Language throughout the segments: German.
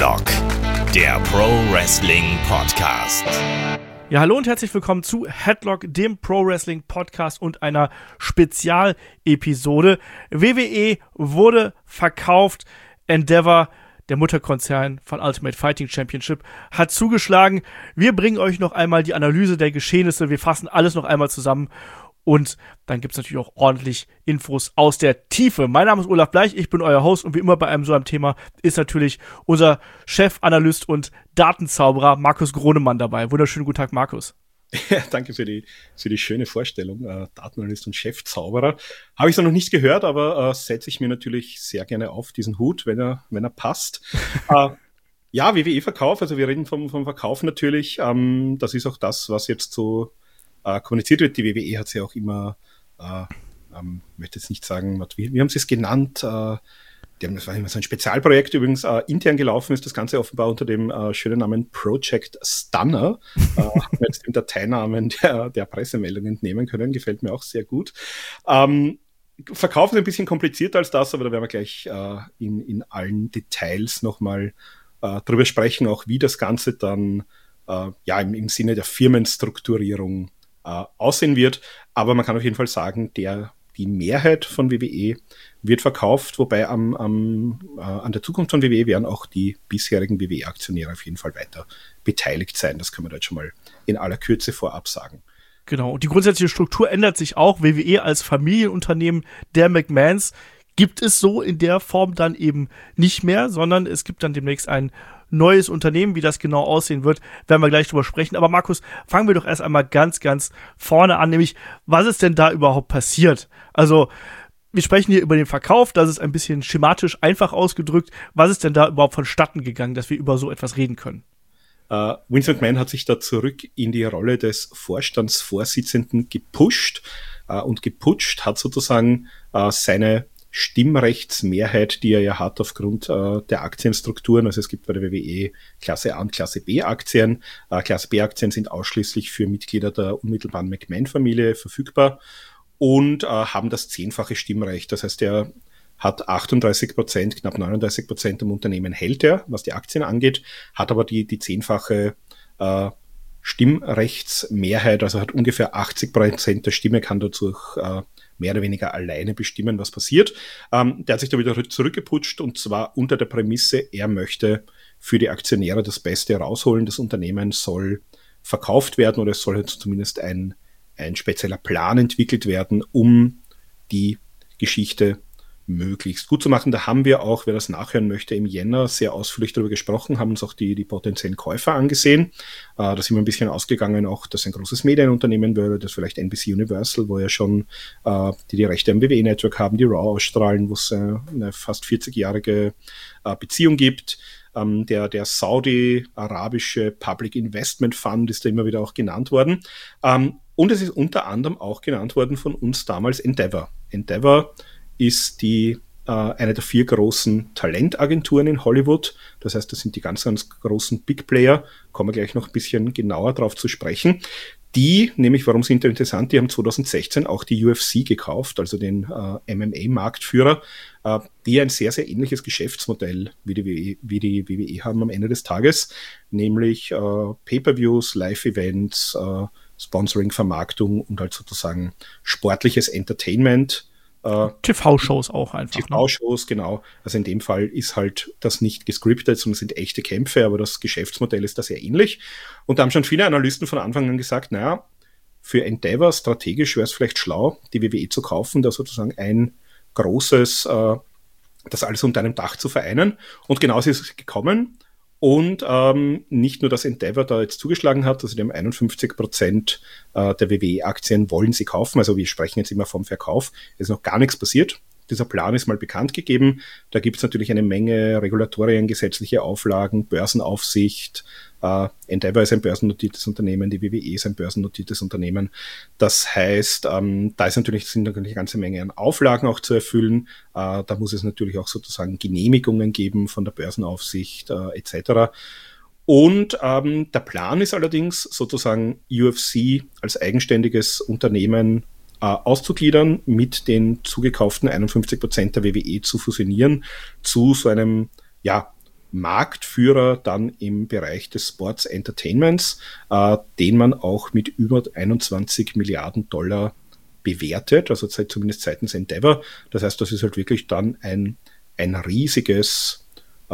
Headlock, der Pro Wrestling Podcast. Ja, hallo und herzlich willkommen zu Headlock, dem Pro Wrestling Podcast und einer Spezialepisode. WWE wurde verkauft. Endeavor, der Mutterkonzern von Ultimate Fighting Championship, hat zugeschlagen. Wir bringen euch noch einmal die Analyse der Geschehnisse. Wir fassen alles noch einmal zusammen. Und dann gibt es natürlich auch ordentlich Infos aus der Tiefe. Mein Name ist Olaf Bleich, ich bin euer Host und wie immer bei einem so einem Thema ist natürlich unser Chefanalyst und Datenzauberer Markus Gronemann dabei. Wunderschönen guten Tag, Markus. Ja, danke für die schöne Vorstellung. Datenanalyst und Chefzauberer. Habe ich so noch nicht gehört, aber setze ich mir natürlich sehr gerne auf diesen Hut, wenn er passt. Ja, WWE-Verkauf, also wir reden vom Verkauf natürlich. Das ist auch das, was jetzt so kommuniziert wird. Die WWE hat sie auch immer, möchte jetzt nicht sagen, wie haben sie es genannt? Das war immer so ein Spezialprojekt, übrigens intern gelaufen ist das Ganze offenbar unter dem schönen Namen Project Stunner. Haben wir jetzt den Dateinamen der Pressemeldung entnehmen können, gefällt mir auch sehr gut. Verkaufen ist ein bisschen komplizierter als das, aber da werden wir gleich in allen Details nochmal drüber sprechen, auch wie das Ganze dann im Sinne der Firmenstrukturierung aussehen wird, aber man kann auf jeden Fall sagen, die Mehrheit von WWE wird verkauft, wobei an der Zukunft von WWE werden auch die bisherigen WWE-Aktionäre auf jeden Fall weiter beteiligt sein. Das können wir da jetzt schon mal in aller Kürze vorab sagen. Genau, und die grundsätzliche Struktur ändert sich auch. WWE als Familienunternehmen der McMahons gibt es so in der Form dann eben nicht mehr, sondern es gibt dann demnächst ein neues Unternehmen. Wie das genau aussehen wird, werden wir gleich drüber sprechen. Aber Markus, fangen wir doch erst einmal ganz vorne an, nämlich, was ist denn da überhaupt passiert? Also, wir sprechen hier über den Verkauf, das ist ein bisschen schematisch einfach ausgedrückt. Was ist denn da überhaupt vonstatten gegangen, dass wir über so etwas reden können? Vince McMahon hat sich da zurück in die Rolle des Vorstandsvorsitzenden gepusht und geputscht hat sozusagen seine Stimmrechtsmehrheit, die er ja hat aufgrund der Aktienstrukturen. Also es gibt bei der WWE Klasse A und Klasse B Aktien. Klasse B Aktien sind ausschließlich für Mitglieder der unmittelbaren McMahon-Familie verfügbar und haben das 10-fache Stimmrecht. Das heißt, er hat 38%, knapp 39% am Unternehmen hält er, was die Aktien angeht, hat aber die 10-fache Stimmrechtsmehrheit, also hat ungefähr 80% der Stimme, kann dazu mehr oder weniger alleine bestimmen, was passiert. Der hat sich da wieder zurückgeputscht und zwar unter der Prämisse, er möchte für die Aktionäre das Beste rausholen. Das Unternehmen soll verkauft werden oder es soll jetzt zumindest ein spezieller Plan entwickelt werden, um die Geschichte möglichst gut zu machen. Da haben wir auch, wer das nachhören möchte, im Jänner sehr ausführlich darüber gesprochen, haben uns auch die potenziellen Käufer angesehen. Da sind wir ein bisschen ausgegangen, auch dass ein großes Medienunternehmen wäre, das vielleicht NBC Universal, wo ja schon die Rechte am WWE-Network haben, die Raw ausstrahlen, wo es eine fast 40-jährige Beziehung gibt. Der Saudi-arabische Public Investment Fund ist da immer wieder auch genannt worden. Und es ist unter anderem auch genannt worden von uns damals Endeavor. Endeavor ist eine der 4 großen Talentagenturen in Hollywood. Das heißt, das sind die ganz großen Big Player. Kommen wir gleich noch ein bisschen genauer drauf zu sprechen. Die, nämlich, warum sind die interessant, die haben 2016 auch die UFC gekauft, also den MMA-Marktführer, die ein sehr, sehr ähnliches Geschäftsmodell wie die WWE haben am Ende des Tages, nämlich Pay-Per-Views, Live-Events, Sponsoring, Vermarktung und halt sozusagen sportliches Entertainment. TV-Shows auch einfach. TV-Shows, genau. Also in dem Fall ist halt das nicht gescriptet, sondern sind echte Kämpfe, aber das Geschäftsmodell ist da sehr ähnlich. Und da haben schon viele Analysten von Anfang an gesagt, naja, für Endeavor strategisch wäre es vielleicht schlau, die WWE zu kaufen, da sozusagen ein großes, das alles unter einem Dach zu vereinen. Und genauso ist es gekommen. Und nicht nur, dass Endeavor da jetzt zugeschlagen hat, also die haben 51% der WWE-Aktien wollen sie kaufen. Also wir sprechen jetzt immer vom Verkauf. Es ist noch gar nichts passiert. Dieser Plan ist mal bekannt gegeben. Da gibt es natürlich eine Menge Regulatorien, gesetzliche Auflagen, Börsenaufsicht. Endeavor ist ein börsennotiertes Unternehmen, die WWE ist ein börsennotiertes Unternehmen. Das heißt, sind natürlich eine ganze Menge an Auflagen auch zu erfüllen. Da muss es natürlich auch sozusagen Genehmigungen geben von der Börsenaufsicht etc. Und der Plan ist allerdings sozusagen UFC als eigenständiges Unternehmen auszugliedern, mit den zugekauften 51% der WWE zu fusionieren, zu so einem Marktführer dann im Bereich des Sports Entertainments, den man auch mit über 21 Milliarden Dollar bewertet, also zumindest seitens Endeavor. Das heißt, das ist halt wirklich dann ein riesiges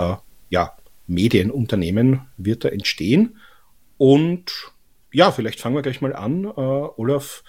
Medienunternehmen wird da entstehen. Und ja, vielleicht fangen wir gleich mal an, Olaf,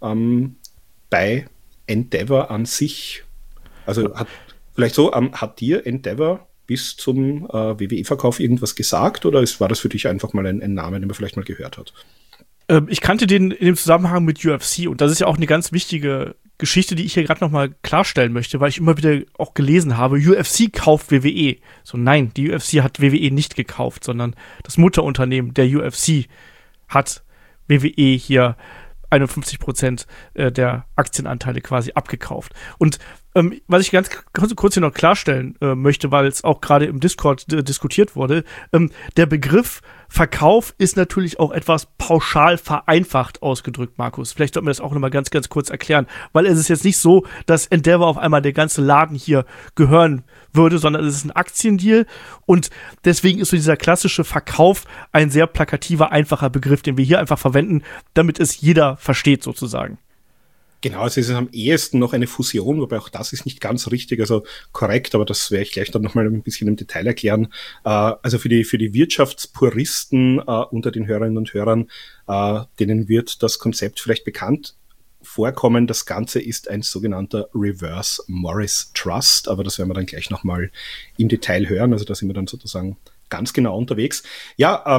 bei Endeavor an sich. Also hat dir Endeavor bis zum WWE-Verkauf irgendwas gesagt, oder war das für dich einfach mal ein Name, den man vielleicht mal gehört hat? Ich kannte den in dem Zusammenhang mit UFC, und das ist ja auch eine ganz wichtige Geschichte, die ich hier gerade nochmal klarstellen möchte, weil ich immer wieder auch gelesen habe, UFC kauft WWE. So, nein, die UFC hat WWE nicht gekauft, sondern das Mutterunternehmen der UFC hat WWE hier 51% der Aktienanteile quasi abgekauft. Und was ich ganz kurz hier noch klarstellen möchte, weil es auch gerade im Discord diskutiert wurde, der Begriff Verkauf ist natürlich auch etwas pauschal vereinfacht ausgedrückt, Markus. Vielleicht sollten wir das auch nochmal ganz, ganz kurz erklären, weil es ist jetzt nicht so, dass Endeavor auf einmal der ganze Laden hier gehören würde, sondern es ist ein Aktiendeal, und deswegen ist so dieser klassische Verkauf ein sehr plakativer, einfacher Begriff, den wir hier einfach verwenden, damit es jeder versteht sozusagen. Genau, es ist am ehesten noch eine Fusion, wobei auch das ist nicht ganz richtig, also korrekt, aber das werde ich gleich dann nochmal ein bisschen im Detail erklären. Also für die Wirtschaftspuristen unter den Hörerinnen und Hörern, denen wird das Konzept vielleicht bekannt vorkommen. Das Ganze ist ein sogenannter Reverse Morris Trust, aber das werden wir dann gleich nochmal im Detail hören, also da sind wir dann sozusagen ganz genau unterwegs. Ja,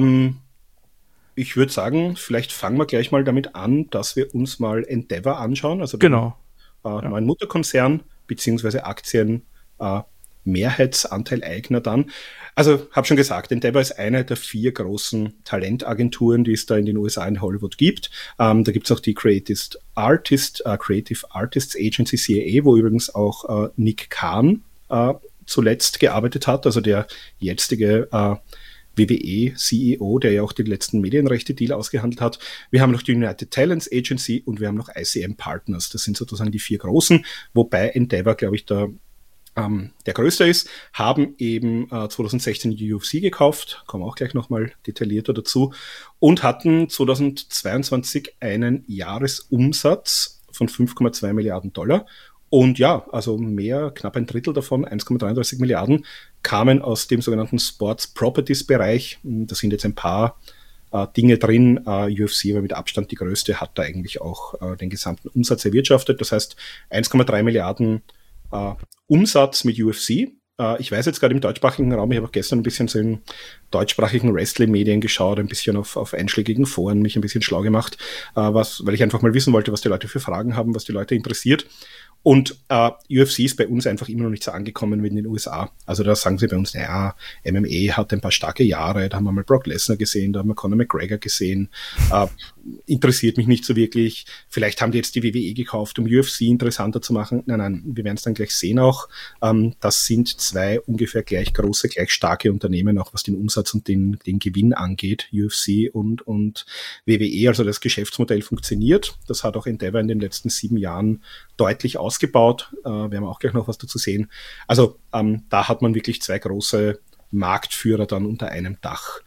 ich würde sagen, vielleicht fangen wir gleich mal damit an, dass wir uns mal Endeavor anschauen, also den neuen Mutterkonzern beziehungsweise Aktien Mehrheitsanteil-Eigner dann. Also, habe schon gesagt, Endeavor ist eine der 4 großen Talentagenturen, die es da in den USA in Hollywood gibt. Da gibt es auch die Creative Artists Agency, CAA, wo übrigens auch Nick Khan zuletzt gearbeitet hat, also der jetzige WWE-CEO, der ja auch den letzten Medienrechte-Deal ausgehandelt hat. Wir haben noch die United Talents Agency und wir haben noch ICM Partners. Das sind sozusagen die 4 großen, wobei Endeavor, glaube ich, der größte ist, haben eben 2016 die UFC gekauft, kommen auch gleich nochmal detaillierter dazu, und hatten 2022 einen Jahresumsatz von 5,2 Milliarden Dollar. Und ja, also knapp ein Drittel davon, 1,33 Milliarden, kamen aus dem sogenannten Sports Properties Bereich. Da sind jetzt ein paar Dinge drin. UFC war mit Abstand die größte, hat da eigentlich auch den gesamten Umsatz erwirtschaftet. Das heißt 1,3 Milliarden Umsatz mit UFC. Ich weiß jetzt gerade im deutschsprachigen Raum, ich habe auch gestern ein bisschen so in deutschsprachigen Wrestling-Medien geschaut, ein bisschen auf einschlägigen Foren mich ein bisschen schlau gemacht, weil ich einfach mal wissen wollte, was die Leute für Fragen haben, was die Leute interessiert. Und UFC ist bei uns einfach immer noch nicht so angekommen wie in den USA. Also da sagen sie bei uns, naja, MMA hat ein paar starke Jahre, da haben wir mal Brock Lesnar gesehen, da haben wir Conor McGregor gesehen, interessiert mich nicht so wirklich. Vielleicht haben die jetzt die WWE gekauft, um UFC interessanter zu machen. Nein, wir werden es dann gleich sehen auch. Das sind 2 ungefähr gleich große, gleich starke Unternehmen, auch was den Umsatz und den Gewinn angeht, UFC und WWE. Also das Geschäftsmodell funktioniert. Das hat auch Endeavor in den letzten 7 Jahren deutlich ausgebaut. Werden wir auch gleich noch was dazu sehen. Also da hat man wirklich 2 große Marktführer dann unter einem Dach.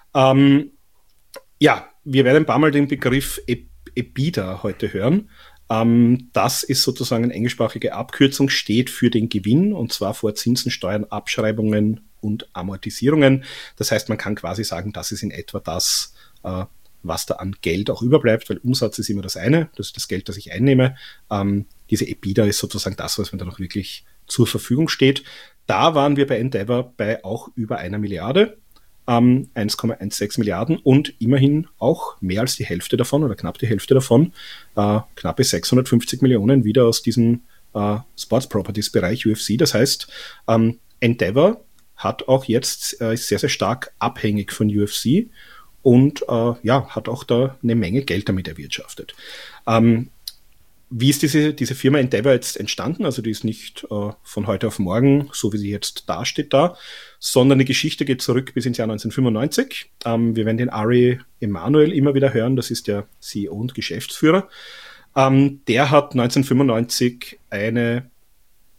Ja, wir werden ein paar Mal den Begriff EBITDA heute hören. Das ist sozusagen eine englischsprachige Abkürzung, steht für den Gewinn, und zwar vor Zinsen, Steuern, Abschreibungen und Amortisierungen. Das heißt, man kann quasi sagen, das ist in etwa das, was da an Geld auch überbleibt, weil Umsatz ist immer das eine, das ist das Geld, das ich einnehme. Diese EBITDA ist sozusagen das, was mir da noch wirklich zur Verfügung steht. Da waren wir bei Endeavor bei auch über 1 Milliarde, 1,16 Milliarden, und immerhin auch mehr als die Hälfte davon oder knapp die Hälfte davon, knappe 650 Millionen wieder aus diesem Sports Properties Bereich UFC. Das heißt, Endeavor hat auch jetzt, ist sehr, sehr stark abhängig von UFC und hat auch da eine Menge Geld damit erwirtschaftet. Wie ist diese Firma Endeavor jetzt entstanden? Also die ist nicht von heute auf morgen, so wie sie jetzt dasteht, sondern die Geschichte geht zurück bis ins Jahr 1995. Wir werden den Ari Emanuel immer wieder hören, das ist der CEO und Geschäftsführer. Der hat 1995 eine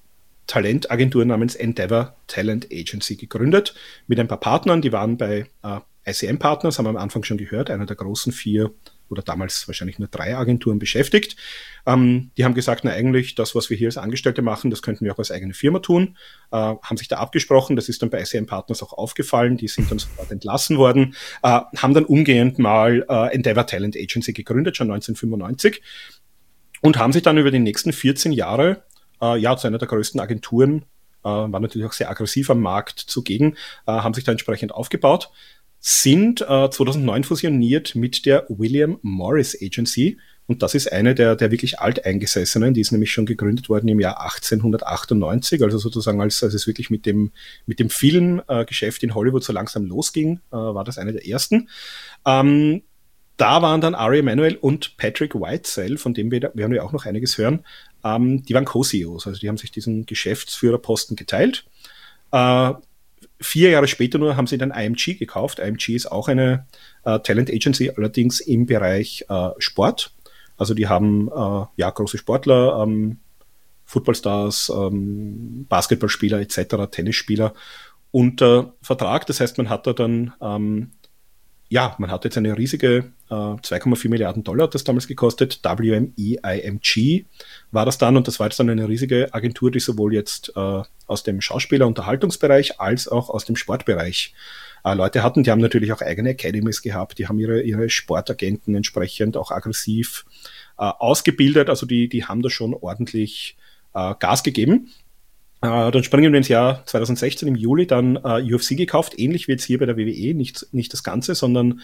Talentagentur namens Endeavor Talent Agency gegründet, mit ein paar Partnern, die waren bei ICM Partners, haben wir am Anfang schon gehört, einer der großen 4 oder damals wahrscheinlich nur 3 Agenturen beschäftigt. Die haben gesagt, na eigentlich, das, was wir hier als Angestellte machen, das könnten wir auch als eigene Firma tun. Haben sich da abgesprochen, das ist dann bei ICM Partners auch aufgefallen, die sind dann sofort entlassen worden, haben dann umgehend mal Endeavor Talent Agency gegründet, schon 1995, und haben sich dann über die nächsten 14 Jahre zu einer der größten Agenturen, war natürlich auch sehr aggressiv am Markt zugegen, haben sich da entsprechend aufgebaut, sind 2009 fusioniert mit der William Morris Agency, und das ist eine der wirklich alteingesessenen, die ist nämlich schon gegründet worden im Jahr 1898, also sozusagen als es wirklich mit dem Filmgeschäft in Hollywood so langsam losging, war das eine der ersten. Da waren dann Ari Emanuel und Patrick Whitesell, von dem werden wir auch noch einiges hören, die waren Co-CEOs, also die haben sich diesen Geschäftsführerposten geteilt. 4 Jahre später nur haben sie dann IMG gekauft. IMG ist auch eine Talent Agency, allerdings im Bereich Sport. Also die haben große Sportler, Footballstars, Basketballspieler etc., Tennisspieler unter Vertrag. Das heißt, man hat da dann man hat jetzt eine riesige 2,4 Milliarden Dollar hat das damals gekostet. WME-IMG war das dann, und das war jetzt dann eine riesige Agentur, die sowohl jetzt aus dem Schauspieler-Unterhaltungsbereich als auch aus dem Sportbereich Leute hatten. Die haben natürlich auch eigene Academies gehabt, die haben ihre Sportagenten entsprechend auch aggressiv ausgebildet, also die haben da schon ordentlich Gas gegeben. Dann springen wir ins Jahr 2016 im Juli, dann UFC gekauft, ähnlich wie jetzt hier bei der WWE, nicht das Ganze, sondern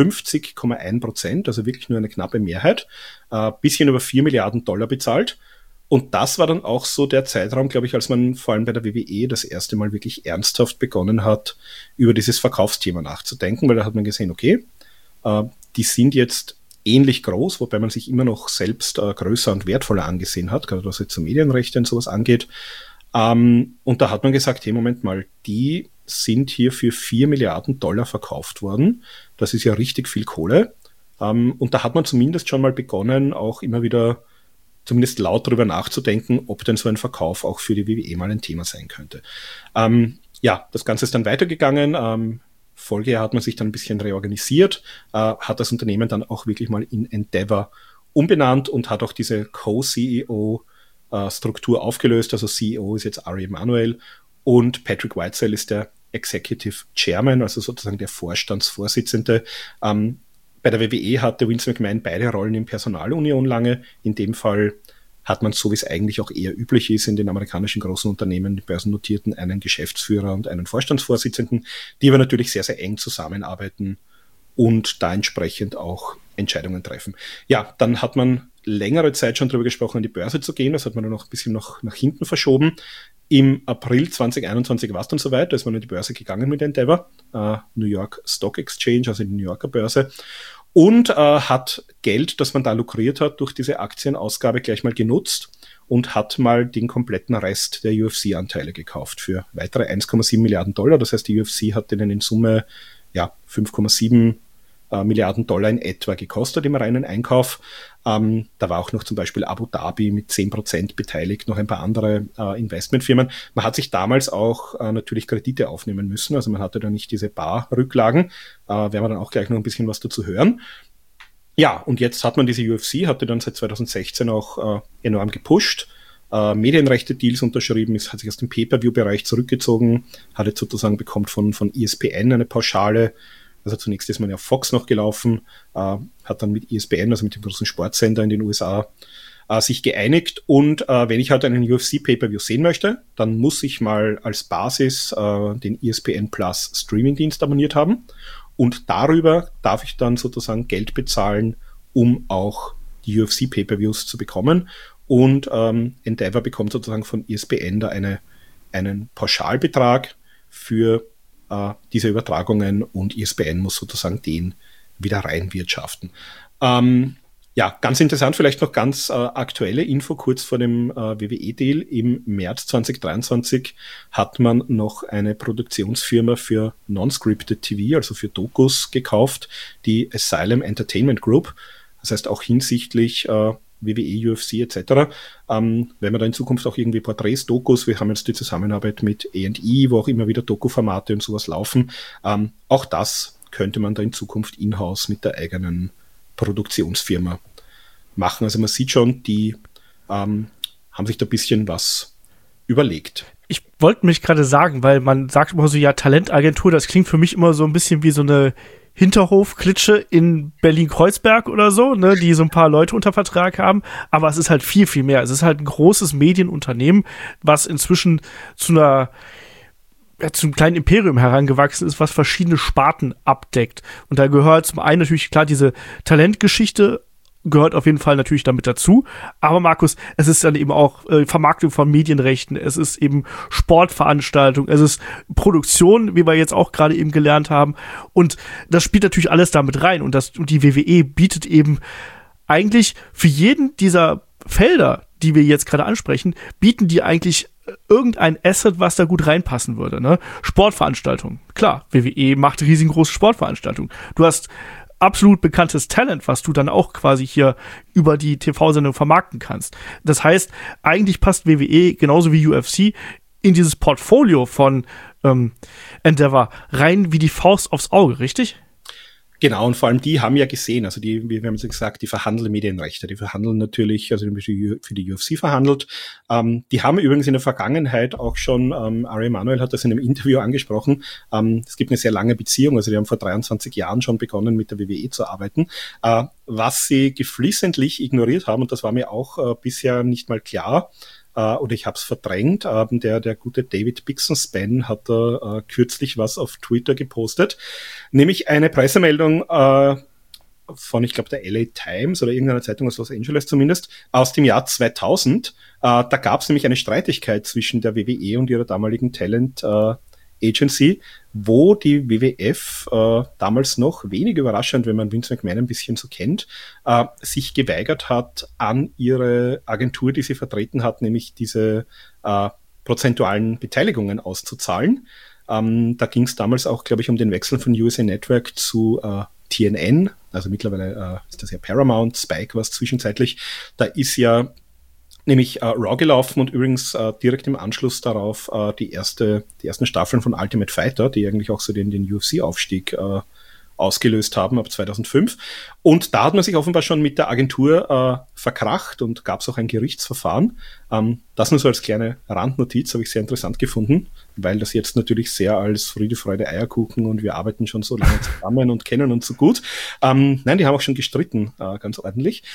50,1%, also wirklich nur eine knappe Mehrheit, bisschen über 4 Milliarden Dollar bezahlt. Und das war dann auch so der Zeitraum, glaube ich, als man vor allem bei der WWE das erste Mal wirklich ernsthaft begonnen hat, über dieses Verkaufsthema nachzudenken, weil da hat man gesehen, okay, die sind jetzt ähnlich groß, wobei man sich immer noch selbst größer und wertvoller angesehen hat, gerade was jetzt so Medienrechte und sowas angeht. Und da hat man gesagt, hey, Moment mal, die sind hier für 4 Milliarden Dollar verkauft worden. Das ist ja richtig viel Kohle. Und da hat man zumindest schon mal begonnen, auch immer wieder zumindest laut darüber nachzudenken, ob denn so ein Verkauf auch für die WWE mal ein Thema sein könnte. Das Ganze ist dann weitergegangen. Folgejahr hat man sich dann ein bisschen reorganisiert, hat das Unternehmen dann auch wirklich mal in Endeavor umbenannt und hat auch diese Co-CEO Struktur aufgelöst. Also CEO ist jetzt Ari Emanuel und Patrick Whitesell ist der Executive Chairman, also sozusagen der Vorstandsvorsitzende. Bei der WWE hatte Vince McMahon beide Rollen in Personalunion lange. In dem Fall hat man, so wie es eigentlich auch eher üblich ist, in den amerikanischen großen Unternehmen, die börsennotierten, einen Geschäftsführer und einen Vorstandsvorsitzenden, die aber natürlich sehr, sehr eng zusammenarbeiten und da entsprechend auch Entscheidungen treffen. Ja, dann hat man längere Zeit schon darüber gesprochen, an die Börse zu gehen. Das hat man dann noch ein bisschen noch nach hinten verschoben. Im April 2021 war es dann soweit, da ist man an die Börse gegangen mit Endeavor, New York Stock Exchange, also die New Yorker Börse, und hat Geld, das man da lukriert hat, durch diese Aktienausgabe gleich mal genutzt und hat mal den kompletten Rest der UFC-Anteile gekauft für weitere 1,7 Milliarden Dollar. Das heißt, die UFC hat denen in Summe 5,7 Milliarden Dollar in etwa gekostet im reinen Einkauf. Da war auch noch zum Beispiel Abu Dhabi mit 10% beteiligt, noch ein paar andere Investmentfirmen. Man hat sich damals auch natürlich Kredite aufnehmen müssen, also man hatte da nicht diese Barrücklagen. Werden wir dann auch gleich noch ein bisschen was dazu hören. Ja, und jetzt hat man diese UFC, hatte dann seit 2016 auch enorm gepusht, Medienrechte-Deals unterschrieben, hat sich aus dem Pay-Per-View-Bereich zurückgezogen, hat jetzt sozusagen bekommt von ESPN eine Pauschale. Also zunächst ist man ja auf Fox noch gelaufen, hat dann mit ESPN, also mit dem großen Sportsender in den USA, sich geeinigt. Und wenn ich halt einen UFC-Pay-Per-View sehen möchte, dann muss ich mal als Basis den ESPN Plus Streaming-Dienst abonniert haben. Und darüber darf ich dann sozusagen Geld bezahlen, um auch die UFC-Pay-Per-Views zu bekommen. Und Endeavor bekommt sozusagen von ESPN da einen Pauschalbetrag für diese Übertragungen, und ESPN muss sozusagen den wieder reinwirtschaften. Ganz interessant, vielleicht noch ganz aktuelle Info kurz vor dem WWE-Deal. Im März 2023 hat man noch eine Produktionsfirma für Non-Scripted TV, also für Dokus, gekauft, die Asylum Entertainment Group. Das heißt, auch hinsichtlich WWE, UFC etc. Wenn wir da in Zukunft auch irgendwie Porträts, Dokus, wir haben jetzt die Zusammenarbeit mit A&E, wo auch immer wieder Doku-Formate und sowas laufen, auch das könnte man da in Zukunft in-house mit der eigenen Produktionsfirma machen. Also man sieht schon, die haben sich da ein bisschen was überlegt. Ich wollte mich gerade sagen, weil man sagt immer so, ja, Talentagentur, das klingt für mich immer so ein bisschen wie so eine Hinterhofklitsche in Berlin-Kreuzberg oder so, ne, die so ein paar Leute unter Vertrag haben, aber es ist halt viel, viel mehr. Es ist halt ein großes Medienunternehmen, was inzwischen zu einem kleinen Imperium herangewachsen ist, was verschiedene Sparten abdeckt. Und da gehört zum einen natürlich klar diese Talentgeschichte, gehört auf jeden Fall natürlich damit dazu. Aber Markus, es ist dann eben auch Vermarktung von Medienrechten, es ist eben Sportveranstaltung, es ist Produktion, wie wir jetzt auch gerade eben gelernt haben. Und das spielt natürlich alles damit rein. Und die WWE bietet eben eigentlich für jeden dieser Felder, die wir jetzt gerade ansprechen, bieten die eigentlich irgendein Asset, was da gut reinpassen würde. Ne? Sportveranstaltung, klar, WWE macht riesengroße Sportveranstaltungen. Du hast absolut bekanntes Talent, was du dann auch quasi hier über die TV-Sendung vermarkten kannst. Das heißt, eigentlich passt WWE genauso wie UFC in dieses Portfolio von Endeavor rein wie die Faust aufs Auge, richtig? Genau, und vor allem die haben ja gesehen, also die, wie wir haben es gesagt, die verhandeln Medienrechte, die verhandeln natürlich, also für die UFC verhandelt. Die haben übrigens in der Vergangenheit auch schon, Ari Emanuel hat das in einem Interview angesprochen, es gibt eine sehr lange Beziehung, also die haben vor 23 Jahren schon begonnen mit der WWE zu arbeiten. Was sie geflissentlich ignoriert haben, und das war mir auch bisher nicht mal klar, oder ich habe es verdrängt. Der gute David Bixenspan hat da kürzlich was auf Twitter gepostet, nämlich eine Pressemeldung von, ich glaube, der LA Times oder irgendeiner Zeitung aus Los Angeles zumindest, aus dem Jahr 2000. Da gab es nämlich eine Streitigkeit zwischen der WWE und ihrer damaligen Talent Agency, wo die WWF damals noch, wenig überraschend, wenn man Vince McMahon ein bisschen so kennt, sich geweigert hat, an ihre Agentur, die sie vertreten hat, nämlich diese prozentualen Beteiligungen auszuzahlen. Da ging es damals auch, glaube ich, um den Wechsel von USA Network zu TNN, also mittlerweile ist das ja Paramount, Spike war es zwischenzeitlich. Da ist ja nämlich Raw gelaufen und übrigens direkt im Anschluss darauf die ersten Staffeln von Ultimate Fighter, die eigentlich auch so den UFC-Aufstieg ausgelöst haben ab 2005. Und da hat man sich offenbar schon mit der Agentur verkracht und gab es auch ein Gerichtsverfahren. Das nur so als kleine Randnotiz, habe ich sehr interessant gefunden, weil das jetzt natürlich sehr als Friede, Freude, Eierkuchen und wir arbeiten schon so lange zusammen und kennen uns so gut. Nein, die haben auch schon gestritten, ganz ordentlich.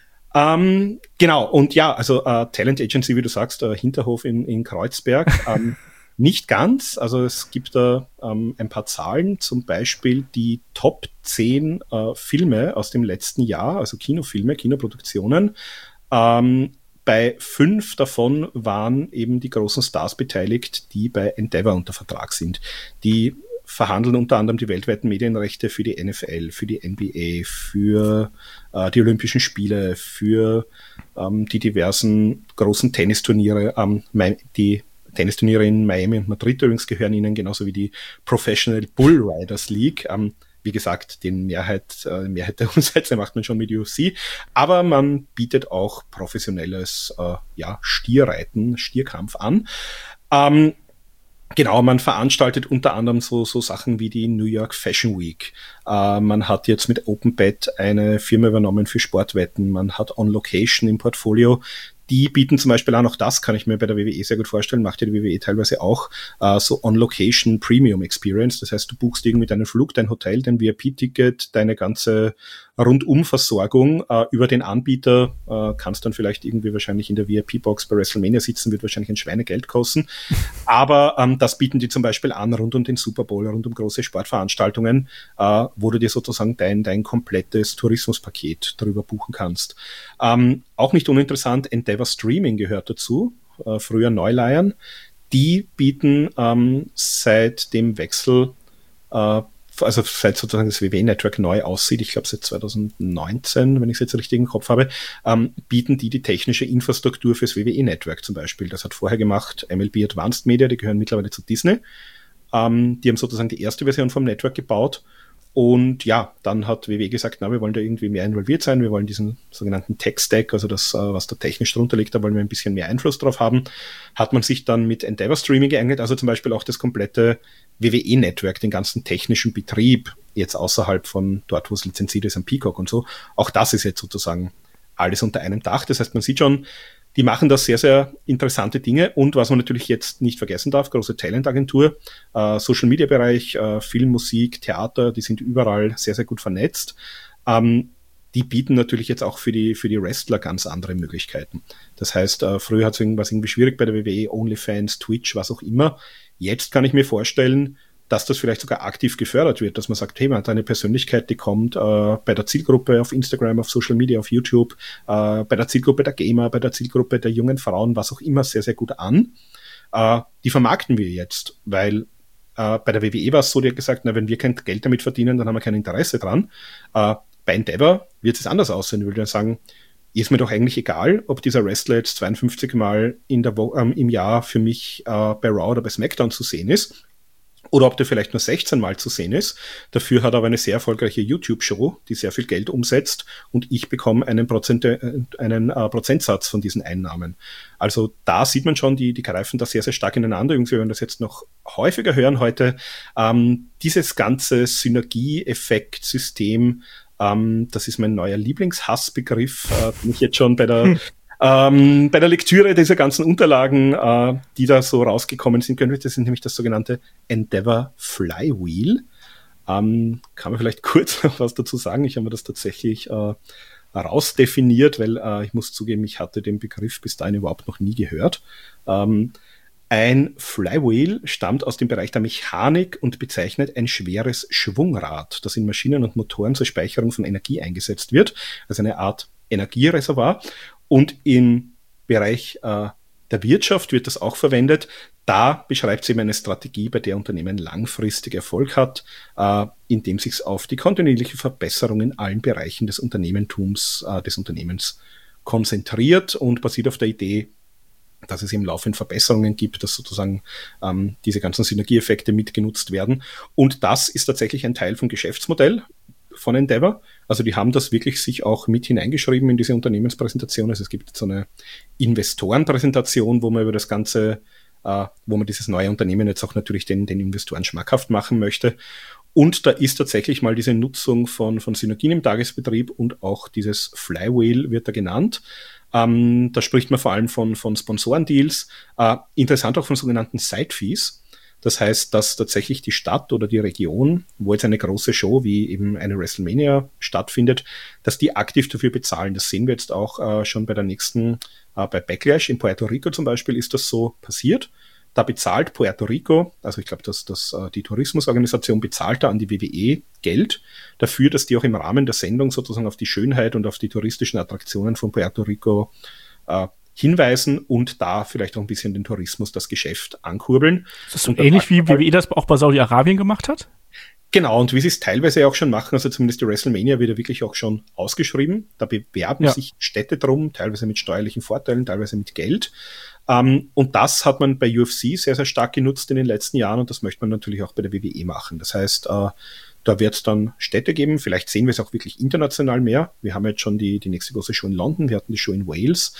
Genau, und ja, also Talent Agency, wie du sagst, Hinterhof in Kreuzberg, nicht ganz, also es gibt da ein paar Zahlen, zum Beispiel die Top 10 Filme aus dem letzten Jahr, also Kinofilme, Kinoproduktionen. Bei 5 davon waren eben die großen Stars beteiligt, die bei Endeavor unter Vertrag sind. Die verhandeln unter anderem die weltweiten Medienrechte für die NFL, für die NBA, für die Olympischen Spiele, für die diversen großen Tennisturniere. Die Tennisturniere in Miami und Madrid übrigens gehören ihnen, genauso wie die Professional Bull Riders League. Wie gesagt, die Mehrheit der Umsätze macht man schon mit UFC, aber man bietet auch professionelles Stierreiten, Stierkampf an. Genau, man veranstaltet unter anderem so Sachen wie die New York Fashion Week. Man hat jetzt mit OpenBet eine Firma übernommen für Sportwetten. Man hat On Location im Portfolio. Die bieten zum Beispiel auch noch das, kann ich mir bei der WWE sehr gut vorstellen, macht ja die WWE teilweise auch, so On-Location Premium Experience. Das heißt, du buchst irgendwie deinen Flug, dein Hotel, dein VIP-Ticket, deine ganze Rundumversorgung über den Anbieter, kannst dann vielleicht irgendwie wahrscheinlich in der VIP-Box bei WrestleMania sitzen, wird wahrscheinlich ein Schweinegeld kosten. Aber das bieten die zum Beispiel an rund um den Super Bowl, rund um große Sportveranstaltungen, wo du dir sozusagen dein komplettes Tourismuspaket darüber buchen kannst. Auch nicht uninteressant, Endeavor Streaming gehört dazu, früher Neuleiern. Die bieten seit dem Wechsel, also seit sozusagen das WWE-Network neu aussieht, ich glaube seit 2019, wenn ich es jetzt richtig im Kopf habe, bieten die technische Infrastruktur fürs WWE-Network zum Beispiel. Das hat vorher gemacht MLB Advanced Media, die gehören mittlerweile zu Disney. Die haben sozusagen die erste Version vom Network gebaut Und ja, dann hat WWE gesagt, na, wir wollen da irgendwie mehr involviert sein, wir wollen diesen sogenannten Tech-Stack, also das, was da technisch drunter liegt, da wollen wir ein bisschen mehr Einfluss drauf haben. Hat man sich dann mit Endeavor Streaming geeignet, also zum Beispiel auch das komplette WWE-Network, den ganzen technischen Betrieb, jetzt außerhalb von dort, wo es lizenziert ist, am Peacock und so. Auch das ist jetzt sozusagen alles unter einem Dach. Das heißt, man sieht schon, die machen da sehr, sehr interessante Dinge. Und was man natürlich jetzt nicht vergessen darf, große Talentagentur, Social-Media-Bereich, Film, Musik, Theater, die sind überall sehr, sehr gut vernetzt. Die bieten natürlich jetzt auch für die Wrestler ganz andere Möglichkeiten. Das heißt, früher hat es irgendwas irgendwie schwierig bei der WWE, OnlyFans, Twitch, was auch immer. Jetzt kann ich mir vorstellen, dass das vielleicht sogar aktiv gefördert wird, dass man sagt, hey, man hat eine Persönlichkeit, die kommt bei der Zielgruppe auf Instagram, auf Social Media, auf YouTube, bei der Zielgruppe der Gamer, bei der Zielgruppe der jungen Frauen, was auch immer, sehr, sehr gut an. Die vermarkten wir jetzt, weil bei der WWE war es so, die hat gesagt, na, wenn wir kein Geld damit verdienen, dann haben wir kein Interesse dran. Bei Endeavor wird es anders aussehen. Ich würde dann sagen, ist mir doch eigentlich egal, ob dieser Wrestler jetzt 52 Mal im Jahr für mich bei Raw oder bei SmackDown zu sehen ist. Oder ob der vielleicht nur 16 Mal zu sehen ist. Dafür hat er aber eine sehr erfolgreiche YouTube-Show, die sehr viel Geld umsetzt und ich bekomme einen Prozentsatz von diesen Einnahmen. Also da sieht man schon, die greifen da sehr, sehr stark ineinander. Übrigens, wir werden das jetzt noch häufiger hören heute. Dieses ganze Synergie-Effekt-System, das ist mein neuer Lieblingshassbegriff, den ich jetzt schon bei der Lektüre dieser ganzen Unterlagen, die da so rausgekommen sind, das sind nämlich das sogenannte Endeavor Flywheel. Kann man vielleicht kurz was dazu sagen? Ich habe mir das tatsächlich rausdefiniert, weil ich muss zugeben, ich hatte den Begriff bis dahin überhaupt noch nie gehört. Ein Flywheel stammt aus dem Bereich der Mechanik und bezeichnet ein schweres Schwungrad, das in Maschinen und Motoren zur Speicherung von Energie eingesetzt wird, also eine Art Energiereservoir. Und im Bereich der Wirtschaft wird das auch verwendet. Da beschreibt es eben eine Strategie, bei der Unternehmen langfristig Erfolg hat, indem sich es auf die kontinuierliche Verbesserung in allen Bereichen des Unternehmertums des Unternehmens konzentriert und basiert auf der Idee, dass es eben laufend Verbesserungen gibt, dass sozusagen diese ganzen Synergieeffekte mitgenutzt werden. Und das ist tatsächlich ein Teil vom Geschäftsmodell von Endeavor. Also die haben das wirklich sich auch mit hineingeschrieben in diese Unternehmenspräsentation. Also es gibt so eine Investorenpräsentation, wo man über das Ganze, wo man dieses neue Unternehmen jetzt auch natürlich den Investoren schmackhaft machen möchte. Und da ist tatsächlich mal diese Nutzung von Synergien im Tagesbetrieb und auch dieses Flywheel wird da genannt. Da spricht man vor allem von Sponsorendeals, interessant auch von sogenannten Side-Fees. Das heißt, dass tatsächlich die Stadt oder die Region, wo jetzt eine große Show wie eben eine WrestleMania stattfindet, dass die aktiv dafür bezahlen. Das sehen wir jetzt auch schon bei der nächsten, bei Backlash in Puerto Rico zum Beispiel ist das so passiert. Da bezahlt Puerto Rico, also ich glaube, dass die Tourismusorganisation bezahlt da an die WWE Geld dafür, dass die auch im Rahmen der Sendung sozusagen auf die Schönheit und auf die touristischen Attraktionen von Puerto Rico hinweisen und da vielleicht auch ein bisschen den Tourismus, das Geschäft ankurbeln. Das ist so ähnlich wie WWE das auch bei Saudi-Arabien gemacht hat? Genau, und wie sie es teilweise auch schon machen, also zumindest die WrestleMania wird ja wirklich auch schon ausgeschrieben. Da bewerben sich Städte drum, teilweise mit steuerlichen Vorteilen, teilweise mit Geld. Und das hat man bei UFC sehr, sehr stark genutzt in den letzten Jahren und das möchte man natürlich auch bei der WWE machen. Das heißt, da wird es dann Städte geben, vielleicht sehen wir es auch wirklich international mehr. Wir haben jetzt schon die nächste große Show in London, wir hatten die Show in Wales.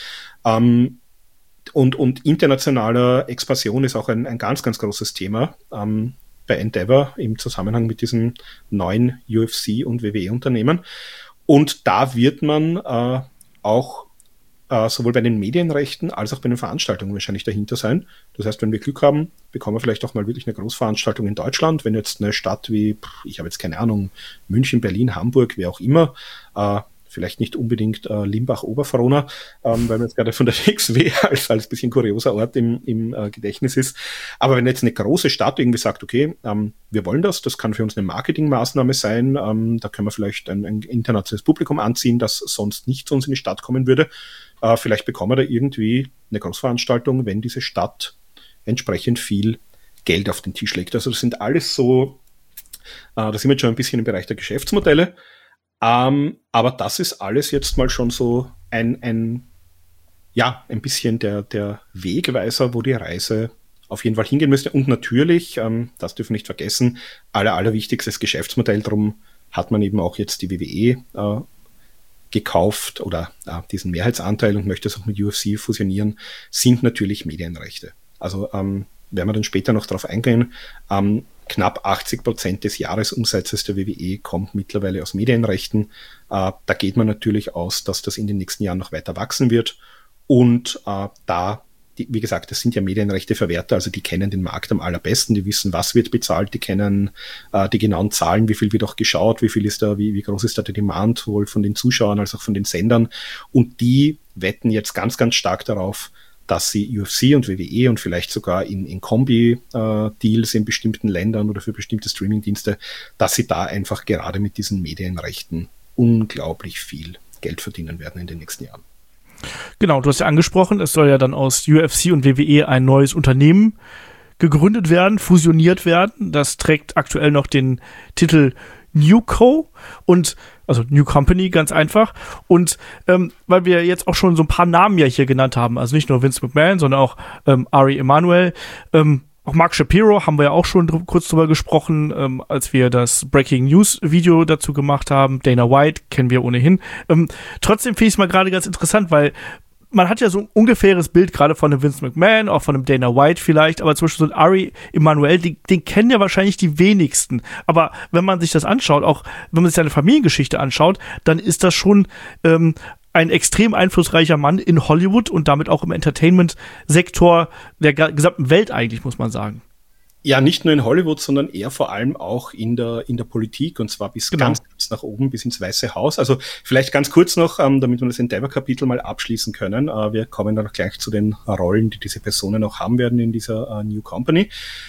Und internationale Expansion ist auch ein ganz, ganz großes Thema bei Endeavor im Zusammenhang mit diesen neuen UFC- und WWE-Unternehmen. Und da wird man auch sowohl bei den Medienrechten als auch bei den Veranstaltungen wahrscheinlich dahinter sein. Das heißt, wenn wir Glück haben, bekommen wir vielleicht auch mal wirklich eine Großveranstaltung in Deutschland. Wenn jetzt eine Stadt wie, ich habe jetzt keine Ahnung, München, Berlin, Hamburg, wer auch immer, vielleicht nicht unbedingt Limbach-Oberfrohna, weil mir jetzt gerade von der WXW als ein bisschen kurioser Ort im Gedächtnis ist. Aber wenn jetzt eine große Stadt irgendwie sagt, okay, wir wollen das kann für uns eine Marketingmaßnahme sein, da können wir vielleicht ein internationales Publikum anziehen, das sonst nicht zu uns in die Stadt kommen würde. Vielleicht bekommen wir da irgendwie eine Großveranstaltung, wenn diese Stadt entsprechend viel Geld auf den Tisch legt. Also das sind alles so, da sind wir jetzt schon ein bisschen im Bereich der Geschäftsmodelle. Aber das ist alles jetzt mal schon so ein bisschen der Wegweiser, wo die Reise auf jeden Fall hingehen müsste. Und natürlich, das dürfen wir nicht vergessen, allerwichtigstes Geschäftsmodell, darum hat man eben auch jetzt die WWE gekauft oder diesen Mehrheitsanteil und möchte es auch mit UFC fusionieren, sind natürlich Medienrechte. Also werden wir dann später noch darauf eingehen, knapp 80% des Jahresumsatzes der WWE kommt mittlerweile aus Medienrechten. Da geht man natürlich aus, dass das in den nächsten Jahren noch weiter wachsen wird. Und wie gesagt, das sind ja Medienrechteverwerter, also die kennen den Markt am allerbesten, die wissen, was wird bezahlt, die kennen die genauen Zahlen, wie viel wird auch geschaut, wie groß ist da der Demand, sowohl von den Zuschauern als auch von den Sendern. Und die wetten jetzt ganz, ganz stark darauf, dass sie UFC und WWE und vielleicht sogar in Kombi-Deals in bestimmten Ländern oder für bestimmte Streaming-Dienste, dass sie da einfach gerade mit diesen Medienrechten unglaublich viel Geld verdienen werden in den nächsten Jahren. Genau, du hast ja angesprochen, es soll ja dann aus UFC und WWE ein neues Unternehmen gegründet werden, fusioniert werden. Das trägt aktuell noch den Titel NewCo also New Company, ganz einfach. Und weil wir jetzt auch schon so ein paar Namen ja hier genannt haben, also nicht nur Vince McMahon, sondern auch Ari Emanuel, auch Mark Shapiro haben wir ja auch schon kurz drüber gesprochen, als wir das Breaking News Video dazu gemacht haben. Dana White kennen wir ohnehin. Trotzdem finde ich es mal gerade ganz interessant, weil man hat ja so ein ungefähres Bild gerade von einem Vince McMahon, auch von einem Dana White vielleicht, aber zum Beispiel so ein Ari Emanuel, den kennen ja wahrscheinlich die wenigsten. Aber wenn man sich das anschaut, auch wenn man sich seine Familiengeschichte anschaut, dann ist das schon ein extrem einflussreicher Mann in Hollywood und damit auch im Entertainment-Sektor der gesamten Welt eigentlich, muss man sagen. Ja, nicht nur in Hollywood, sondern eher vor allem auch in der Politik, und zwar bis ganz nach oben, bis ins Weiße Haus. Also vielleicht ganz kurz noch, damit wir das Endeavor-Kapitel mal abschließen können. Wir kommen dann auch gleich zu den Rollen, die diese Personen auch haben werden in dieser New Company.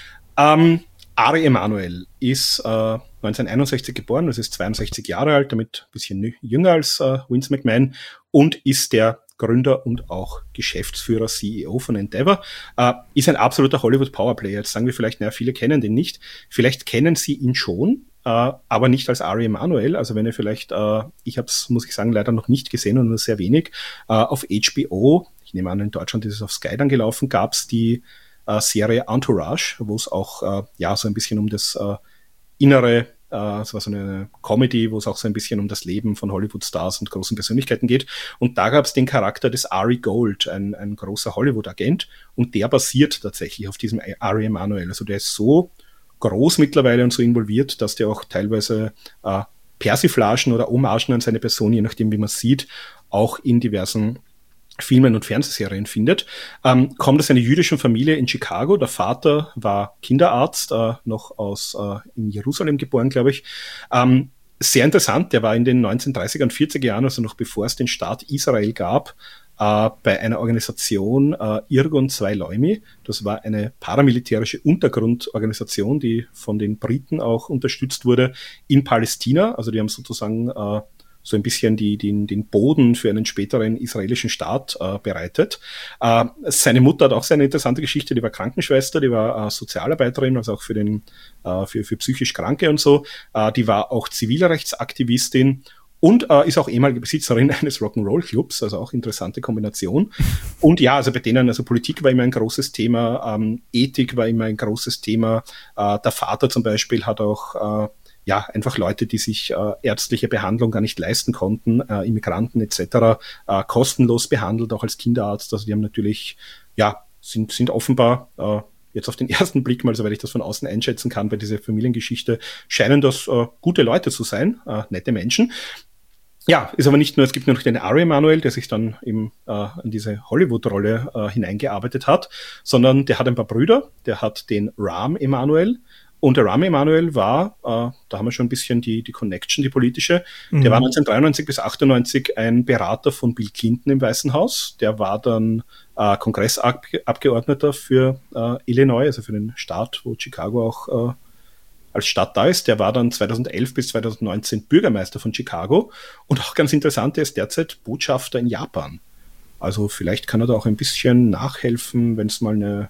Ari Emanuel ist 1961 geboren, das ist 62 Jahre alt, damit ein bisschen jünger als Vince McMahon und ist der Gründer und auch Geschäftsführer, CEO von Endeavor, ist ein absoluter Hollywood-Powerplayer. Jetzt sagen wir vielleicht, naja, viele kennen den nicht. Vielleicht kennen sie ihn schon, aber nicht als Ari Emanuel. Also wenn ihr vielleicht, ich habe es, muss ich sagen, leider noch nicht gesehen und nur sehr wenig, auf HBO, ich nehme an, in Deutschland ist es auf Sky dann gelaufen, gab es die Serie Entourage, wo es auch so ein bisschen um das innere, es war so eine Comedy, wo es auch so ein bisschen um das Leben von Hollywood-Stars und großen Persönlichkeiten geht. Und da gab es den Charakter des Ari Gold, ein großer Hollywood-Agent, und der basiert tatsächlich auf diesem Ari Emanuel. Also der ist so groß mittlerweile und so involviert, dass der auch teilweise Persiflagen oder Hommagen an seine Person, je nachdem wie man sieht, auch in diversen Filmen und Fernsehserien findet. Kommt aus einer jüdischen Familie in Chicago. Der Vater war Kinderarzt, noch in Jerusalem geboren, glaube ich. Sehr interessant, der war in den 1930er und 40er Jahren, also noch bevor es den Staat Israel gab, bei einer Organisation Irgun 2 Leumi. Das war eine paramilitärische Untergrundorganisation, die von den Briten auch unterstützt wurde in Palästina. Also die haben sozusagen so ein bisschen den Boden für einen späteren israelischen Staat bereitet. Seine Mutter hat auch eine interessante Geschichte, die war Krankenschwester, die war Sozialarbeiterin, also auch für psychisch Kranke und so. Die war auch Zivilrechtsaktivistin und ist auch ehemalige Besitzerin eines Rock'n'Roll-Clubs, also auch interessante Kombination. Und ja, also bei denen, also Politik war immer ein großes Thema, Ethik war immer ein großes Thema. Der Vater zum Beispiel hat auch einfach Leute, die sich ärztliche Behandlung gar nicht leisten konnten, Immigranten etc., kostenlos behandelt, auch als Kinderarzt. Also die haben natürlich, sind offenbar jetzt auf den ersten Blick mal, soweit ich das von außen einschätzen kann, bei dieser Familiengeschichte, scheinen das gute Leute zu sein, nette Menschen. Ja, ist aber nicht nur, es gibt nur noch den Ari Emanuel, der sich dann eben in diese Hollywood-Rolle hineingearbeitet hat, sondern der hat ein paar Brüder, der hat den Rahm Emanuel. Und der Rahm Emanuel war, da haben wir schon ein bisschen die Connection, die politische, der war 1993 bis 98 ein Berater von Bill Clinton im Weißen Haus. Der war dann Kongressabgeordneter für Illinois, also für den Staat, wo Chicago auch als Stadt da ist. Der war dann 2011 bis 2019 Bürgermeister von Chicago. Und auch ganz interessant, er ist derzeit Botschafter in Japan. Also vielleicht kann er da auch ein bisschen nachhelfen, wenn es mal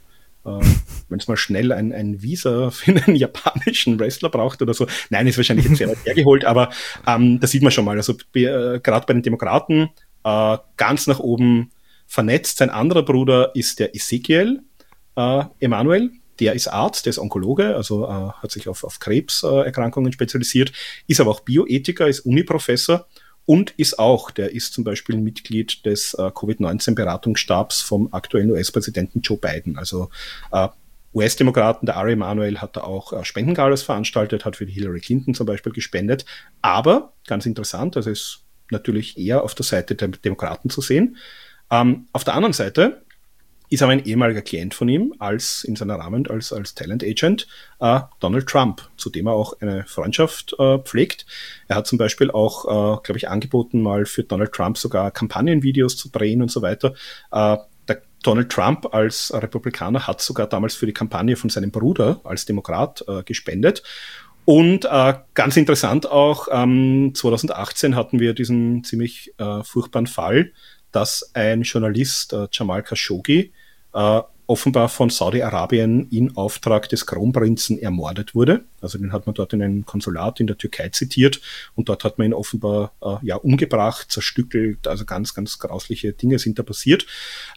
schnell ein Visa für einen japanischen Wrestler braucht oder so. Nein, ist wahrscheinlich jetzt sehr weit hergeholt, aber das sieht man schon mal. Also gerade bei den Demokraten ganz nach oben vernetzt. Sein anderer Bruder ist der Ezekiel. Emanuel. Der ist Arzt, der ist Onkologe, also hat sich auf Krebserkrankungen spezialisiert, ist aber auch Bioethiker, ist Uniprofessor und der ist zum Beispiel Mitglied des Covid-19-Beratungsstabs vom aktuellen US-Präsidenten Joe Biden. Also US-Demokraten, der Ari Emanuel hat da auch Spendengalas veranstaltet, hat für die Hillary Clinton zum Beispiel gespendet. Aber, ganz interessant, also ist natürlich eher auf der Seite der Demokraten zu sehen. Auf der anderen Seite ist aber ein ehemaliger Klient von ihm als Talent Agent, Donald Trump, zu dem er auch eine Freundschaft pflegt. Er hat zum Beispiel auch, glaube ich, angeboten, mal für Donald Trump sogar Kampagnenvideos zu drehen und so weiter. Der Donald Trump als Republikaner hat sogar damals für die Kampagne von seinem Bruder als Demokrat gespendet. Und ganz interessant auch, 2018 hatten wir diesen ziemlich furchtbaren Fall, dass ein Journalist, Jamal Khashoggi, offenbar von Saudi-Arabien in Auftrag des Kronprinzen ermordet wurde. Also den hat man dort in einem Konsulat in der Türkei zitiert und dort hat man ihn offenbar umgebracht, zerstückelt, also ganz, ganz grausliche Dinge sind da passiert.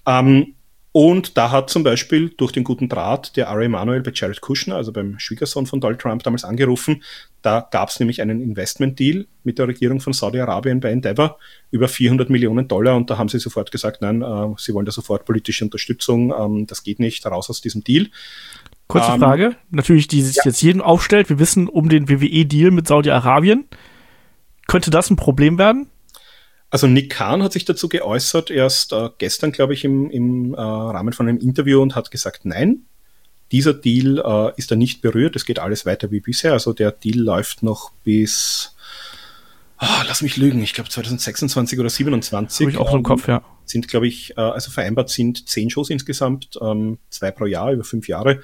Und da hat zum Beispiel durch den guten Draht der Ari Emanuel bei Jared Kushner, also beim Schwiegersohn von Donald Trump, damals angerufen. Da gab es nämlich einen Investment-Deal mit der Regierung von Saudi-Arabien bei Endeavor über $400 Millionen und da haben sie sofort gesagt, nein, sie wollen da sofort politische Unterstützung, das geht nicht, raus aus diesem Deal. Kurze Frage, natürlich, die sich jetzt jedem aufstellt. Wir wissen um den WWE-Deal mit Saudi-Arabien. Könnte das ein Problem werden? Also Nick Khan hat sich dazu geäußert, erst gestern, glaube ich, im Rahmen von einem Interview und hat gesagt, nein, dieser Deal ist da nicht berührt, es geht alles weiter wie bisher. Also der Deal läuft noch bis, lass mich lügen, ich glaube 2026 oder 27. Habe ich auch so im Kopf, ja. Sind, glaube ich, also vereinbart sind 10 Shows insgesamt, 2 pro Jahr, über 5 Jahre.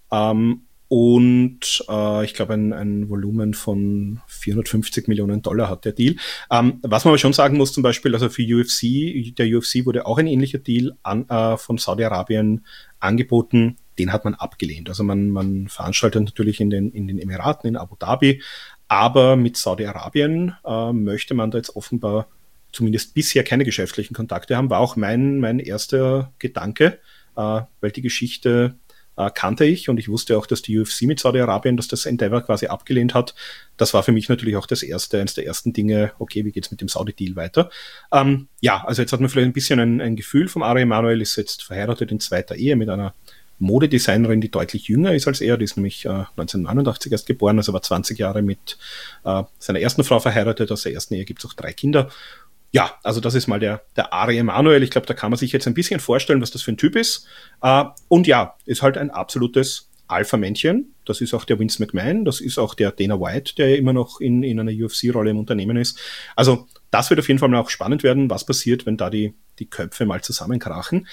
Und ich glaube, ein Volumen von $450 Millionen hat der Deal. Was man aber schon sagen muss, zum Beispiel, also für der UFC wurde auch ein ähnlicher Deal von Saudi-Arabien angeboten. Den hat man abgelehnt. Also man veranstaltet natürlich in den Emiraten, in Abu Dhabi, aber mit Saudi-Arabien möchte man da jetzt offenbar zumindest bisher keine geschäftlichen Kontakte haben. War auch mein erster Gedanke, weil die Geschichte kannte ich und ich wusste auch, dass die UFC mit Saudi-Arabien, dass das Endeavor quasi abgelehnt hat. Das war für mich natürlich auch eines der ersten Dinge, okay, wie geht's mit dem Saudi-Deal weiter? Also jetzt hat man vielleicht ein bisschen ein Gefühl vom Ari Emanuel, ist jetzt verheiratet in zweiter Ehe mit einer Modedesignerin, die deutlich jünger ist als er, die ist nämlich 1989 erst geboren, also war 20 Jahre mit seiner ersten Frau verheiratet, aus der ersten Ehe gibt's auch 3 Kinder. Ja, also das ist mal der Ari Emanuel. Ich glaube, da kann man sich jetzt ein bisschen vorstellen, was das für ein Typ ist. Und ja, ist halt ein absolutes Alpha-Männchen. Das ist auch der Vince McMahon, das ist auch der Dana White, der ja immer noch in einer UFC-Rolle im Unternehmen ist. Also das wird auf jeden Fall mal auch spannend werden, was passiert, wenn da die Köpfe mal zusammenkrachen.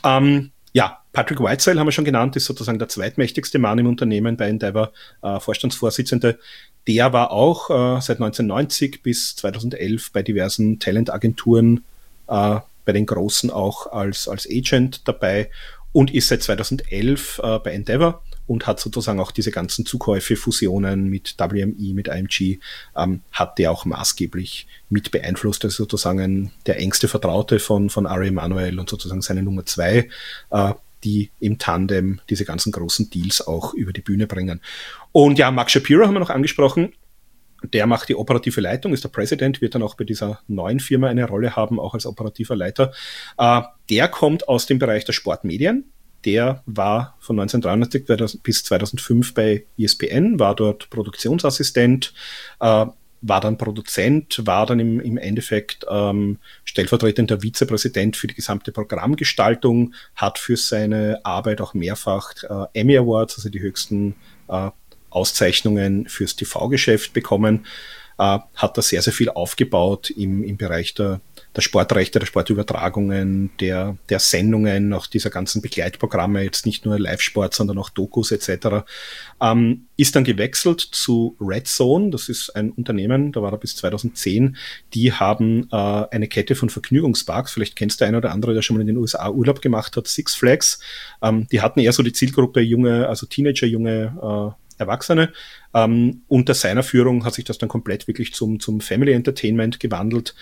Patrick Whitesell haben wir schon genannt, ist sozusagen der zweitmächtigste Mann im Unternehmen bei Endeavor, Vorstandsvorsitzende. Der war auch seit 1990 bis 2011 bei diversen Talentagenturen, bei den Großen auch als Agent dabei und ist seit 2011 bei Endeavor und hat sozusagen auch diese ganzen Zukäufe, Fusionen mit WME, mit IMG, hat der auch maßgeblich mit beeinflusst. Das ist sozusagen der engste Vertraute von Ari Emanuel und sozusagen seine Nummer 2, die im Tandem diese ganzen großen Deals auch über die Bühne bringen. Und ja, Mark Shapiro haben wir noch angesprochen. Der macht die operative Leitung, ist der President, wird dann auch bei dieser neuen Firma eine Rolle haben, auch als operativer Leiter. Der kommt aus dem Bereich der Sportmedien. Der war von 1993 bis 2005 bei ESPN, war dort Produktionsassistent, war dann Produzent, war dann im Endeffekt stellvertretender Vizepräsident für die gesamte Programmgestaltung, hat für seine Arbeit auch mehrfach Emmy Awards, also die höchsten Auszeichnungen fürs TV-Geschäft bekommen, hat da sehr, sehr viel aufgebaut im Bereich der Sportrechte, der Sportübertragungen, der Sendungen, auch dieser ganzen Begleitprogramme, jetzt nicht nur Live-Sport, sondern auch Dokus etc. Ist dann gewechselt zu Red Zone, das ist ein Unternehmen, da war er bis 2010, die haben eine Kette von Vergnügungsparks, vielleicht kennst du der eine oder andere, der schon mal in den USA Urlaub gemacht hat, Six Flags, die hatten eher so die Zielgruppe Teenager, junge Erwachsene. Unter seiner Führung hat sich das dann komplett wirklich zum Family Entertainment gewandelt.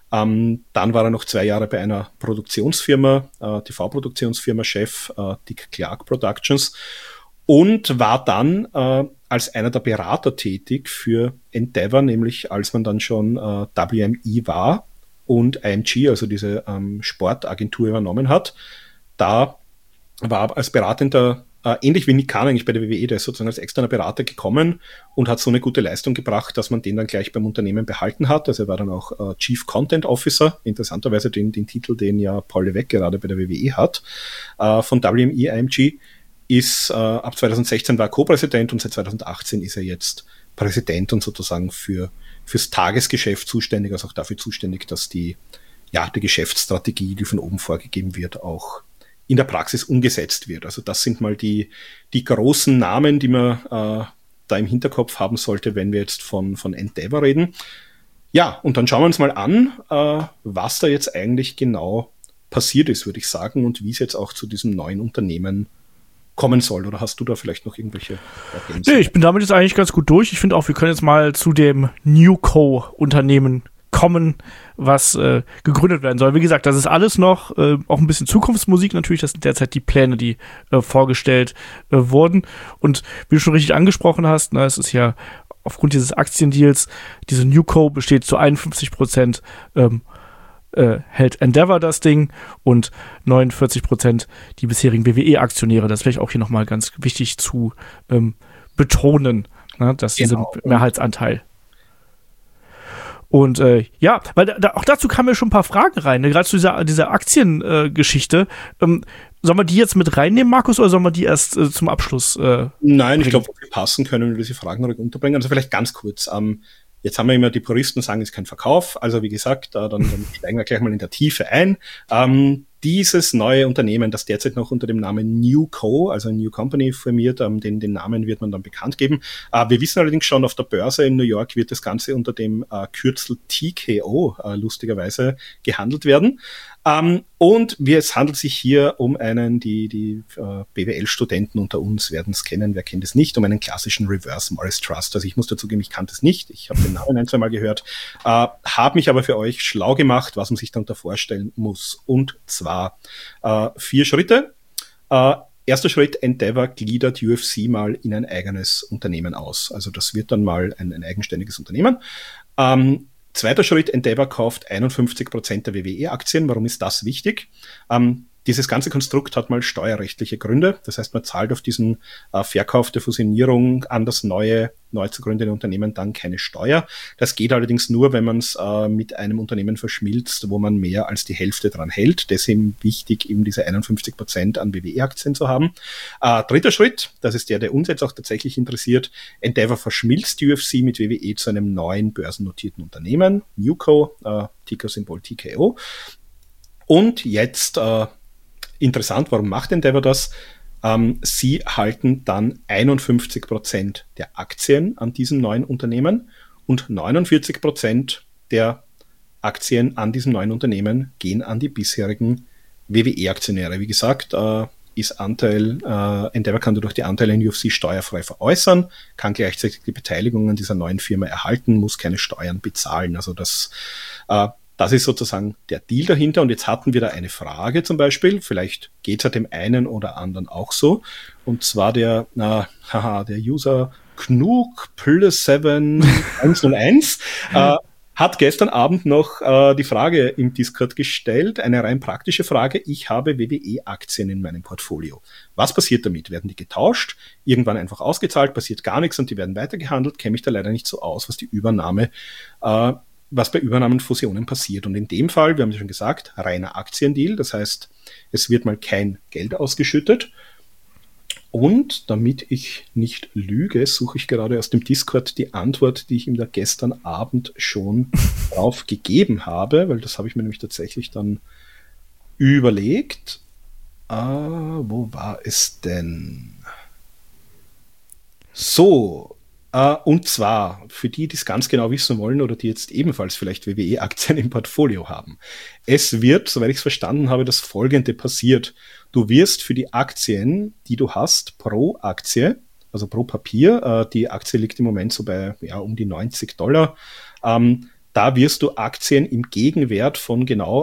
Dann war er noch 2 Jahre bei einer Produktionsfirma, TV-Produktionsfirma Chef, Dick Clark Productions, und war dann als einer der Berater tätig für Endeavor, nämlich als man dann schon WME war und IMG, also diese Sportagentur, übernommen hat. Da war als beratender, ähnlich wie Nick Khan eigentlich bei der WWE, der ist sozusagen als externer Berater gekommen und hat so eine gute Leistung gebracht, dass man den dann gleich beim Unternehmen behalten hat. Also er war dann auch Chief Content Officer, interessanterweise den Titel, den ja Paul Levesque gerade bei der WWE hat, von WME IMG. Ist ab 2016 war er Co-Präsident und seit 2018 ist er jetzt Präsident und sozusagen fürs Tagesgeschäft zuständig, also auch dafür zuständig, dass die Geschäftsstrategie, die von oben vorgegeben wird, auch in der Praxis umgesetzt wird. Also das sind mal die großen Namen, die man da im Hinterkopf haben sollte, wenn wir jetzt von Endeavor reden. Ja, und dann schauen wir uns mal an, was da jetzt eigentlich genau passiert ist, würde ich sagen, und wie es jetzt auch zu diesem neuen Unternehmen kommen soll. Oder hast du da vielleicht noch irgendwelche Ergänzungen? Nee, ich bin damit jetzt eigentlich ganz gut durch. Ich finde auch, wir können jetzt mal zu dem Newco-Unternehmen kommen, was gegründet werden soll. Wie gesagt, das ist alles noch auch ein bisschen Zukunftsmusik natürlich. Das sind derzeit die Pläne, die vorgestellt wurden. Und wie du schon richtig angesprochen hast, es ist ja aufgrund dieses Aktiendeals, diese Newco besteht zu 51% hält Endeavor das Ding und 49% die bisherigen WWE-Aktionäre. Das ist vielleicht auch hier nochmal ganz wichtig zu betonen, dass dieser Mehrheitsanteil. Und weil auch dazu kamen ja schon ein paar Fragen rein, gerade zu dieser Aktiengeschichte. Sollen wir die jetzt mit reinnehmen, Markus, oder sollen wir die erst zum Abschluss Nein, ich glaube, wir passen können, wir diese Fragen ruhig unterbringen. Also vielleicht ganz kurz. Jetzt haben wir immer, die Puristen sagen, es ist kein Verkauf. Also wie gesagt, dann steigen wir gleich mal in der Tiefe ein. Dieses neue Unternehmen, das derzeit noch unter dem Namen Newco, also New Company firmiert, den Namen wird man dann bekannt geben. Wir wissen allerdings schon, auf der Börse in New York wird das Ganze unter dem Kürzel TKO lustigerweise gehandelt werden. Und es handelt sich hier um die BWL-Studenten unter uns werden es kennen, wer kennt es nicht, um einen klassischen Reverse Morris Trust. Also ich muss dazu geben, ich kannte es nicht, ich habe den Namen 1-2 Mal gehört, habe mich aber für euch schlau gemacht, was man sich darunter vorstellen muss. Und zwar 4 Schritte. Erster Schritt, Endeavor gliedert UFC mal in ein eigenes Unternehmen aus. Also das wird dann mal ein eigenständiges Unternehmen. Zweiter Schritt, Endeavor kauft 51% der WWE-Aktien. Warum ist das wichtig? Dieses ganze Konstrukt hat mal steuerrechtliche Gründe. Das heißt, man zahlt auf diesen Verkauf der Fusionierung an das neu zu gründende Unternehmen dann keine Steuer. Das geht allerdings nur, wenn man es mit einem Unternehmen verschmilzt, wo man mehr als die Hälfte dran hält. Deswegen wichtig, eben diese 51% an WWE-Aktien zu haben. Dritter Schritt, das ist der uns jetzt auch tatsächlich interessiert. Endeavor verschmilzt UFC mit WWE zu einem neuen börsennotierten Unternehmen, Newco, Ticker-Symbol TKO. Und jetzt interessant, warum macht Endeavor das? Sie halten dann 51% der Aktien an diesem neuen Unternehmen und 49% der Aktien an diesem neuen Unternehmen gehen an die bisherigen WWE-Aktionäre. Wie gesagt, Endeavor kann durch die Anteile in UFC steuerfrei veräußern, kann gleichzeitig die Beteiligung an dieser neuen Firma erhalten, muss keine Steuern bezahlen. Also das ist sozusagen der Deal dahinter. Und jetzt hatten wir da eine Frage zum Beispiel. Vielleicht geht es ja dem einen oder anderen auch so. Und zwar der User Knuk+7 hat gestern Abend noch die Frage im Discord gestellt. Eine rein praktische Frage. Ich habe WWE-Aktien in meinem Portfolio. Was passiert damit? Werden die getauscht? Irgendwann einfach ausgezahlt? Passiert gar nichts und die werden weitergehandelt? Kenne mich da leider nicht so aus, was bei Übernahmen, Fusionen passiert. Und in dem Fall, wir haben es schon gesagt, reiner Aktiendeal. Das heißt, es wird mal kein Geld ausgeschüttet. Und damit ich nicht lüge, suche ich gerade aus dem Discord die Antwort, die ich ihm da gestern Abend schon drauf gegeben habe, weil das habe ich mir nämlich tatsächlich dann überlegt. Wo war es denn? So, und zwar, für die es ganz genau wissen wollen oder die jetzt ebenfalls vielleicht WWE-Aktien im Portfolio haben. Es wird, soweit ich es verstanden habe, das Folgende passiert. Du wirst für die Aktien, die du hast, pro Aktie, also pro Papier, die Aktie liegt im Moment so bei um die $90, Da wirst du Aktien im Gegenwert von genau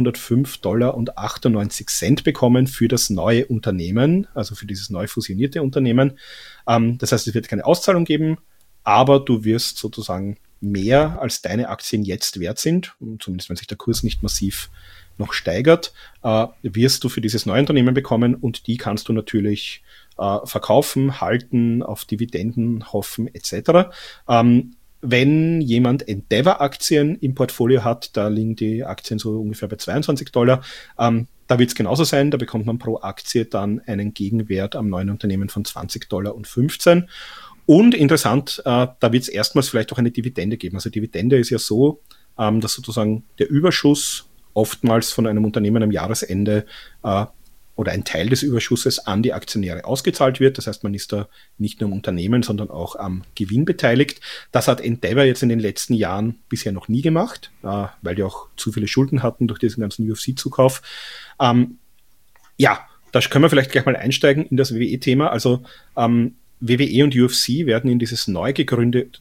$105,98 bekommen für das neue Unternehmen, also für dieses neu fusionierte Unternehmen. Das heißt, es wird keine Auszahlung geben, aber du wirst sozusagen mehr als deine Aktien jetzt wert sind, zumindest wenn sich der Kurs nicht massiv noch steigert, wirst du für dieses neue Unternehmen bekommen und die kannst du natürlich verkaufen, halten, auf Dividenden hoffen etc. Wenn jemand Endeavour-Aktien im Portfolio hat, da liegen die Aktien so ungefähr bei $22, da wird es genauso sein, da bekommt man pro Aktie dann einen Gegenwert am neuen Unternehmen von $20,15. Und interessant, da wird es erstmals vielleicht auch eine Dividende geben. Also Dividende ist ja so, dass sozusagen der Überschuss oftmals von einem Unternehmen am Jahresende oder ein Teil des Überschusses an die Aktionäre ausgezahlt wird. Das heißt, man ist da nicht nur am Unternehmen, sondern auch am Gewinn beteiligt. Das hat Endeavour jetzt in den letzten Jahren bisher noch nie gemacht, weil die auch zu viele Schulden hatten durch diesen ganzen UFC-Zukauf. Ja, da können wir vielleicht gleich mal einsteigen in das WWE-Thema. Also WWE und UFC werden in dieses neu gegründete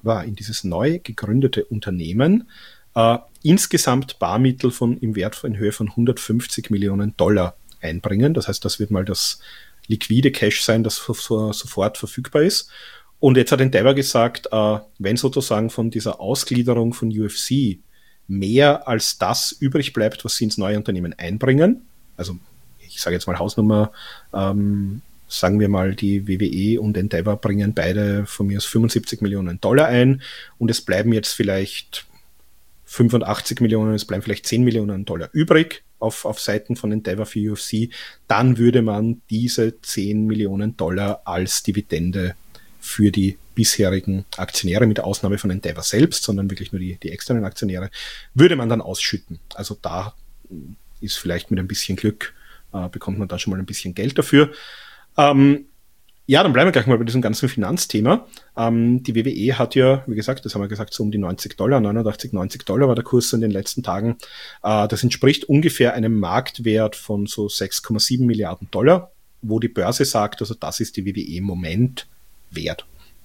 Unternehmen insgesamt Barmittel im Wert in Höhe von $150 Millionen einbringen. Das heißt, das wird mal das liquide Cash sein, das sofort verfügbar ist. Und jetzt hat Endeavour gesagt, wenn sozusagen von dieser Ausgliederung von UFC mehr als das übrig bleibt, was sie ins neue Unternehmen einbringen, also ich sage jetzt mal Hausnummer, sagen wir mal, die WWE und Endeavour bringen beide von mir aus $75 Millionen ein und es bleiben jetzt vielleicht 85 Millionen, es bleiben vielleicht $10 Millionen übrig auf Seiten von Endeavour für UFC, dann würde man diese $10 Millionen als Dividende für die bisherigen Aktionäre, mit Ausnahme von Endeavour selbst, sondern wirklich nur die externen Aktionäre, würde man dann ausschütten. Also da ist vielleicht mit ein bisschen Glück, bekommt man da schon mal ein bisschen Geld dafür. Ja, dann bleiben wir gleich mal bei diesem ganzen Finanzthema. Die WWE hat ja, wie gesagt, das haben wir gesagt, so um die $90, 89, $90 war der Kurs in den letzten Tagen. Das entspricht ungefähr einem Marktwert von so $6,7 Milliarden, wo die Börse sagt, also das ist die WWE im Moment wert.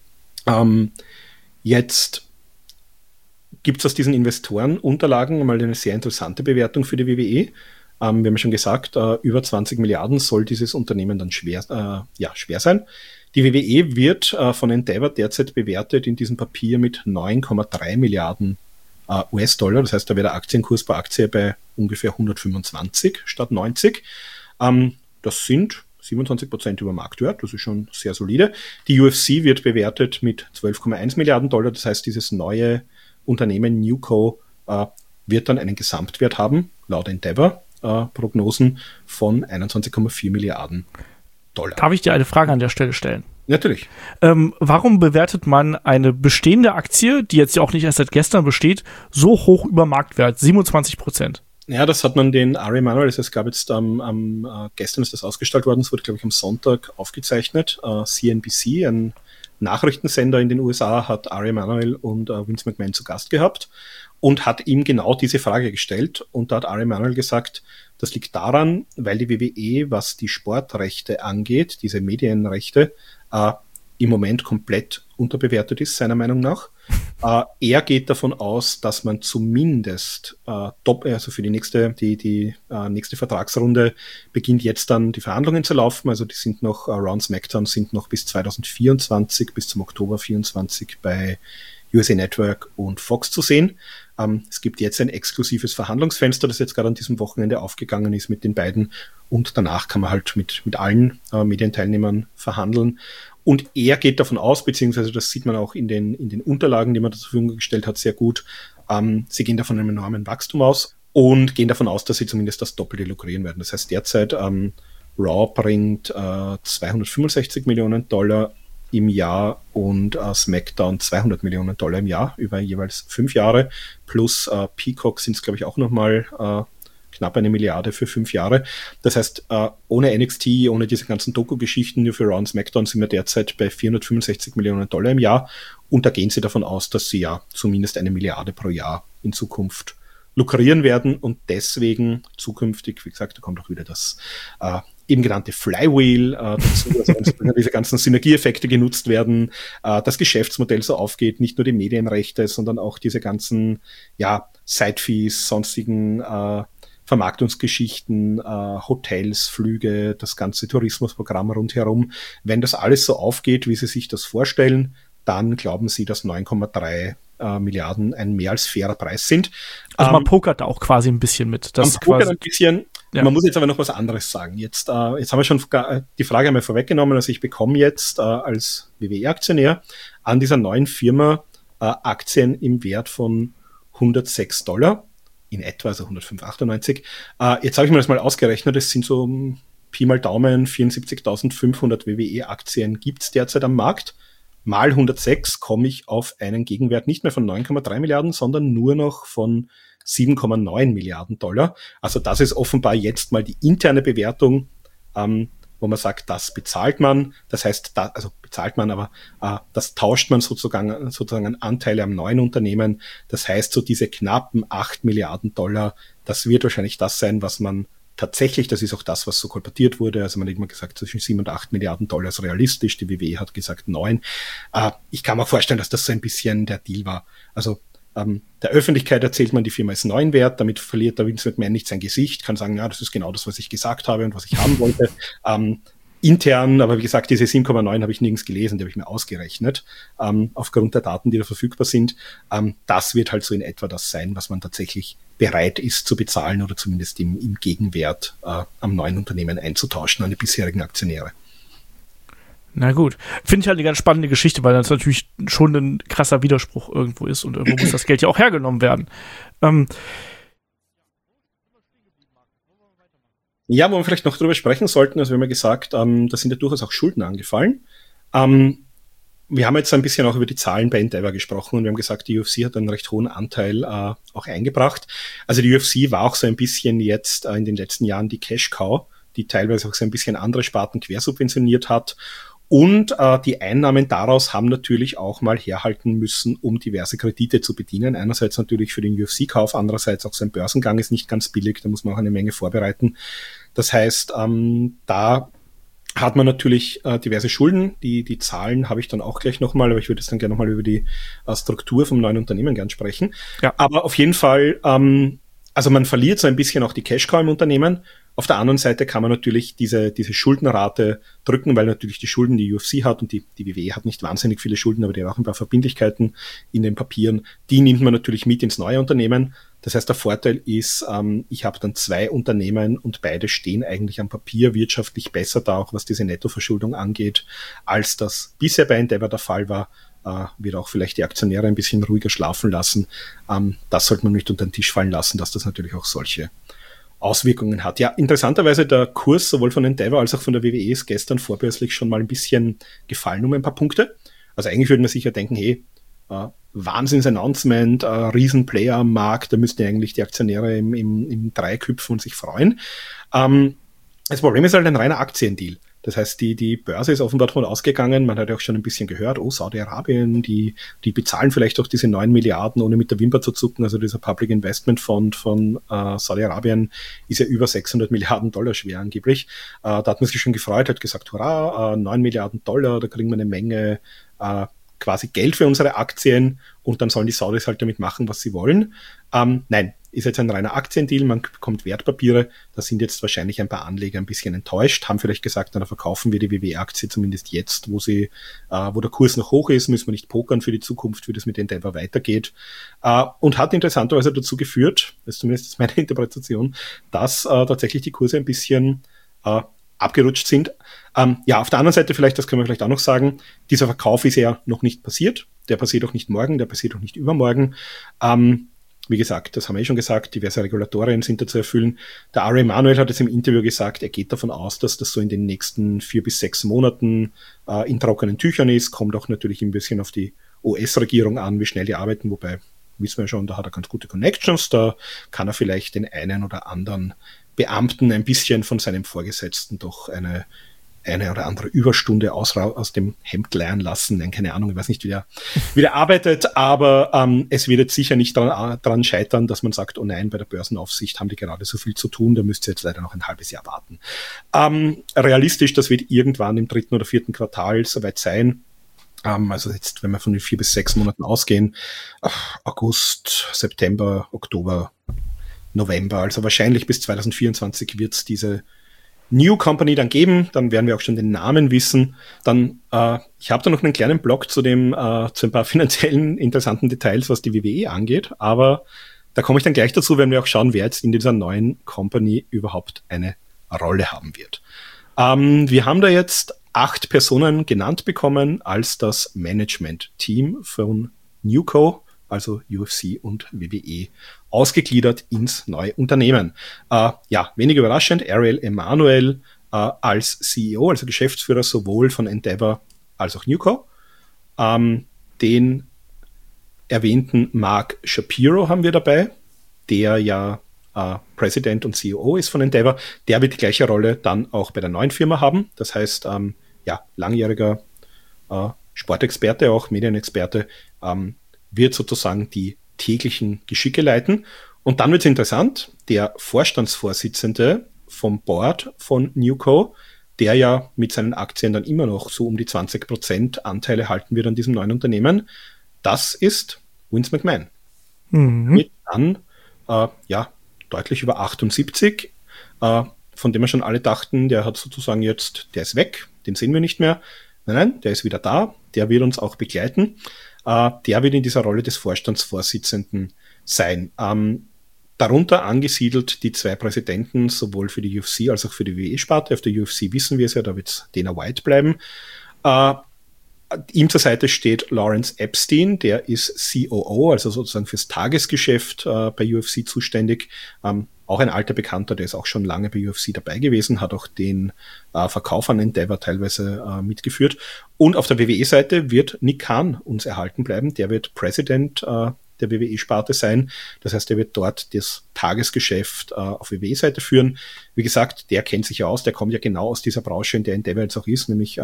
Jetzt gibt es aus diesen Investorenunterlagen mal eine sehr interessante Bewertung für die WWE. Wir haben ja schon gesagt, über 20 Milliarden soll dieses Unternehmen dann schwer sein. Die WWE wird von Endeavour derzeit bewertet in diesem Papier mit 9,3 Milliarden US-Dollar. Das heißt, da wäre der Aktienkurs pro Aktie bei ungefähr 125 statt 90. Das sind 27% über Marktwert, das ist schon sehr solide. Die UFC wird bewertet mit 12,1 Milliarden Dollar. Das heißt, dieses neue Unternehmen Newco wird dann einen Gesamtwert haben, laut Endeavour, Prognosen von 21,4 Milliarden Dollar. Darf ich dir eine Frage an der Stelle stellen? Natürlich. Warum bewertet man eine bestehende Aktie, die jetzt ja auch nicht erst seit gestern besteht, so hoch über Marktwert, 27%? Ja, das hat man den Ari Emanuel, es gab jetzt gestern ist das ausgestrahlt worden, es wurde, glaube ich, am Sonntag aufgezeichnet. CNBC, ein Nachrichtensender in den USA, hat Ari Emanuel und Vince McMahon zu Gast gehabt und hat ihm genau diese Frage gestellt. Und da hat Ari Emanuel gesagt, das liegt daran, weil die WWE, was die Sportrechte angeht, diese Medienrechte, im Moment komplett unterbewertet ist, seiner Meinung nach. Er geht davon aus, dass man zumindest also für die nächste Vertragsrunde beginnt jetzt dann die Verhandlungen zu laufen. Also die sind noch, Raw und SmackDown sind noch bis 2024, bis zum Oktober 24 bei USA Network und Fox zu sehen. Es gibt jetzt ein exklusives Verhandlungsfenster, das jetzt gerade an diesem Wochenende aufgegangen ist mit den beiden. Und danach kann man halt mit allen Medienteilnehmern verhandeln. Und er geht davon aus, beziehungsweise das sieht man auch in den Unterlagen, die man zur Verfügung gestellt hat, sehr gut. Sie gehen da von einem enormen Wachstum aus und gehen davon aus, dass sie zumindest das Doppelte lukrieren werden. Das heißt, derzeit Raw bringt 265 Millionen Dollar im Jahr und SmackDown 200 Millionen Dollar im Jahr über jeweils 5 Jahre. Plus Peacock sind es, glaube ich, auch nochmal knapp 1 Milliarde für 5 Jahre. Das heißt, ohne NXT, ohne diese ganzen Doku-Geschichten, nur für Raw und SmackDown sind wir derzeit bei 465 Millionen Dollar im Jahr. Und da gehen sie davon aus, dass sie ja zumindest 1 Milliarde pro Jahr in Zukunft lukrieren werden und deswegen zukünftig, wie gesagt, da kommt auch wieder das eben genannte Flywheel, dazu, also diese ganzen Synergieeffekte genutzt werden, das Geschäftsmodell so aufgeht, nicht nur die Medienrechte, sondern auch diese ganzen, Sidefees, sonstigen Vermarktungsgeschichten, Hotels, Flüge, das ganze Tourismusprogramm rundherum. Wenn das alles so aufgeht, wie Sie sich das vorstellen, dann glauben Sie, dass 9,3 Milliarden ein mehr als fairer Preis sind. Also man pokert da auch quasi ein bisschen mit. Man pokert ein bisschen. Ja. Man muss jetzt aber noch was anderes sagen. Jetzt haben wir schon die Frage einmal vorweggenommen. Also ich bekomme jetzt als WWE-Aktionär an dieser neuen Firma Aktien im Wert von $106 in etwa, also 105,98. Jetzt habe ich mir das mal ausgerechnet. Das sind so Pi mal Daumen 74.500 WWE-Aktien gibt's derzeit am Markt. Mal 106 komme ich auf einen Gegenwert nicht mehr von 9,3 Milliarden, sondern nur noch von 7,9 Milliarden $. Also das ist offenbar jetzt mal die interne Bewertung, wo man sagt, das bezahlt man. Das heißt, bezahlt man, aber das tauscht man sozusagen an Anteile am neuen Unternehmen. Das heißt, so diese knappen 8 Milliarden $, das wird wahrscheinlich das sein, was man tatsächlich, das ist auch das, was so kolportiert wurde. Also man hat immer gesagt, zwischen 7 und 8 Milliarden $ ist realistisch. Die WWE hat gesagt 9. Ich kann mir vorstellen, dass das so ein bisschen der Deal war. Also der Öffentlichkeit erzählt man, die Firma ist 9 wert, damit verliert der Vince McMahon nicht sein Gesicht, kann sagen, ja, das ist genau das, was ich gesagt habe und was ich haben wollte. Intern, aber wie gesagt, diese 7,9 habe ich nirgends gelesen, die habe ich mir ausgerechnet, aufgrund der Daten, die da verfügbar sind. Das wird halt so in etwa das sein, was man tatsächlich bereit ist zu bezahlen oder zumindest im Gegenwert am neuen Unternehmen einzutauschen an die bisherigen Aktionäre. Na gut. Finde ich halt eine ganz spannende Geschichte, weil das natürlich schon ein krasser Widerspruch irgendwo ist und irgendwo muss das Geld ja auch hergenommen werden. Ja, wo wir vielleicht noch drüber sprechen sollten, also wir haben ja gesagt, da sind ja durchaus auch Schulden angefallen. Wir haben jetzt ein bisschen auch über die Zahlen bei Endeavor gesprochen und wir haben gesagt, die UFC hat einen recht hohen Anteil auch eingebracht. Also die UFC war auch so ein bisschen jetzt in den letzten Jahren die Cash-Cow, die teilweise auch so ein bisschen andere Sparten quersubventioniert hat. Und die Einnahmen daraus haben natürlich auch mal herhalten müssen, um diverse Kredite zu bedienen. Einerseits natürlich für den UFC-Kauf, andererseits auch sein Börsengang ist nicht ganz billig, da muss man auch eine Menge vorbereiten. Das heißt, da hat man natürlich diverse Schulden. Die Zahlen habe ich dann auch gleich nochmal, aber ich würde jetzt dann gerne nochmal über die Struktur vom neuen Unternehmen gern sprechen. Ja. Aber auf jeden Fall, also man verliert so ein bisschen auch die Cash-Cow im Unternehmen. Auf der anderen Seite kann man natürlich diese Schuldenrate drücken, weil natürlich die Schulden, die UFC hat und die WWE hat nicht wahnsinnig viele Schulden, aber die hat auch ein paar Verbindlichkeiten in den Papieren. Die nimmt man natürlich mit ins neue Unternehmen. Das heißt, der Vorteil ist, ich habe dann 2 Unternehmen und beide stehen eigentlich am Papier wirtschaftlich besser da, auch was diese Nettoverschuldung angeht, als das bisher bei Endeavor der Fall war. Wird auch vielleicht die Aktionäre ein bisschen ruhiger schlafen lassen. Das sollte man nicht unter den Tisch fallen lassen, dass das natürlich auch solche Auswirkungen hat. Ja, interessanterweise der Kurs sowohl von Endeavor als auch von der WWE ist gestern vorbörslich schon mal ein bisschen gefallen um ein paar Punkte. Also eigentlich würde man sich ja denken, hey, Wahnsinns-Announcement, Riesenplayer am Markt, da müssten eigentlich die Aktionäre im Dreieck hüpfen und sich freuen. Das Problem ist halt ein reiner Aktiendeal. Das heißt, die Börse ist offenbar davon ausgegangen, man hat ja auch schon ein bisschen gehört, Saudi-Arabien, die bezahlen vielleicht auch diese 9 Milliarden, ohne mit der Wimper zu zucken. Also dieser Public Investment Fund von Saudi-Arabien ist ja über 600 Milliarden $ schwer angeblich. Da hat man sich schon gefreut, hat gesagt, hurra, 9 Milliarden $, da kriegen wir eine Menge quasi Geld für unsere Aktien und dann sollen die Saudis halt damit machen, was sie wollen. Nein, ist jetzt ein reiner Aktiendeal, man bekommt Wertpapiere, da sind jetzt wahrscheinlich ein paar Anleger ein bisschen enttäuscht, haben vielleicht gesagt, dann verkaufen wir die WWE-Aktie zumindest jetzt, wo der Kurs noch hoch ist, müssen wir nicht pokern für die Zukunft, wie das mit Endeavor weitergeht. Und hat interessanterweise dazu geführt, das ist zumindest meine Interpretation, dass tatsächlich die Kurse ein bisschen abgerutscht sind. Ja, auf der anderen Seite vielleicht, das können wir vielleicht auch noch sagen, dieser Verkauf ist ja noch nicht passiert, der passiert auch nicht morgen, der passiert auch nicht übermorgen. Wie gesagt, das haben wir schon gesagt, diverse Regulatorien sind da zu erfüllen. Der Ari Emanuel hat jetzt im Interview gesagt, er geht davon aus, dass das so in den nächsten 4 bis 6 Monaten in trockenen Tüchern ist. Kommt auch natürlich ein bisschen auf die US-Regierung an, wie schnell die arbeiten, wobei, wissen wir schon, da hat er ganz gute Connections, da kann er vielleicht den einen oder anderen Beamten ein bisschen von seinem Vorgesetzten doch eine eine oder andere Überstunde aus dem Hemd leiern lassen. Nein, keine Ahnung, ich weiß nicht, wie der arbeitet, aber es wird jetzt sicher nicht dran scheitern, dass man sagt, oh nein, bei der Börsenaufsicht haben die gerade so viel zu tun, da müsst ihr jetzt leider noch ein halbes Jahr warten. Realistisch, das wird irgendwann im 3. oder 4. Quartal soweit sein. Also jetzt, wenn wir von den 4 bis 6 Monaten ausgehen, August, September, Oktober, November, also wahrscheinlich bis 2024 wird es diese New Company dann geben, dann werden wir auch schon den Namen wissen. Dann, ich habe da noch einen kleinen Blog zu ein paar finanziellen interessanten Details, was die WWE angeht, aber da komme ich dann gleich dazu, wenn wir auch schauen, wer jetzt in dieser neuen Company überhaupt eine Rolle haben wird. Wir haben da jetzt 8 Personen genannt bekommen als das Management-Team von Newco, also UFC und WWE, ausgegliedert ins neue Unternehmen. Wenig überraschend, Ariel Emanuel als CEO, also Geschäftsführer sowohl von Endeavor als auch Newco. Den erwähnten Mark Shapiro haben wir dabei, der ja President und CEO ist von Endeavor. Der wird die gleiche Rolle dann auch bei der neuen Firma haben. Das heißt, langjähriger Sportexperte, auch Medienexperte, wird sozusagen die täglichen Geschicke leiten. Und dann wird es interessant, der Vorstandsvorsitzende vom Board von Newco, der ja mit seinen Aktien dann immer noch so um die 20% Anteile halten wird an diesem neuen Unternehmen, das ist Vince McMahon. Mit dann deutlich über 78, von dem wir schon alle dachten, der hat sozusagen jetzt, der ist weg, den sehen wir nicht mehr. Nein, der ist wieder da, der wird uns auch begleiten. Der wird in dieser Rolle des Vorstandsvorsitzenden sein. Darunter angesiedelt die 2 Präsidenten, sowohl für die UFC als auch für die WWE-Sparte. Auf der UFC wissen wir es ja, da wird es Dana White bleiben. Ihm zur Seite steht Lawrence Epstein, der ist COO, also sozusagen fürs Tagesgeschäft bei UFC zuständig. Auch ein alter Bekannter, der ist auch schon lange bei UFC dabei gewesen, hat auch den Verkauf an Endeavor teilweise mitgeführt. Und auf der WWE-Seite wird Nick Khan uns erhalten bleiben. Der wird President der WWE-Sparte sein. Das heißt, er wird dort das Tagesgeschäft auf WWE-Seite führen. Wie gesagt, der kennt sich ja aus, der kommt ja genau aus dieser Branche, in der Endeavor jetzt auch ist, nämlich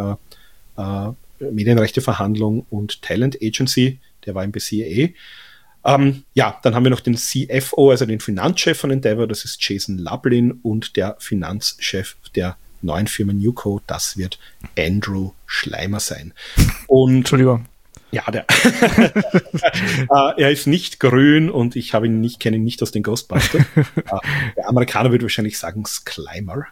Medienrechteverhandlung und Talent Agency. Der war im BCAA. Dann haben wir noch den CFO, also den Finanzchef von Endeavor, das ist Jason Lublin, und der Finanzchef der neuen Firma Newco, das wird Andrew Schleimer sein. Und Entschuldigung. Ja, er ist nicht grün und ich kenne ihn nicht aus den Ghostbusters. Der Amerikaner würde wahrscheinlich sagen Schleimer.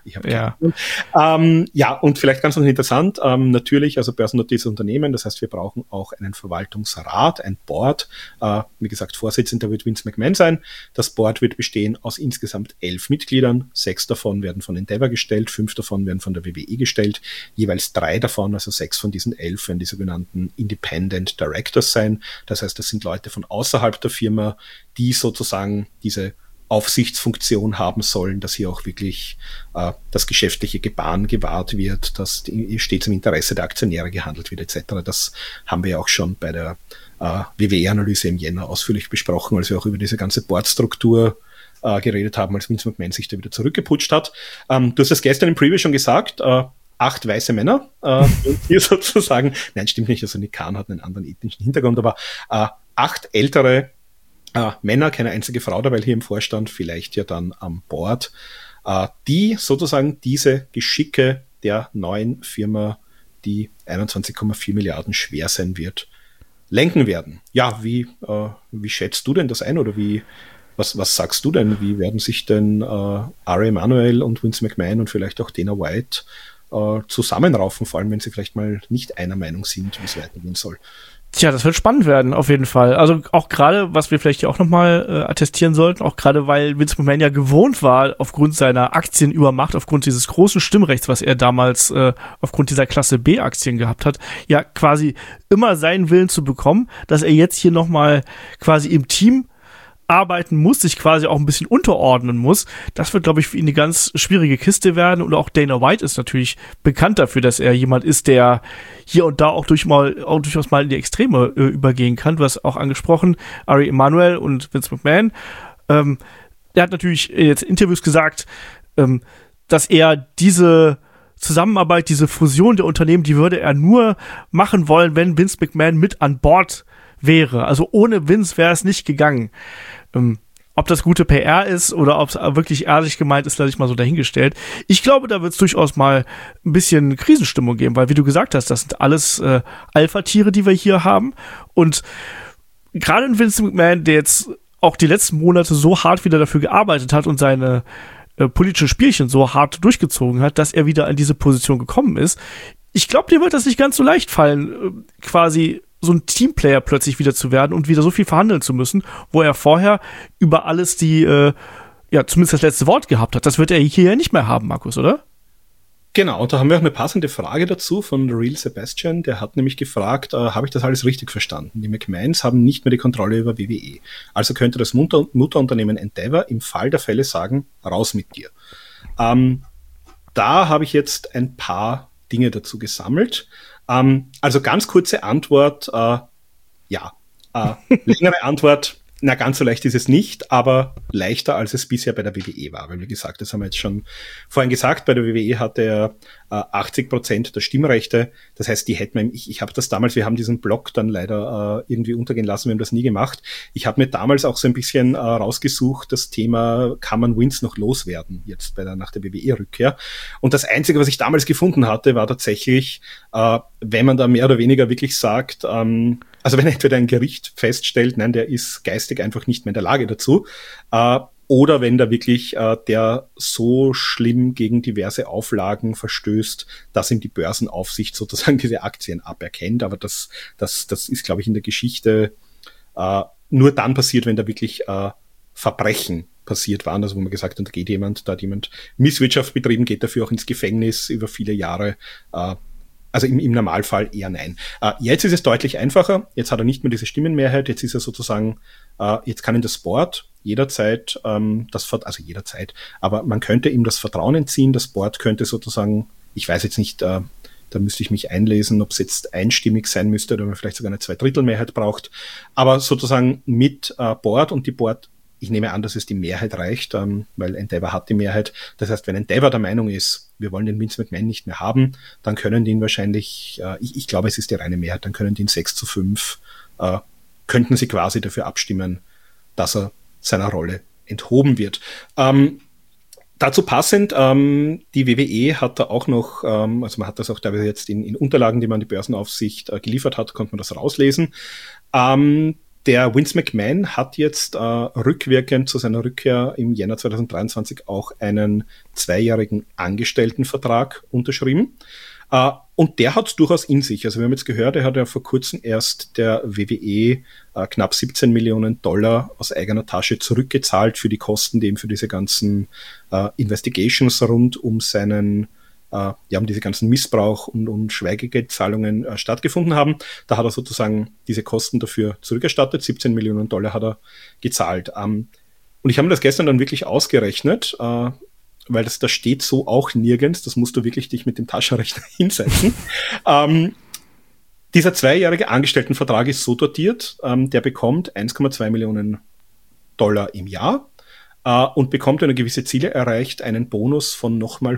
Und vielleicht ganz noch interessant, natürlich, also börsennotiertes Unternehmen, das heißt, wir brauchen auch einen Verwaltungsrat, ein Board. Wie gesagt, Vorsitzender wird Vince McMahon sein. Das Board wird bestehen aus insgesamt 11 Mitgliedern. 6 davon werden von Endeavor gestellt, 5 davon werden von der WWE gestellt. Jeweils 3 davon, also 6 von diesen 11, werden die sogenannten Independent Directors sein. Das heißt, das sind Leute von außerhalb der Firma, die sozusagen diese Aufsichtsfunktion haben sollen, dass hier auch wirklich das geschäftliche Gebaren gewahrt wird, dass stets im Interesse der Aktionäre gehandelt wird etc. Das haben wir ja auch schon bei der WWE-Analyse im Jänner ausführlich besprochen, als wir auch über diese ganze Boardstruktur geredet haben, als Vince McMahon sich da wieder zurückgeputscht hat. Du hast das gestern im Preview schon gesagt, 8 weiße Männer, und hier sozusagen, nein, stimmt nicht, also Nick Khan hat einen anderen ethnischen Hintergrund, aber 8 ältere Männer, keine einzige Frau dabei hier im Vorstand, vielleicht ja dann am Board, die sozusagen diese Geschicke der neuen Firma, die 21,4 Milliarden schwer sein wird, lenken werden. Ja, wie schätzt du denn das ein, oder was sagst du denn, wie werden sich denn Ari Emanuel und Vince McMahon und vielleicht auch Dana White zusammenraufen, vor allem wenn sie vielleicht mal nicht einer Meinung sind, wie es weitergehen soll? Tja, das wird spannend werden, auf jeden Fall. Also auch gerade, was wir vielleicht hier auch nochmal attestieren sollten, auch gerade, weil Vince McMahon ja gewohnt war, aufgrund seiner Aktienübermacht, aufgrund dieses großen Stimmrechts, was er damals aufgrund dieser Klasse B-Aktien gehabt hat, ja quasi immer seinen Willen zu bekommen, dass er jetzt hier nochmal quasi im Team arbeiten muss, sich quasi auch ein bisschen unterordnen muss. Das wird, glaube ich, für ihn eine ganz schwierige Kiste werden. Und auch Dana White ist natürlich bekannt dafür, dass er jemand ist, der hier und da auch durchaus mal in die Extreme übergehen kann. Du hast auch angesprochen, Ari Emanuel und Vince McMahon. Der hat natürlich jetzt in Interviews gesagt, dass er diese Zusammenarbeit, diese Fusion der Unternehmen, die würde er nur machen wollen, wenn Vince McMahon mit an Bord wäre. Also ohne Vince wäre es nicht gegangen. Ob das gute PR ist oder ob es wirklich ehrlich gemeint ist, lasse ich mal so dahingestellt. Ich glaube, da wird es durchaus mal ein bisschen Krisenstimmung geben, weil, wie du gesagt hast, das sind alles Alpha-Tiere, die wir hier haben. Und gerade ein Vince McMahon, der jetzt auch die letzten Monate so hart wieder dafür gearbeitet hat und seine politischen Spielchen so hart durchgezogen hat, dass er wieder in diese Position gekommen ist. Ich glaube, dir wird das nicht ganz so leicht fallen, quasi so ein Teamplayer plötzlich wieder zu werden und wieder so viel verhandeln zu müssen, wo er vorher über alles zumindest das letzte Wort gehabt hat. Das wird er hier ja nicht mehr haben, Markus, oder? Genau, und da haben wir auch eine passende Frage dazu von Real Sebastian. Der hat nämlich gefragt, habe ich das alles richtig verstanden? Die McMahons haben nicht mehr die Kontrolle über WWE. Also könnte das Mutterunternehmen Endeavor im Fall der Fälle sagen, raus mit dir. Da habe ich jetzt ein paar Dinge dazu gesammelt. Also ganz kurze Antwort, längere Antwort, na, ganz so leicht ist es nicht, aber leichter, als es bisher bei der WWE war. Weil, wie gesagt, das haben wir jetzt schon vorhin gesagt, bei der WWE hatte er 80% der Stimmrechte. Das heißt, die hätten wir, ich habe das damals, wir haben diesen Blog dann leider irgendwie untergehen lassen, wir haben das nie gemacht. Ich habe mir damals auch so ein bisschen rausgesucht, das Thema, kann man Vince noch loswerden, jetzt nach der WWE-Rückkehr. Und das Einzige, was ich damals gefunden hatte, war tatsächlich, wenn man da mehr oder weniger wirklich sagt, also wenn entweder ein Gericht feststellt, nein, der ist geistig einfach nicht mehr in der Lage dazu, oder wenn da wirklich der so schlimm gegen diverse Auflagen verstößt, dass ihm die Börsenaufsicht sozusagen diese Aktien aberkennt. Aber das ist, glaube ich, in der Geschichte nur dann passiert, wenn da wirklich Verbrechen passiert waren, also wo man gesagt hat, da hat jemand Misswirtschaft betrieben, geht dafür auch ins Gefängnis über viele Jahre. Also im Normalfall eher nein. Jetzt ist es deutlich einfacher. Jetzt hat er nicht mehr diese Stimmenmehrheit. Jetzt ist er sozusagen, jetzt kann ihm das Board jederzeit, jederzeit, aber man könnte ihm das Vertrauen entziehen. Das Board könnte sozusagen, ich weiß jetzt nicht, da müsste ich mich einlesen, ob es jetzt einstimmig sein müsste oder man vielleicht sogar eine Zweidrittelmehrheit braucht. Aber sozusagen mit Board und die Board, ich nehme an, dass es die Mehrheit reicht, weil Endeavor hat die Mehrheit. Das heißt, wenn Endeavor der Meinung ist, wir wollen den Vince McMahon nicht mehr haben, dann können die ihn wahrscheinlich, ich glaube, es ist die reine Mehrheit, dann können die ihn 6-5, könnten sie quasi dafür abstimmen, dass er seiner Rolle enthoben wird. Dazu passend, die WWE hat da auch noch, also man hat das auch teilweise jetzt in Unterlagen, die man an die Börsenaufsicht geliefert hat, konnte man das rauslesen. Der Vince McMahon hat jetzt rückwirkend zu seiner Rückkehr im Jänner 2023 auch einen 2-jährigen Angestelltenvertrag unterschrieben. Und der hat durchaus in sich. Also wir haben jetzt gehört, er hat ja vor kurzem erst der WWE knapp 17 Millionen Dollar aus eigener Tasche zurückgezahlt für die Kosten, die eben für diese ganzen Investigations rund um seinen um diese ganzen Missbrauch und Schweigegeldzahlungen stattgefunden haben. Da hat er sozusagen diese Kosten dafür zurückerstattet. 17 Millionen Dollar hat er gezahlt. Und ich habe mir das gestern dann wirklich ausgerechnet, weil das steht so auch nirgends. Das musst du wirklich dich mit dem Taschenrechner hinsetzen. Dieser 2-jährige Angestelltenvertrag ist so dotiert, der bekommt 1,2 Millionen Dollar im Jahr. Und bekommt, wenn er gewisse Ziele erreicht, einen Bonus von nochmal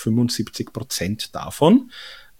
175% davon.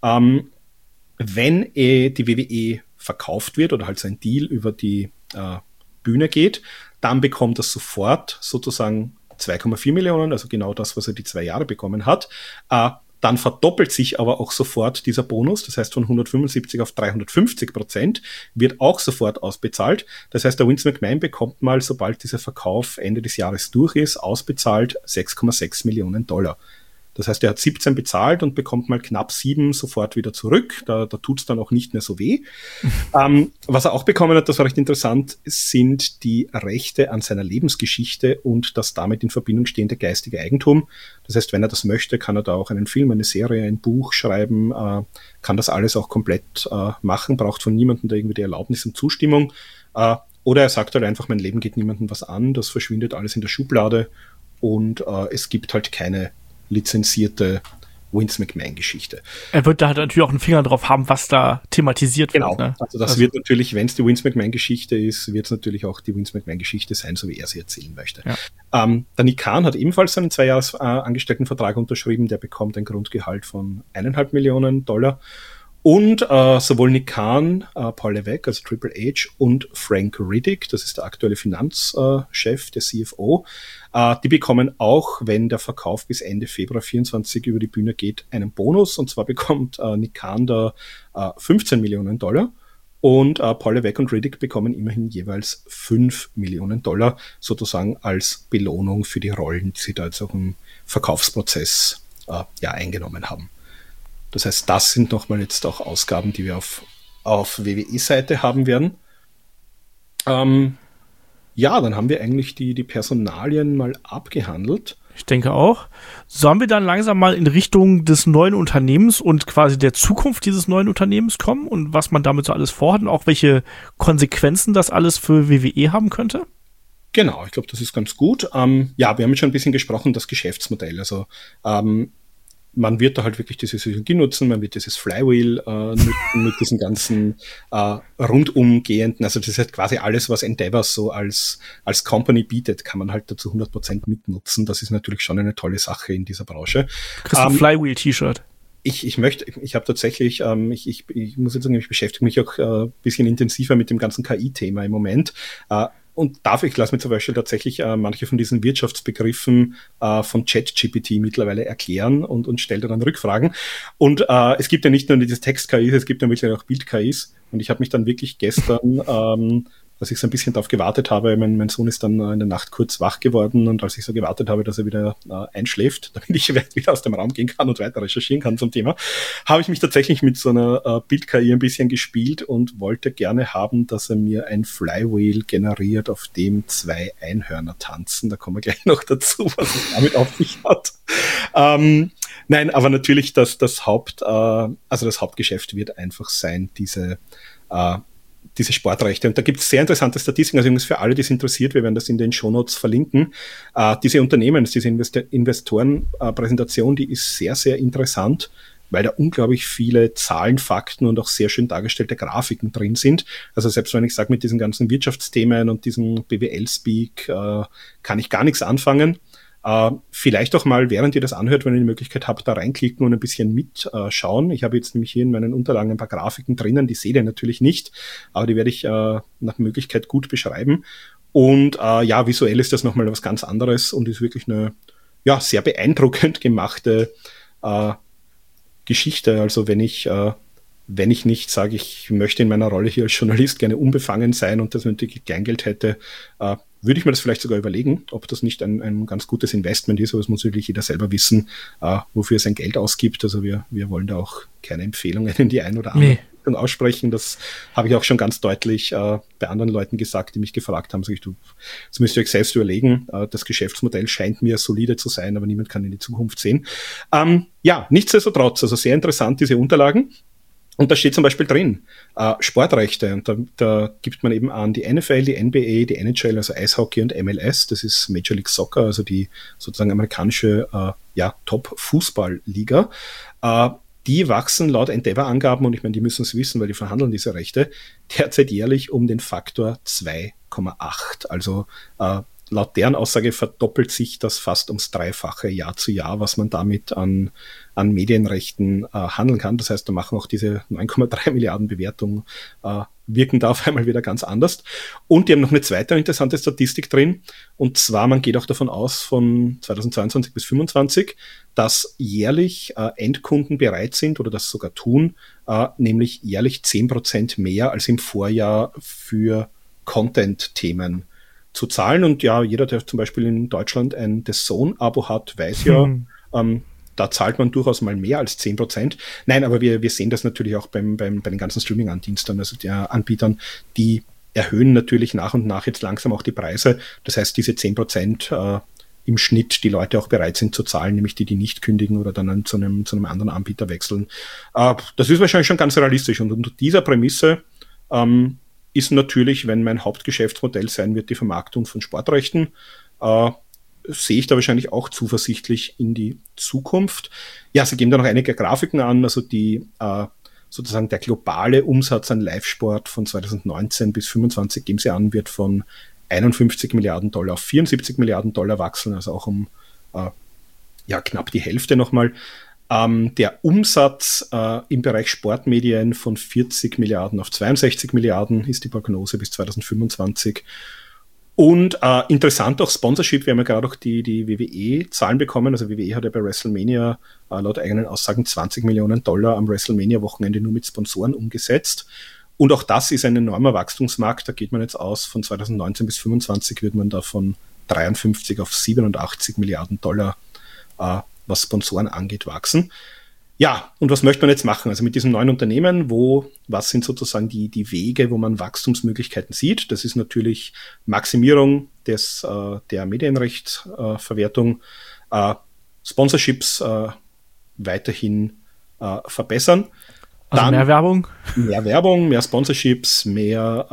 Wenn die WWE verkauft wird oder halt so ein Deal über die Bühne geht, dann bekommt er sofort sozusagen 2,4 Millionen, also genau das, was er die 2 Jahre bekommen hat. Dann verdoppelt sich aber auch sofort dieser Bonus, das heißt von 175 auf 350%, wird auch sofort ausbezahlt. Das heißt, der Vince McMahon bekommt mal, sobald dieser Verkauf Ende des Jahres durch ist, ausbezahlt 6,6 Millionen Dollar. Das heißt, er hat 17 bezahlt und bekommt mal knapp 7 sofort wieder zurück. Da tut's dann auch nicht mehr so weh. Was er auch bekommen hat, das war recht interessant, sind die Rechte an seiner Lebensgeschichte und das damit in Verbindung stehende geistige Eigentum. Das heißt, wenn er das möchte, kann er da auch einen Film, eine Serie, ein Buch schreiben, kann das alles auch komplett machen, braucht von niemandem da irgendwie die Erlaubnis und Zustimmung. Oder er sagt halt einfach, mein Leben geht niemandem was an, das verschwindet alles in der Schublade und es gibt halt keine lizenzierte Vince McMahon-Geschichte. Er wird da halt natürlich auch einen Finger drauf haben, was da thematisiert wird. Genau, also das wird natürlich, wenn es die Vince McMahon-Geschichte ist, wird es natürlich auch die Vince McMahon-Geschichte sein, so wie er sie erzählen möchte. Ja. Der Nick Khan hat ebenfalls einen 2-Jahres Angestelltenvertrag unterschrieben, der bekommt ein Grundgehalt von $1,5 Millionen. Und sowohl Nick Khan, Paul Levesque, also Triple H, und Frank Riddick, das ist der aktuelle Finanzchef, der CFO, die bekommen auch, wenn der Verkauf bis Ende Februar 24 über die Bühne geht, einen Bonus. Und zwar bekommt Nick Khan da $15 Millionen. Und Paul Levesque und Riddick bekommen immerhin jeweils $5 Millionen, sozusagen als Belohnung für die Rollen, die sie da jetzt auch im Verkaufsprozess eingenommen haben. Das heißt, das sind nochmal jetzt auch Ausgaben, die wir auf WWE-Seite haben werden. Dann haben wir eigentlich die Personalien mal abgehandelt. Ich denke auch. Sollen wir dann langsam mal in Richtung des neuen Unternehmens und quasi der Zukunft dieses neuen Unternehmens kommen und was man damit so alles vorhat und auch welche Konsequenzen das alles für WWE haben könnte? Genau, ich glaube, das ist ganz gut. Wir haben jetzt schon ein bisschen gesprochen, das Geschäftsmodell. Also man wird da halt wirklich diese Synergie nutzen, man wird dieses Flywheel nutzen mit diesen ganzen rundumgehenden, also das ist halt quasi alles, was Endeavor so als Company bietet, kann man halt dazu 100% mitnutzen. Das ist natürlich schon eine tolle Sache in dieser Branche. Kriegst du ein Flywheel-T-Shirt? Ich habe tatsächlich, ich muss jetzt sagen, ich beschäftige mich auch ein bisschen intensiver mit dem ganzen KI-Thema im Moment. Und ich lasse mir zum Beispiel tatsächlich manche von diesen Wirtschaftsbegriffen von ChatGPT mittlerweile erklären und stelle dann Rückfragen. Und es gibt ja nicht nur dieses Text-KIs, es gibt ja mittlerweile auch Bild-KIs. Und ich habe mich dann wirklich gestern, als ich so ein bisschen darauf gewartet habe, mein Sohn ist dann in der Nacht kurz wach geworden und als ich so gewartet habe, dass er wieder einschläft, damit ich wieder aus dem Raum gehen kann und weiter recherchieren kann zum Thema, habe ich mich tatsächlich mit so einer Bild-KI ein bisschen gespielt und wollte gerne haben, dass er mir ein Flywheel generiert, auf dem 2 Einhörner tanzen. Da kommen wir gleich noch dazu, was es damit auf sich hat. Nein, aber natürlich das Hauptgeschäft wird einfach sein, diese Sportrechte. Und da gibt es sehr interessante Statistiken, also für alle, die es interessiert, wir werden das in den Shownotes verlinken. Diese Investorenpräsentation, die ist sehr, sehr interessant, weil da unglaublich viele Zahlen, Fakten und auch sehr schön dargestellte Grafiken drin sind. Also selbst wenn ich sage, mit diesen ganzen Wirtschaftsthemen und diesem BWL-Speak kann ich gar nichts anfangen. Vielleicht auch mal, während ihr das anhört, wenn ihr die Möglichkeit habt, da reinklicken und ein bisschen mitschauen. Ich habe jetzt nämlich hier in meinen Unterlagen ein paar Grafiken drinnen, die seht ihr natürlich nicht, aber die werde ich nach Möglichkeit gut beschreiben. Und visuell ist das nochmal was ganz anderes und ist wirklich eine sehr beeindruckend gemachte Geschichte. Also wenn ich nicht sage, ich möchte in meiner Rolle hier als Journalist gerne unbefangen sein und das nötige Kleingeld hätte, würde ich mir das vielleicht sogar überlegen, ob das nicht ein ganz gutes Investment ist, aber es muss wirklich jeder selber wissen, wofür er sein Geld ausgibt. Also wir wollen da auch keine Empfehlungen in die ein oder andere Richtung aussprechen. Das habe ich auch schon ganz deutlich bei anderen Leuten gesagt, die mich gefragt haben, das müsst ihr euch selbst überlegen. Das Geschäftsmodell scheint mir solide zu sein, aber niemand kann in die Zukunft sehen. Nichtsdestotrotz, also sehr interessant, diese Unterlagen. Und da steht zum Beispiel drin, Sportrechte, und da gibt man eben an die NFL, die NBA, die NHL, also Eishockey und MLS, das ist Major League Soccer, also die sozusagen amerikanische Top-Fußball-Liga. Die wachsen laut Endeavor-Angaben, und ich meine, die müssen es wissen, weil die verhandeln diese Rechte, derzeit jährlich um den Faktor 2,8. Also laut deren Aussage verdoppelt sich das fast ums Dreifache Jahr zu Jahr, was man damit an Medienrechten handeln kann. Das heißt, da machen auch diese 9,3 Milliarden Bewertungen, wirken da auf einmal wieder ganz anders. Und die haben noch eine zweite interessante Statistik drin. Und zwar, man geht auch davon aus, von 2022 bis 2025, dass jährlich Endkunden bereit sind oder das sogar tun, nämlich jährlich 10% mehr als im Vorjahr für Content-Themen zu zahlen. Und ja, jeder, der zum Beispiel in Deutschland ein DAZN-Abo hat, weiß da zahlt man durchaus mal mehr als 10%. Nein, aber wir sehen das natürlich auch bei den ganzen Streaming-Anbietern, also der Anbietern, die erhöhen natürlich nach und nach jetzt langsam auch die Preise. Das heißt, diese 10% im Schnitt die Leute auch bereit sind zu zahlen, nämlich die nicht kündigen oder dann zu einem anderen Anbieter wechseln. Das ist wahrscheinlich schon ganz realistisch. Und unter dieser Prämisse ist natürlich, wenn mein Hauptgeschäftsmodell sein wird, die Vermarktung von Sportrechten, sehe ich da wahrscheinlich auch zuversichtlich in die Zukunft. Ja, sie geben da noch einige Grafiken an, also die sozusagen der globale Umsatz an Live-Sport von 2019 bis 2025 geben sie an, wird von 51 Milliarden Dollar auf 74 Milliarden Dollar wachsen, also auch um knapp die Hälfte nochmal. Der Umsatz im Bereich Sportmedien von 40 Milliarden auf 62 Milliarden ist die Prognose bis 2025. Und interessant auch Sponsorship, wir haben ja gerade auch die WWE-Zahlen bekommen. Also WWE hat ja bei WrestleMania laut eigenen Aussagen 20 Millionen Dollar am WrestleMania-Wochenende nur mit Sponsoren umgesetzt. Und auch das ist ein enormer Wachstumsmarkt. Da geht man jetzt aus, von 2019 bis 2025 wird man da von 53 auf 87 Milliarden Dollar was Sponsoren angeht, wachsen. Ja, und was möchte man jetzt machen? Also mit diesem neuen Unternehmen, was sind sozusagen die Wege, wo man Wachstumsmöglichkeiten sieht? Das ist natürlich Maximierung der Medienrechtsverwertung, Sponsorships weiterhin verbessern. Also dann mehr Werbung? Mehr Werbung, mehr Sponsorships, mehr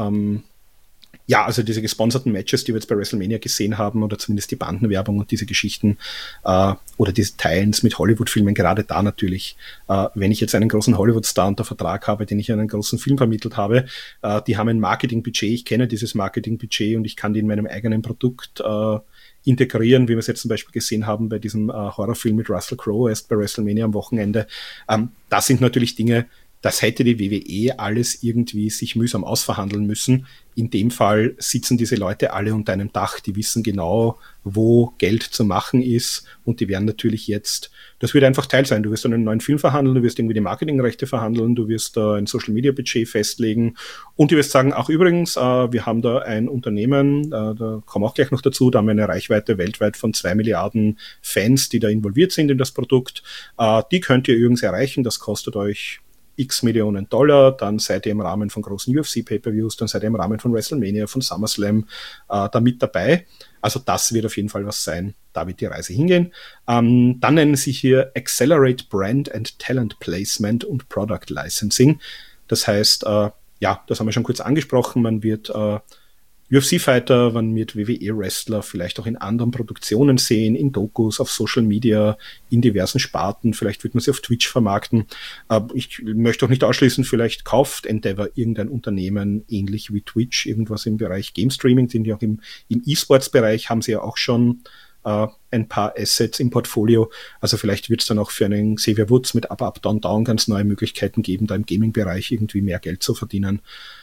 also diese gesponserten Matches, die wir jetzt bei WrestleMania gesehen haben, oder zumindest die Bandenwerbung und diese Geschichten oder diese Teilens mit Hollywood-Filmen, gerade da natürlich, wenn ich jetzt einen großen Hollywood-Star unter Vertrag habe, den ich in einen großen Film vermittelt habe, die haben ein Marketingbudget, ich kenne dieses Marketingbudget und ich kann die in meinem eigenen Produkt integrieren, wie wir es jetzt zum Beispiel gesehen haben bei diesem Horrorfilm mit Russell Crowe erst bei WrestleMania am Wochenende. Das sind natürlich Dinge, das hätte die WWE alles irgendwie sich mühsam ausverhandeln müssen. In dem Fall sitzen diese Leute alle unter einem Dach, die wissen genau, wo Geld zu machen ist, und die werden natürlich jetzt, das wird einfach Teil sein. Du wirst einen neuen Film verhandeln, du wirst irgendwie die Marketingrechte verhandeln, du wirst ein Social-Media-Budget festlegen und du wirst sagen, ach übrigens, wir haben da ein Unternehmen, da kommen wir auch gleich noch dazu, da haben wir eine Reichweite weltweit von 2 Milliarden Fans, die da involviert sind in das Produkt. Die könnt ihr übrigens erreichen, das kostet euch x Millionen Dollar, dann seid ihr im Rahmen von großen UFC-Pay-Per-Views, dann seid ihr im Rahmen von WrestleMania, von SummerSlam da mit dabei. Also das wird auf jeden Fall was sein, da wird die Reise hingehen. Dann nennen sie hier Accelerate Brand and Talent Placement und Product Licensing. Das heißt, das haben wir schon kurz angesprochen, man wird UFC-Fighter, man wird WWE-Wrestler vielleicht auch in anderen Produktionen sehen, in Dokus, auf Social Media, in diversen Sparten. Vielleicht wird man sie auf Twitch vermarkten. Ich möchte auch nicht ausschließen, vielleicht kauft Endeavor irgendein Unternehmen, ähnlich wie Twitch, irgendwas im Bereich Game Streaming, sind ja auch im E-Sports-Bereich, haben sie ja auch schon ein paar Assets im Portfolio. Also vielleicht wird es dann auch für einen Xavier Woods mit Up, Down, Down ganz neue Möglichkeiten geben, da im Gaming-Bereich irgendwie mehr Geld zu verdienen.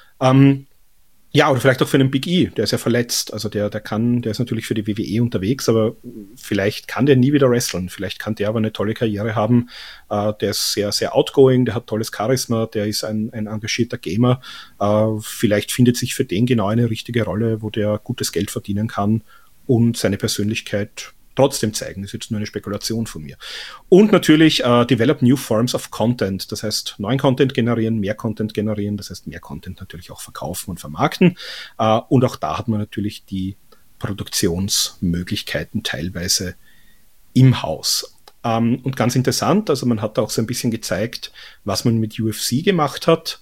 Oder vielleicht auch für einen Big E, der ist ja verletzt. Also der ist natürlich für die WWE unterwegs, aber vielleicht kann der nie wieder wrestlen. Vielleicht kann der aber eine tolle Karriere haben. Der ist sehr, sehr outgoing, der hat tolles Charisma, der ist ein engagierter Gamer. Vielleicht findet sich für den genau eine richtige Rolle, wo der gutes Geld verdienen kann und seine Persönlichkeit trotzdem zeigen. Das ist jetzt nur eine Spekulation von mir. Und natürlich develop new forms of content. Das heißt, neuen Content generieren, mehr Content generieren. Das heißt, mehr Content natürlich auch verkaufen und vermarkten. Und auch da hat man natürlich die Produktionsmöglichkeiten teilweise im Haus. Und ganz interessant, also man hat da auch so ein bisschen gezeigt, was man mit UFC gemacht hat.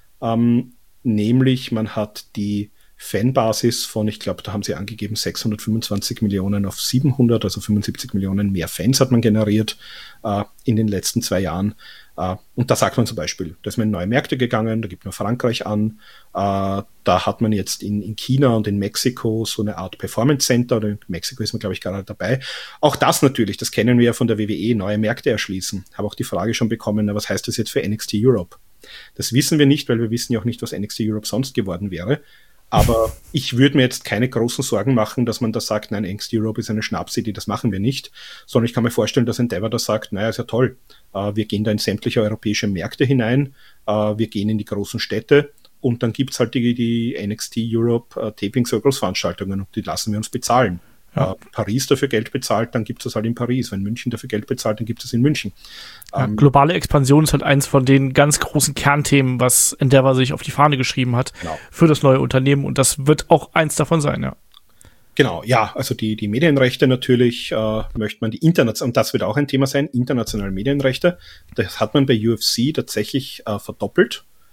Nämlich man hat die Fanbasis von, ich glaube, da haben sie angegeben, 625 Millionen auf 700, also 75 Millionen mehr Fans hat man generiert in den letzten 2 Jahren. Und da sagt man zum Beispiel, da ist man in neue Märkte gegangen, da gibt man Frankreich an, da hat man jetzt in China und in Mexiko so eine Art Performance Center, oder in Mexiko ist man, glaube ich, gerade dabei. Auch das natürlich, das kennen wir ja von der WWE, neue Märkte erschließen. Habe auch die Frage schon bekommen, was heißt das jetzt für NXT Europe? Das wissen wir nicht, weil wir wissen ja auch nicht, was NXT Europe sonst geworden wäre. Aber ich würde mir jetzt keine großen Sorgen machen, dass man da sagt, nein, NXT Europe ist eine Schnapsidee, das machen wir nicht. Sondern ich kann mir vorstellen, dass Endeavor da sagt, naja, ist ja toll. Wir gehen da in sämtliche europäische Märkte hinein. Wir gehen in die großen Städte. Und dann gibt's halt die NXT Europe Tapings oder Großveranstaltungen. Und die lassen wir uns bezahlen. Ja. Paris dafür Geld bezahlt, dann gibt es das halt in Paris. Wenn München dafür Geld bezahlt, dann gibt es das in München. Ja, globale Expansion ist halt eins von den ganz großen Kernthemen, was Endeavor sich auf die Fahne geschrieben hat für das neue Unternehmen. Und das wird auch eins davon sein, ja. Genau, ja, also die Medienrechte natürlich möchte man die international, und das wird auch ein Thema sein, internationale Medienrechte. Das hat man bei UFC tatsächlich verdoppelt.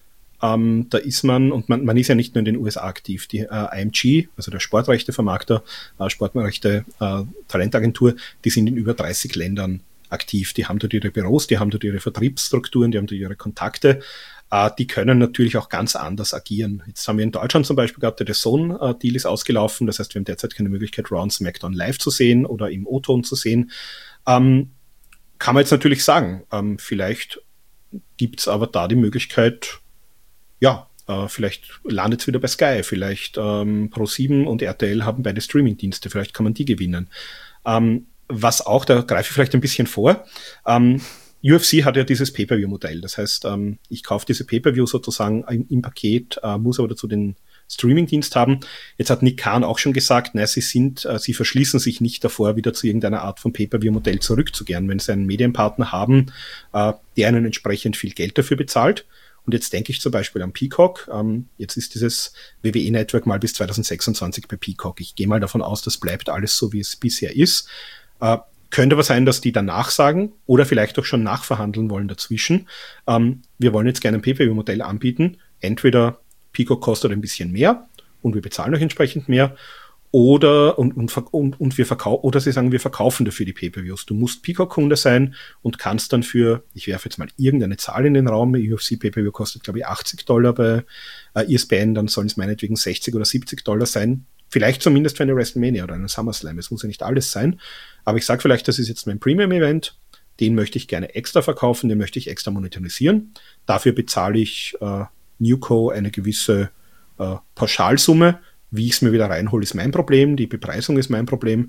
Da ist man, und man ist ja nicht nur in den USA aktiv, die IMG, also der Sportrechtevermarkter, Talentagentur, die sind in über 30 Ländern aktiv. Die haben dort ihre Büros, die haben dort ihre Vertriebsstrukturen, die haben dort ihre Kontakte. Die können natürlich auch ganz anders agieren. Jetzt haben wir in Deutschland zum Beispiel gehabt, der DAZN-Deal ist ausgelaufen. Das heißt, wir haben derzeit keine Möglichkeit, Raw und SmackDown live zu sehen oder im O-Ton zu sehen. Kann man jetzt natürlich sagen, vielleicht gibt's aber da die Möglichkeit, vielleicht landet es wieder bei Sky, vielleicht Pro7 und RTL haben beide Streaming-Dienste, vielleicht kann man die gewinnen. Was auch, da greife ich vielleicht ein bisschen vor, UFC hat ja dieses Pay-Per-View-Modell. Das heißt, ich kaufe diese Pay-Per-View sozusagen im Paket, muss aber dazu den Streaming-Dienst haben. Jetzt hat Nick Khan auch schon gesagt, sie verschließen sich nicht davor, wieder zu irgendeiner Art von Pay-Per-View-Modell zurückzukehren, wenn sie einen Medienpartner haben, der ihnen entsprechend viel Geld dafür bezahlt. Und jetzt denke ich zum Beispiel an Peacock. Jetzt ist dieses WWE-Network mal bis 2026 bei Peacock. Ich gehe mal davon aus, das bleibt alles so, wie es bisher ist. Könnte aber sein, dass die danach sagen oder vielleicht auch schon nachverhandeln wollen dazwischen. Wir wollen jetzt gerne ein Pay-Per-View-Modell anbieten. Entweder Peacock kostet ein bisschen mehr und wir bezahlen euch entsprechend mehr oder oder sie sagen, wir verkaufen dafür die Pay-Per-Views. Du musst Peacock-Kunde sein und kannst dann für, ich werfe jetzt mal irgendeine Zahl in den Raum, UFC Pay-Per-View kostet, glaube ich, $80 bei ESPN, dann sollen es meinetwegen $60 oder $70 sein. Vielleicht zumindest für eine WrestleMania oder einen SummerSlam. Es muss ja nicht alles sein. Aber ich sage vielleicht, das ist jetzt mein Premium-Event. Den möchte ich gerne extra verkaufen, den möchte ich extra monetarisieren. Dafür bezahle ich Newco eine gewisse Pauschalsumme. Wie ich es mir wieder reinhole, ist mein Problem. Die Bepreisung ist mein Problem.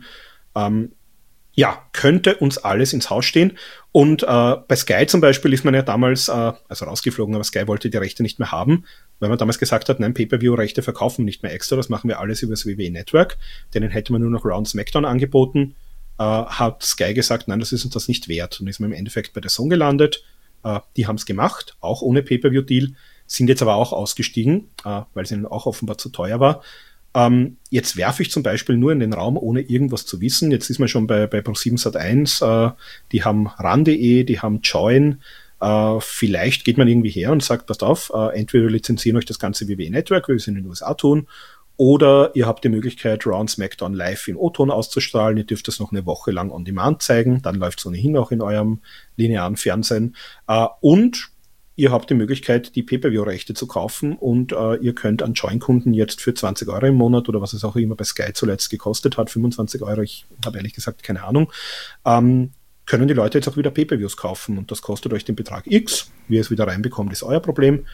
Könnte uns alles ins Haus stehen. Und bei Sky zum Beispiel ist man ja damals rausgeflogen, aber Sky wollte die Rechte nicht mehr haben, weil man damals gesagt hat, nein, Pay-Per-View-Rechte verkaufen wir nicht mehr extra, das machen wir alles über das WWE-Network. Denen hätte man nur noch Raw und SmackDown angeboten. Hat Sky gesagt, nein, das ist uns das nicht wert. Und ist man im Endeffekt bei der DAZN gelandet. Die haben es gemacht, auch ohne Pay-Per-View-Deal, sind jetzt aber auch ausgestiegen, weil es ihnen auch offenbar zu teuer war. Jetzt werfe ich zum Beispiel nur in den Raum, ohne irgendwas zu wissen. Jetzt ist man schon bei Pro7 Sat.1, die haben RAN.de, die haben Join. Vielleicht geht man irgendwie her und sagt, passt auf, entweder wir lizenzieren euch das ganze WWE-Network, wie wir es in den USA tun, oder ihr habt die Möglichkeit, Raw und SmackDown live in O-Ton auszustrahlen. Ihr dürft das noch eine Woche lang on Demand zeigen. Dann läuft es ohnehin auch in eurem linearen Fernsehen. Und ihr habt die Möglichkeit, die Pay-Per-View-Rechte zu kaufen und ihr könnt an Join-Kunden jetzt für 20 Euro im Monat oder was es auch immer bei Sky zuletzt gekostet hat, 25 Euro, ich habe ehrlich gesagt keine Ahnung, können die Leute jetzt auch wieder Pay-Per-Views kaufen und das kostet euch den Betrag X. Wie ihr es wieder reinbekommt, ist euer Problem.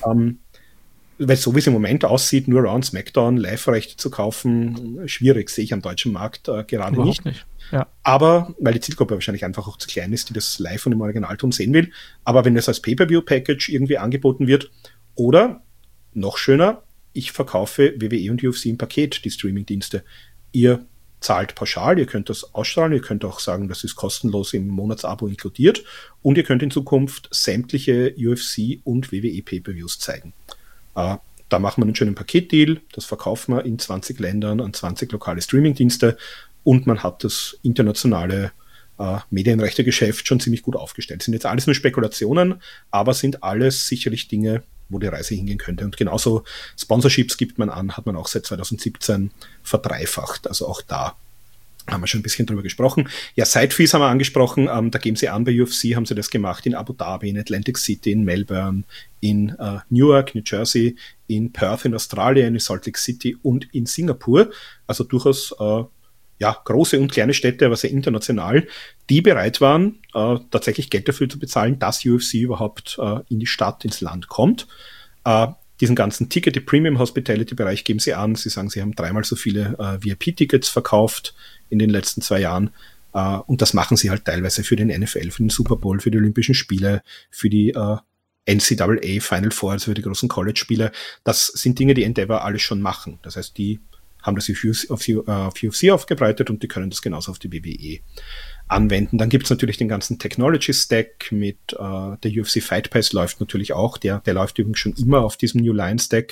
Weil so wie es im Moment aussieht, nur Raw und SmackDown Live-Rechte zu kaufen, schwierig, sehe ich am deutschen Markt gerade Überhaupt nicht. Ja. Aber, weil die Zielgruppe wahrscheinlich einfach auch zu klein ist, die das live und im Originalton sehen will. Aber wenn das als Pay-Per-View-Package irgendwie angeboten wird, oder, noch schöner, ich verkaufe WWE und UFC im Paket, die Streaming-Dienste. Ihr zahlt pauschal, ihr könnt das ausstrahlen, ihr könnt auch sagen, das ist kostenlos im Monatsabo inkludiert und ihr könnt in Zukunft sämtliche UFC und WWE Pay-Per-Views zeigen. Da machen wir einen schönen Paketdeal, das verkaufen wir in 20 Ländern an 20 lokale Streaming-Dienste und man hat das internationale Medienrechte-Geschäft schon ziemlich gut aufgestellt. Das sind jetzt alles nur Spekulationen, aber sind alles sicherlich Dinge, wo die Reise hingehen könnte. Und genauso Sponsorships gibt man an, hat man auch seit 2017 verdreifacht. Also auch da haben wir schon ein bisschen drüber gesprochen. Ja, Side-Fees haben wir angesprochen. Da geben sie an, bei UFC haben sie das gemacht in Abu Dhabi, in Atlantic City, in Melbourne, in Newark, New Jersey, in Perth in Australien, in Salt Lake City und in Singapur. Also durchaus große und kleine Städte, aber sehr international, die bereit waren, tatsächlich Geld dafür zu bezahlen, dass UFC überhaupt in die Stadt, ins Land kommt. Diesen ganzen Ticket, die Premium Hospitality-Bereich geben sie an. Sie sagen, sie haben 3-mal so viele VIP-Tickets verkauft in den letzten 2 Jahren. Und das machen sie halt teilweise für den NFL, für den Super Bowl, für die Olympischen Spiele, für die NCAA Final Four, also für die großen College-Spiele. Das sind Dinge, die Endeavor alles schon machen. Das heißt, die haben das auf UFC aufgebreitet und die können das genauso auf die WWE anwenden. Dann gibt es natürlich den ganzen Technology-Stack mit der UFC Fight Pass läuft natürlich auch. Der läuft übrigens schon immer auf diesem New Line Stack.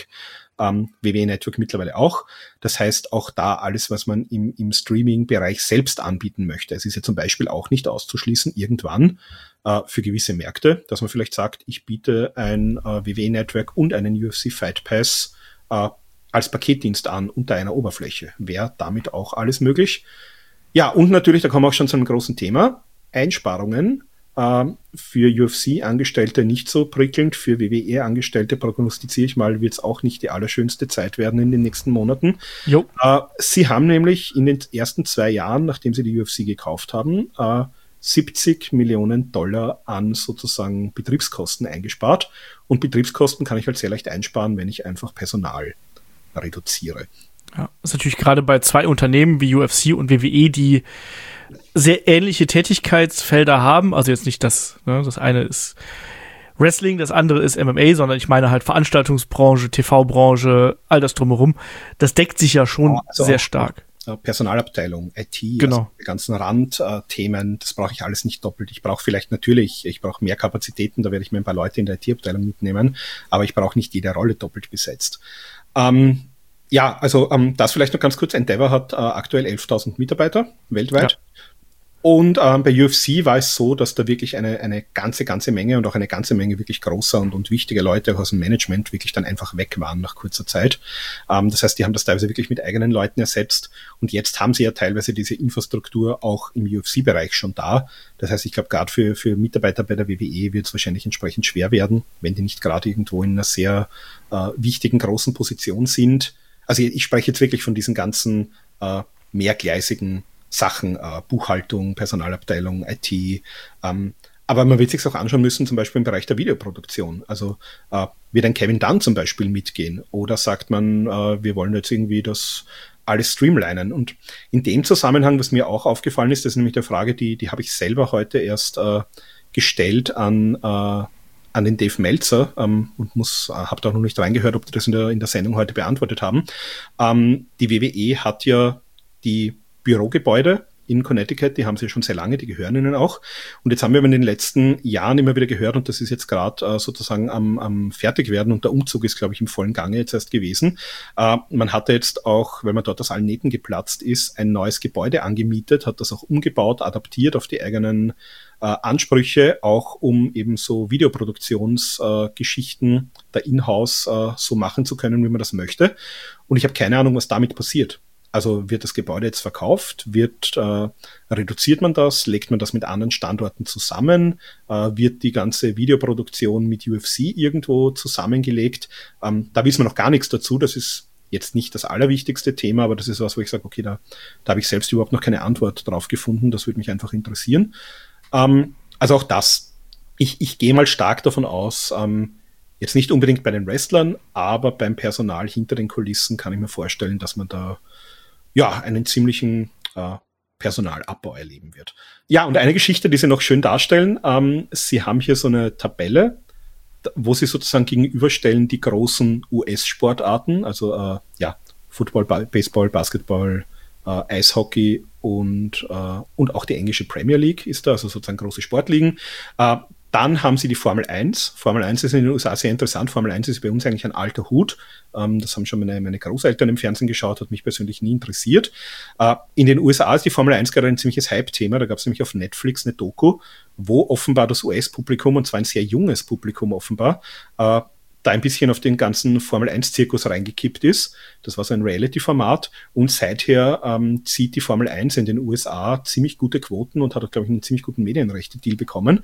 WWE Network mittlerweile auch. Das heißt, auch da alles, was man im Streaming-Bereich selbst anbieten möchte. Es ist ja zum Beispiel auch nicht auszuschließen, irgendwann für gewisse Märkte, dass man vielleicht sagt, ich biete ein WWE Network und einen UFC Fight Pass als Paketdienst an unter einer Oberfläche. Wäre damit auch alles möglich. Ja, und natürlich, da kommen wir auch schon zu einem großen Thema, Einsparungen. Für UFC-Angestellte nicht so prickelnd, für WWE-Angestellte prognostiziere ich mal, wird es auch nicht die allerschönste Zeit werden in den nächsten Monaten. Jo. Sie haben nämlich in den ersten 2 Jahren, nachdem sie die UFC gekauft haben, $70 Millionen an sozusagen Betriebskosten eingespart. Und Betriebskosten kann ich halt sehr leicht einsparen, wenn ich einfach Personal reduziere. Ja, das ist natürlich gerade bei 2 Unternehmen wie UFC und WWE, die sehr ähnliche Tätigkeitsfelder haben. Also jetzt nicht das eine ist Wrestling, das andere ist MMA, sondern ich meine halt Veranstaltungsbranche, TV-Branche, all das drumherum. Das deckt sich ja schon sehr stark. Personalabteilung, IT, genau. Also die ganzen Randthemen, das brauche ich alles nicht doppelt. Ich brauche vielleicht natürlich, ich brauche mehr Kapazitäten, da werde ich mir ein paar Leute in der IT-Abteilung mitnehmen, aber ich brauche nicht jede Rolle doppelt besetzt. Ja, also das vielleicht noch ganz kurz. Endeavor hat aktuell 11.000 Mitarbeiter weltweit. Ja. Und bei UFC war es so, dass da wirklich eine ganze Menge und auch eine ganze Menge wirklich großer und wichtiger Leute auch aus dem Management wirklich dann einfach weg waren nach kurzer Zeit. Das heißt, die haben das teilweise wirklich mit eigenen Leuten ersetzt. Und jetzt haben sie ja teilweise diese Infrastruktur auch im UFC-Bereich schon da. Das heißt, ich glaube, gerade für Mitarbeiter bei der WWE wird es wahrscheinlich entsprechend schwer werden, wenn die nicht gerade irgendwo in einer sehr wichtigen, großen Position sind. Also ich spreche jetzt wirklich von diesen ganzen mehrgleisigen Sachen, Buchhaltung, Personalabteilung, IT. Aber man wird sich auch anschauen müssen, zum Beispiel im Bereich der Videoproduktion. Also wird ein Kevin Dunn zum Beispiel mitgehen? Oder sagt man, wir wollen jetzt irgendwie das alles streamlinen? Und in dem Zusammenhang, was mir auch aufgefallen ist, das ist nämlich die Frage, die habe ich selber heute erst gestellt an den Dave Meltzer und habe da noch nicht reingehört, ob die das in der Sendung heute beantwortet haben. Die WWE hat ja die Bürogebäude in Connecticut, die haben sie schon sehr lange, die gehören ihnen auch. Und jetzt haben wir aber in den letzten Jahren immer wieder gehört, und das ist jetzt gerade sozusagen am Fertigwerden, und der Umzug ist, glaube ich, im vollen Gange jetzt erst gewesen. Man hatte jetzt auch, weil man dort aus allen Nähten geplatzt ist, ein neues Gebäude angemietet, hat das auch umgebaut, adaptiert auf die eigenen Ansprüche, auch um eben so Videoproduktionsgeschichten da in-house so machen zu können, wie man das möchte. Und ich habe keine Ahnung, was damit passiert. Also wird das Gebäude jetzt verkauft? Reduziert man das? Legt man das mit anderen Standorten zusammen? Wird die ganze Videoproduktion mit UFC irgendwo zusammengelegt? Da wissen wir noch gar nichts dazu. Das ist jetzt nicht das allerwichtigste Thema, aber das ist was, wo ich sage, okay, da habe ich selbst überhaupt noch keine Antwort drauf gefunden. Das würde mich einfach interessieren. Also auch das. Ich gehe mal stark davon aus, jetzt nicht unbedingt bei den Wrestlern, aber beim Personal hinter den Kulissen kann ich mir vorstellen, dass man da einen ziemlichen Personalabbau erleben wird. Ja, und eine Geschichte, die sie noch schön darstellen, sie haben hier so eine Tabelle, wo sie sozusagen gegenüberstellen die großen US-Sportarten, also Football, Baseball, Basketball, Eishockey und auch die englische Premier League ist da, also sozusagen große Sportligen. Dann haben sie die Formel 1. Formel 1 ist in den USA sehr interessant. Formel 1 ist bei uns eigentlich ein alter Hut. Das haben schon meine Großeltern im Fernsehen geschaut, hat mich persönlich nie interessiert. In den USA ist die Formel 1 gerade ein ziemliches Hype-Thema. Da gab es nämlich auf Netflix eine Doku, wo offenbar das US-Publikum, und zwar ein sehr junges Publikum offenbar, da ein bisschen auf den ganzen Formel-1-Zirkus reingekippt ist. Das war so ein Reality-Format, und seither zieht die Formel 1 in den USA ziemlich gute Quoten und hat auch, glaube ich, einen ziemlich guten Medienrechte-Deal bekommen.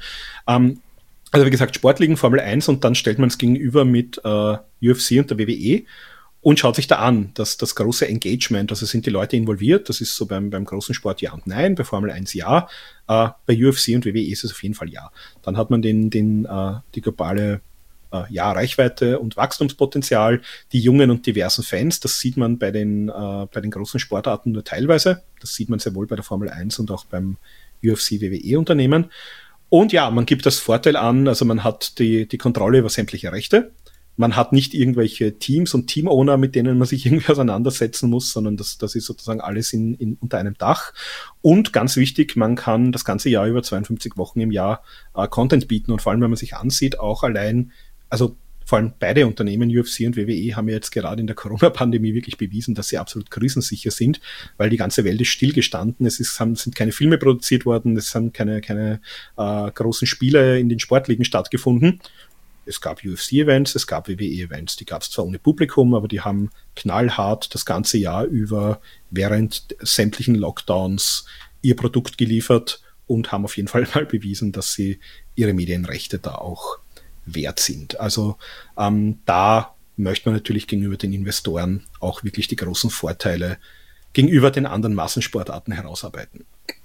Also wie gesagt, Sportligen, Formel 1, und dann stellt man es gegenüber mit UFC und der WWE und schaut sich da an, dass das große Engagement, also sind die Leute involviert, das ist so beim großen Sport ja und nein, bei Formel 1 ja, bei UFC und WWE ist es auf jeden Fall ja. Dann hat man die globale Reichweite und Wachstumspotenzial, die jungen und diversen Fans, das sieht man bei den großen Sportarten nur teilweise, das sieht man sehr wohl bei der Formel 1 und auch beim UFC-WWE-Unternehmen. Und ja, man gibt das Vorteil an, also man hat die Kontrolle über sämtliche Rechte, man hat nicht irgendwelche Teams und Team-Owner, mit denen man sich irgendwie auseinandersetzen muss, sondern das ist sozusagen alles unter einem Dach. Und ganz wichtig, man kann das ganze Jahr über 52 Wochen im Jahr Content bieten, und vor allem, wenn man sich ansieht, auch allein, also vor allem beide Unternehmen, UFC und WWE, haben ja jetzt gerade in der Corona-Pandemie wirklich bewiesen, dass sie absolut krisensicher sind, weil die ganze Welt ist stillgestanden. Sind keine Filme produziert worden, es sind keine großen Spiele in den Sportligen stattgefunden. Es gab UFC-Events, es gab WWE-Events. Die gab es zwar ohne Publikum, aber die haben knallhart das ganze Jahr über während sämtlichen Lockdowns ihr Produkt geliefert und haben auf jeden Fall mal bewiesen, dass sie ihre Medienrechte da auch wert sind. Also da möchte man natürlich gegenüber den Investoren auch wirklich die großen Vorteile gegenüber den anderen Massensportarten herausarbeiten.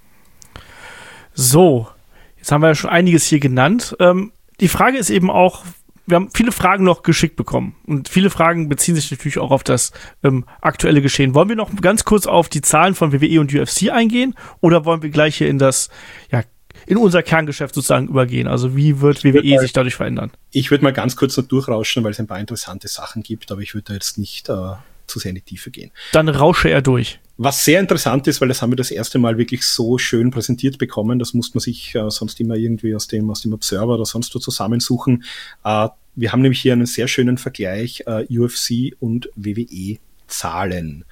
So, jetzt haben wir ja schon einiges hier genannt. Die Frage ist eben auch, wir haben viele Fragen noch geschickt bekommen und viele Fragen beziehen sich natürlich auch auf das aktuelle Geschehen. Wollen wir noch ganz kurz auf die Zahlen von WWE und UFC eingehen oder wollen wir gleich hier in unser Kerngeschäft sozusagen übergehen? Also wie wird WWE sich dadurch verändern? Ich würde mal ganz kurz noch durchrauschen, weil es ein paar interessante Sachen gibt, aber ich würde da jetzt nicht zu sehr in die Tiefe gehen. Dann rausche er durch. Was sehr interessant ist, weil das haben wir das erste Mal wirklich so schön präsentiert bekommen, das muss man sich sonst immer irgendwie aus dem Observer oder sonst wo zusammensuchen. Wir haben nämlich hier einen sehr schönen Vergleich UFC und WWE-Zahlen.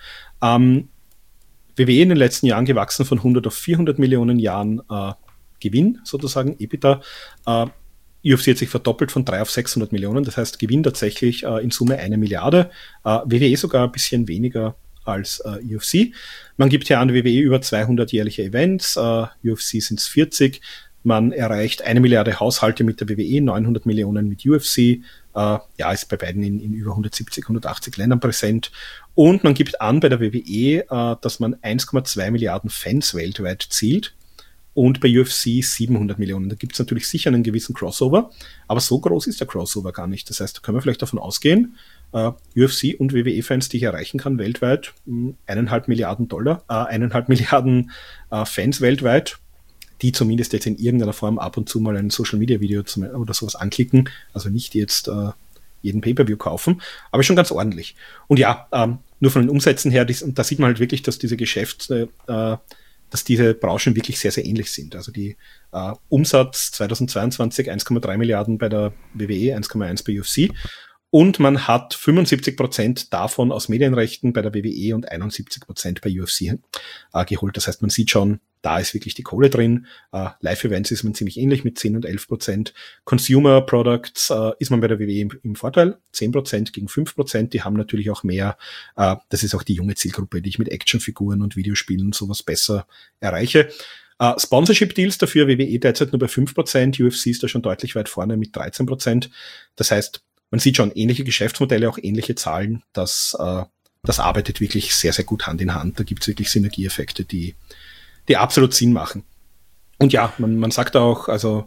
WWE in den letzten Jahren gewachsen von 100 auf 400 Millionen Jahren Gewinn, sozusagen, EBITDA. UFC hat sich verdoppelt von 3 auf 600 Millionen, das heißt Gewinn tatsächlich in Summe 1 Milliarde. WWE sogar ein bisschen weniger als UFC. Man gibt hier an WWE über 200 jährliche Events, UFC sind es 40. Man erreicht 1 Milliarde Haushalte mit der WWE, 900 Millionen mit UFC, ist bei beiden in über 170, 180 Ländern präsent. Und man gibt an bei der WWE, dass man 1,2 Milliarden Fans weltweit zielt. Und bei UFC 700 Millionen. Da gibt es natürlich sicher einen gewissen Crossover, aber so groß ist der Crossover gar nicht. Das heißt, da können wir vielleicht davon ausgehen, UFC und WWE-Fans, die ich erreichen kann weltweit, 1,5 Milliarden $, 1,5 Milliarden Fans weltweit, die zumindest jetzt in irgendeiner Form ab und zu mal ein Social-Media-Video oder sowas anklicken, also nicht jetzt jeden Pay-Per-View kaufen, aber schon ganz ordentlich. Und ja, nur von den Umsätzen her, da sieht man halt wirklich, dass diese Geschäfte dass diese Branchen wirklich sehr, sehr ähnlich sind. Also die Umsatz 2022 1,3 Milliarden bei der WWE, 1,1 bei UFC. Und man hat 75% davon aus Medienrechten bei der WWE und 71% bei UFC geholt. Das heißt, man sieht schon, da ist wirklich die Kohle drin. Live-Events ist man ziemlich ähnlich mit 10 und 11%. Consumer Products ist man bei der WWE im Vorteil, 10% gegen 5%. Die haben natürlich auch mehr, das ist auch die junge Zielgruppe, die ich mit Actionfiguren und Videospielen sowas besser erreiche. Sponsorship-Deals dafür, WWE derzeit nur bei 5%, UFC ist da schon deutlich weit vorne mit 13%. Das heißt, man sieht schon ähnliche Geschäftsmodelle, auch ähnliche Zahlen. Das arbeitet wirklich sehr, sehr gut Hand in Hand. Da gibt es wirklich Synergieeffekte, die absolut Sinn machen. Und ja, man sagt auch, also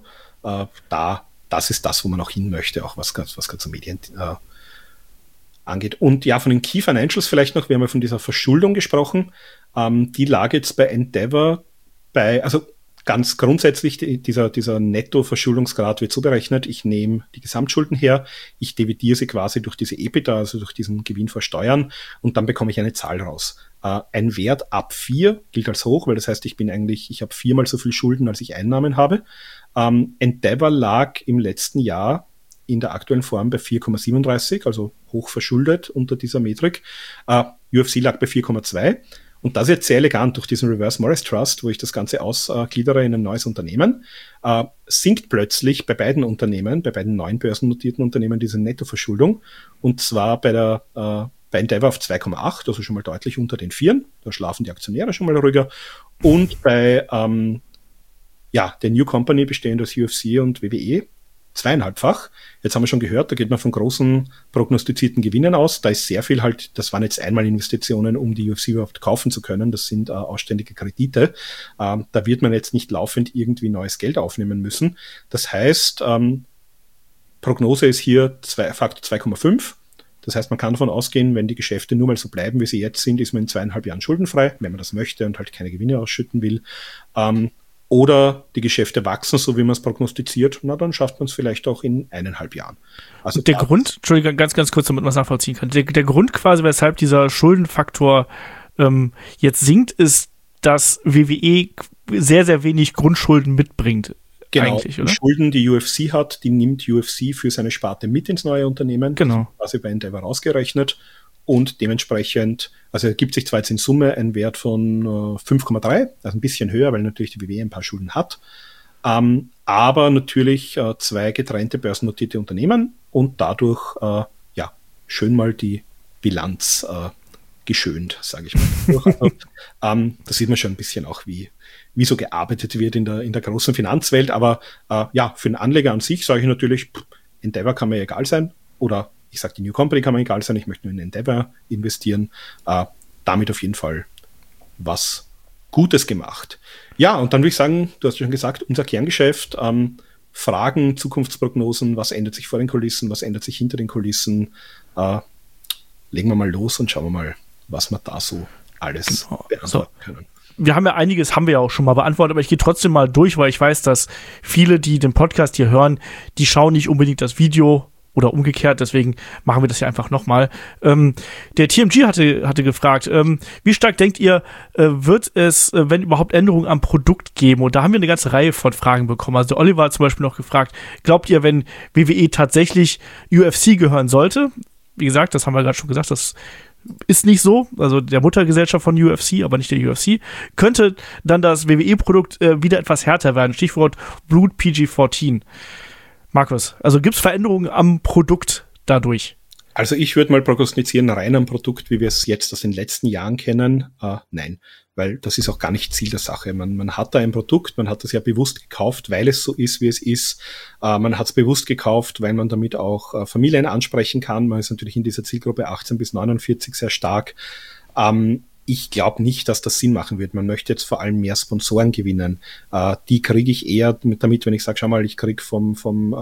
das ist das, wo man auch hin möchte, auch was ganze Medien angeht. Und ja, von den Key Financials vielleicht noch, wir haben ja von dieser Verschuldung gesprochen. Die lag jetzt bei Endeavor also ganz grundsätzlich, dieser Netto-Verschuldungsgrad wird so berechnet, ich nehme die Gesamtschulden her, ich dividiere sie quasi durch diese EBITDA, also durch diesen Gewinn vor Steuern, und dann bekomme ich eine Zahl raus. Ein Wert ab 4 gilt als hoch, weil das heißt, ich habe 4-mal so viel Schulden, als ich Einnahmen habe. Endeavor lag im letzten Jahr in der aktuellen Form bei 4,37, also hoch verschuldet unter dieser Metrik. UFC lag bei 4,2. Und das ist jetzt sehr elegant durch diesen Reverse Morris Trust, wo ich das Ganze ausgliedere in ein neues Unternehmen, sinkt plötzlich bei beiden neuen börsennotierten Unternehmen diese Nettoverschuldung. Und zwar bei Endeavor auf 2,8, also schon mal deutlich unter den 4. Da schlafen die Aktionäre schon mal ruhiger. Und bei der New Company bestehend aus UFC und WWE 2,5-fach. Jetzt haben wir schon gehört, da geht man von großen prognostizierten Gewinnen aus. Da ist sehr viel das waren jetzt einmal Investitionen, um die UFC überhaupt kaufen zu können. Das sind ausständige Kredite. Da wird man jetzt nicht laufend irgendwie neues Geld aufnehmen müssen. Das heißt, Prognose ist hier Faktor 2,5. Das heißt, man kann davon ausgehen, wenn die Geschäfte nur mal so bleiben, wie sie jetzt sind, ist man in 2,5 Jahren schuldenfrei, wenn man das möchte und halt keine Gewinne ausschütten will. Oder die Geschäfte wachsen, so wie man es prognostiziert, dann schafft man es vielleicht auch in 1,5 Jahren. Also der Grund, Entschuldigung, ganz, ganz kurz, damit man es nachvollziehen kann, der Grund quasi, weshalb dieser Schuldenfaktor jetzt sinkt, ist, dass WWE sehr, sehr wenig Grundschulden mitbringt. Genau, eigentlich, oder? Die Schulden, die UFC hat, die nimmt UFC für seine Sparte mit ins neue Unternehmen. Genau. Quasi bei Endeavor rausgerechnet. Und dementsprechend, also ergibt sich zwar jetzt in Summe ein Wert von 5,3, also ein bisschen höher, weil natürlich die WWE ein paar Schulden hat. Aber natürlich 2 getrennte börsennotierte Unternehmen und dadurch schön mal die Bilanz geschönt, sage ich mal. Also, da sieht man schon ein bisschen auch, wie so gearbeitet wird in der großen Finanzwelt. Aber für den Anleger an sich sage ich natürlich, Endeavor kann mir egal sein. Oder ich sage, die New Company kann mir egal sein. Ich möchte nur in Endeavor investieren. Damit auf jeden Fall was Gutes gemacht. Ja, und dann würde ich sagen, du hast ja schon gesagt, unser Kerngeschäft, Fragen, Zukunftsprognosen, was ändert sich vor den Kulissen, was ändert sich hinter den Kulissen. Legen wir mal los und schauen wir mal, was wir da so alles beantworten können. Wir haben ja einiges, haben wir ja auch schon mal beantwortet, aber ich gehe trotzdem mal durch, weil ich weiß, dass viele, die den Podcast hier hören, die schauen nicht unbedingt das Video oder umgekehrt, deswegen machen wir das ja einfach nochmal. Der TMG hatte gefragt, wie stark denkt ihr, wird es, wenn überhaupt, Änderungen am Produkt geben? Und da haben wir eine ganze Reihe von Fragen bekommen. Also Oliver hat zum Beispiel noch gefragt, glaubt ihr, wenn WWE tatsächlich UFC gehören sollte? Wie gesagt, das haben wir gerade schon gesagt, das ist nicht so, also der Muttergesellschaft von UFC, aber nicht der UFC, könnte dann das WWE-Produkt wieder etwas härter werden. Stichwort Blut PG-14. Markus, also gibt es Veränderungen am Produkt dadurch? Also ich würde mal prognostizieren, rein am Produkt, wie wir es jetzt aus den letzten Jahren kennen, nein, weil das ist auch gar nicht Ziel der Sache. Man hat da ein Produkt, man hat das ja bewusst gekauft, weil es so ist, wie es ist. Man hat es bewusst gekauft, weil man damit auch Familien ansprechen kann. Man ist natürlich in dieser Zielgruppe 18 bis 49 sehr stark. Ich glaube nicht, dass das Sinn machen wird. Man möchte jetzt vor allem mehr Sponsoren gewinnen. Die kriege ich eher damit, wenn ich sage, schau mal, ich kriege vom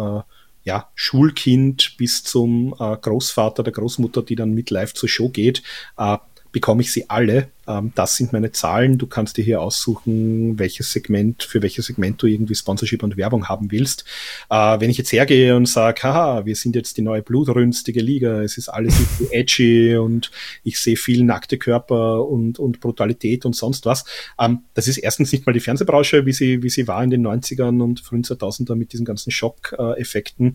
Schulkind bis zum Großvater, der Großmutter, die dann mit live zur Show geht, bekomme ich sie alle. Das sind meine Zahlen. Du kannst dir hier aussuchen, für welches Segment du irgendwie Sponsorship und Werbung haben willst. Wenn ich jetzt hergehe und sage, haha, wir sind jetzt die neue blutrünstige Liga, es ist alles edgy und ich sehe viel nackte Körper und Brutalität und sonst was. Das ist erstens nicht mal die Fernsehbranche, wie sie war in den 90ern und frühen 2000er mit diesen ganzen Schockeffekten.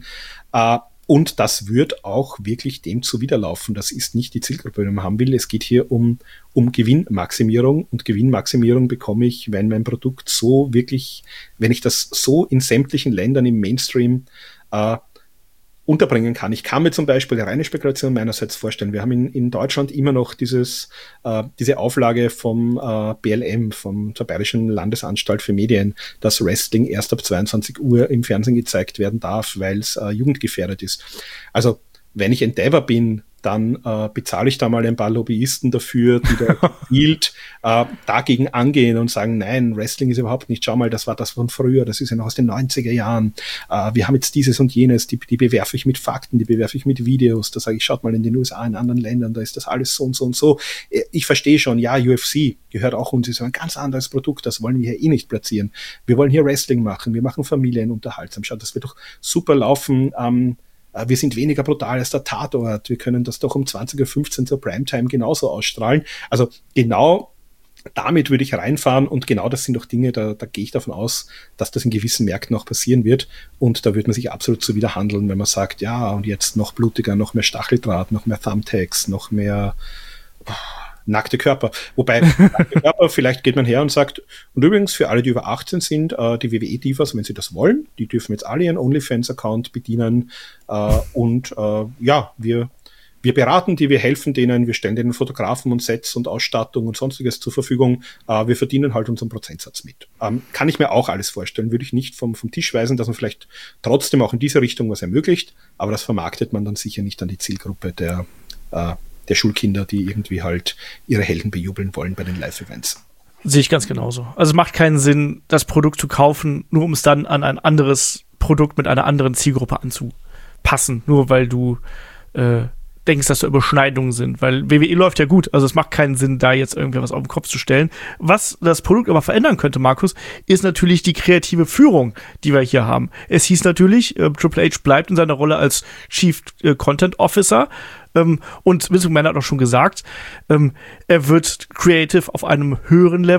Und das wird auch wirklich dem zuwiderlaufen. Das ist nicht die Zielgruppe, die man haben will. Es geht hier um Gewinnmaximierung. Und Gewinnmaximierung bekomme ich, wenn mein Produkt so wirklich, wenn ich das so in sämtlichen Ländern im Mainstream unterbringen kann. Ich kann mir zum Beispiel eine reine Spekulation meinerseits vorstellen. Wir haben in Deutschland immer noch diese Auflage vom BLM, zur Bayerischen Landesanstalt für Medien, dass Wrestling erst ab 22 Uhr im Fernsehen gezeigt werden darf, weil es jugendgefährdet ist. Also wenn ich Endeavor bin, dann bezahle ich da mal ein paar Lobbyisten dafür, die da gezielt dagegen angehen und sagen, nein, Wrestling ist überhaupt nicht, schau mal, das war das von früher, das ist ja noch aus den 90er Jahren, wir haben jetzt dieses und jenes, die bewerfe ich mit Fakten, die bewerfe ich mit Videos, da sage ich, schaut mal in den USA, in anderen Ländern, da ist das alles so und so und so. Ich verstehe schon, ja, UFC gehört auch uns, ist ein ganz anderes Produkt, das wollen wir hier eh nicht platzieren. Wir wollen hier Wrestling machen, wir machen Familienunterhaltsam, schaut, das wird doch super laufen, wir sind weniger brutal als der Tatort. Wir können das doch um 20.15 Uhr zur Primetime genauso ausstrahlen. Also genau damit würde ich reinfahren und genau das sind doch Dinge, da gehe ich davon aus, dass das in gewissen Märkten auch passieren wird und da wird man sich absolut zuwider handeln, wenn man sagt, ja, und jetzt noch blutiger, noch mehr Stacheldraht, noch mehr Thumbtacks, noch mehr nackte Körper. Wobei, nackte Körper, vielleicht geht man her und sagt, und übrigens für alle, die über 18 sind, die WWE-Divas, wenn sie das wollen, die dürfen jetzt alle ihren OnlyFans-Account bedienen wir beraten die, wir helfen denen, wir stellen denen Fotografen und Sets und Ausstattung und sonstiges zur Verfügung. Wir verdienen halt unseren Prozentsatz mit. Kann ich mir auch alles vorstellen. Würde ich nicht vom Tisch weisen, dass man vielleicht trotzdem auch in diese Richtung was ermöglicht, aber das vermarktet man dann sicher nicht an die Zielgruppe der Schulkinder, die irgendwie halt ihre Helden bejubeln wollen bei den Live-Events. Sehe ich ganz genauso. Also es macht keinen Sinn, das Produkt zu kaufen, nur um es dann an ein anderes Produkt mit einer anderen Zielgruppe anzupassen, nur weil du denkst, dass da Überschneidungen sind, weil WWE läuft ja gut, also es macht keinen Sinn, da jetzt irgendwie was auf den Kopf zu stellen. Was das Produkt aber verändern könnte, Markus, ist natürlich die kreative Führung, die wir hier haben. Es hieß natürlich, Triple H bleibt in seiner Rolle als Chief Content Officer und Vince McMahon hat auch schon gesagt, er wird creative auf einem höheren Level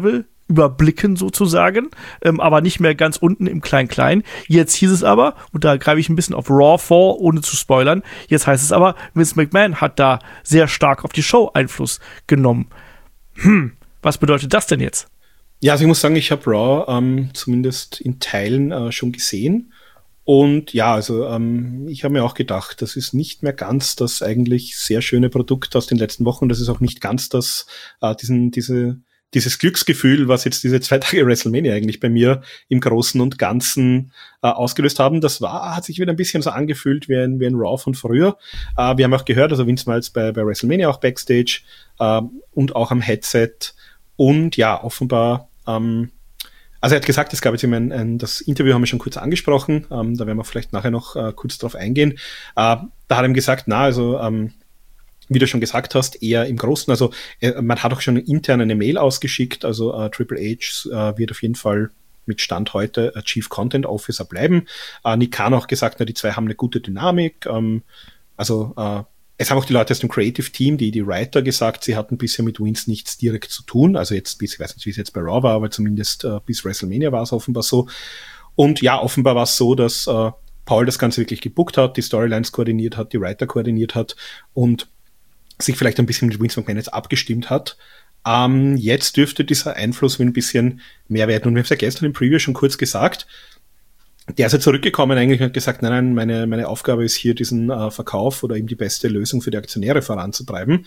überblicken sozusagen, aber nicht mehr ganz unten im Klein-Klein. Jetzt hieß es aber, und da greife ich ein bisschen auf Raw vor, ohne zu spoilern, jetzt heißt es aber, Vince McMahon hat da sehr stark auf die Show Einfluss genommen. Was bedeutet das denn jetzt? Ja, also ich muss sagen, ich habe Raw zumindest in Teilen schon gesehen. Und ja, also ich habe mir auch gedacht, das ist nicht mehr ganz das eigentlich sehr schöne Produkt aus den letzten Wochen. Das ist auch nicht ganz das dieses Glücksgefühl, was jetzt diese 2 Tage WrestleMania eigentlich bei mir im Großen und Ganzen ausgelöst haben. Das hat sich wieder ein bisschen so angefühlt wie ein Raw von früher. Wir haben auch gehört, also Vince Miles bei WrestleMania auch Backstage und auch am Headset. Und ja, offenbar also er hat gesagt, es gab jetzt eben das Interview haben wir schon kurz angesprochen, da werden wir vielleicht nachher noch kurz drauf eingehen. Da hat er ihm gesagt, wie du schon gesagt hast, eher im Großen, also man hat auch schon intern eine Mail ausgeschickt, also Triple H wird auf jeden Fall mit Stand heute Chief Content Officer bleiben. Nick Khan auch gesagt, die zwei haben eine gute Dynamik, es haben auch die Leute aus dem Creative Team, die Writer gesagt, sie hatten bisher mit Vince nichts direkt zu tun. Also jetzt, ich weiß nicht, wie es jetzt bei Raw war, aber zumindest bis WrestleMania war es offenbar so. Und ja, offenbar war es so, dass Paul das Ganze wirklich gebookt hat, die Storylines koordiniert hat, die Writer koordiniert hat und sich vielleicht ein bisschen mit Vince McMahon jetzt abgestimmt hat. Jetzt dürfte dieser Einfluss ein bisschen mehr werden. Und wir haben es ja gestern im Preview schon kurz gesagt, der ist ja zurückgekommen eigentlich und hat gesagt, nein, meine Aufgabe ist hier, diesen Verkauf oder eben die beste Lösung für die Aktionäre voranzutreiben.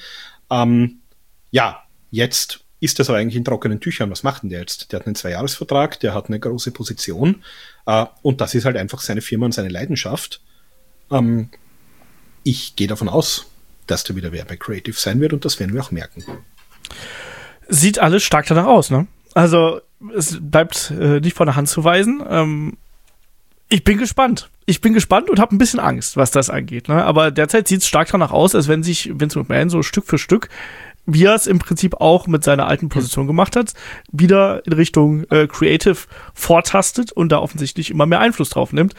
Jetzt ist das aber eigentlich in trockenen Tüchern. Was macht denn der jetzt? Der hat einen 2-Jahres-Vertrag, der hat eine große Position und das ist halt einfach seine Firma und seine Leidenschaft. Ich gehe davon aus, dass der wieder wer bei Creative sein wird und das werden wir auch merken. Sieht alles stark danach aus, ne? Also es bleibt nicht von der Hand zu weisen. Ich bin gespannt und habe ein bisschen Angst, was das angeht. Ne? Aber derzeit sieht es stark danach aus, als wenn sich Vince McMahon so Stück für Stück, wie er es im Prinzip auch mit seiner alten Position gemacht hat, wieder in Richtung Creative vortastet und da offensichtlich immer mehr Einfluss drauf nimmt.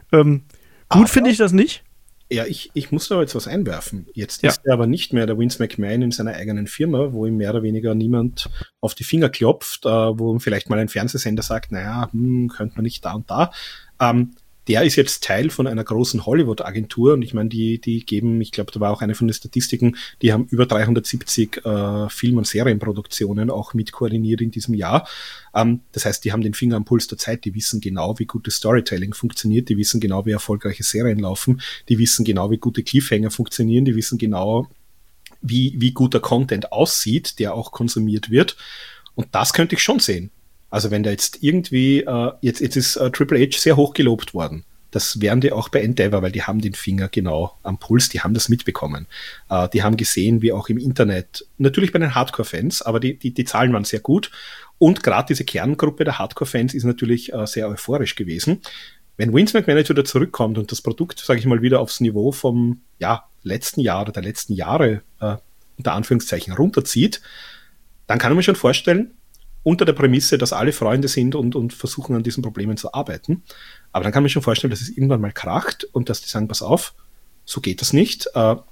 Gut finde ich das nicht. Ja, ich muss da jetzt was einwerfen. Jetzt ist er aber nicht mehr der Vince McMahon in seiner eigenen Firma, wo ihm mehr oder weniger niemand auf die Finger klopft, wo ihm vielleicht mal ein Fernsehsender sagt, könnte man nicht da und da. Der ist jetzt Teil von einer großen Hollywood-Agentur und ich meine, die geben, ich glaube, da war auch eine von den Statistiken, die haben über 370 Film- und Serienproduktionen auch mit koordiniert in diesem Jahr. Das heißt, die haben den Finger am Puls der Zeit, die wissen genau, wie gutes Storytelling funktioniert, die wissen genau, wie erfolgreiche Serien laufen, die wissen genau, wie gute Cliffhanger funktionieren, die wissen genau, wie guter Content aussieht, der auch konsumiert wird. Und das könnte ich schon sehen. Also wenn da jetzt irgendwie, jetzt ist Triple H sehr hoch gelobt worden. Das wären die auch bei Endeavor, weil die haben den Finger genau am Puls, die haben das mitbekommen. Die haben gesehen, wie auch im Internet, natürlich bei den Hardcore-Fans, aber die Zahlen waren sehr gut. Und gerade diese Kerngruppe der Hardcore-Fans ist natürlich sehr euphorisch gewesen. Wenn Vince McMahon jetzt wieder zurückkommt und das Produkt, sage ich mal, wieder aufs Niveau vom letzten Jahr oder der letzten Jahre unter Anführungszeichen runterzieht, dann kann man schon vorstellen, unter der Prämisse, dass alle Freunde sind und versuchen, an diesen Problemen zu arbeiten. Aber dann kann man schon vorstellen, dass es irgendwann mal kracht und dass die sagen, pass auf, so geht das nicht.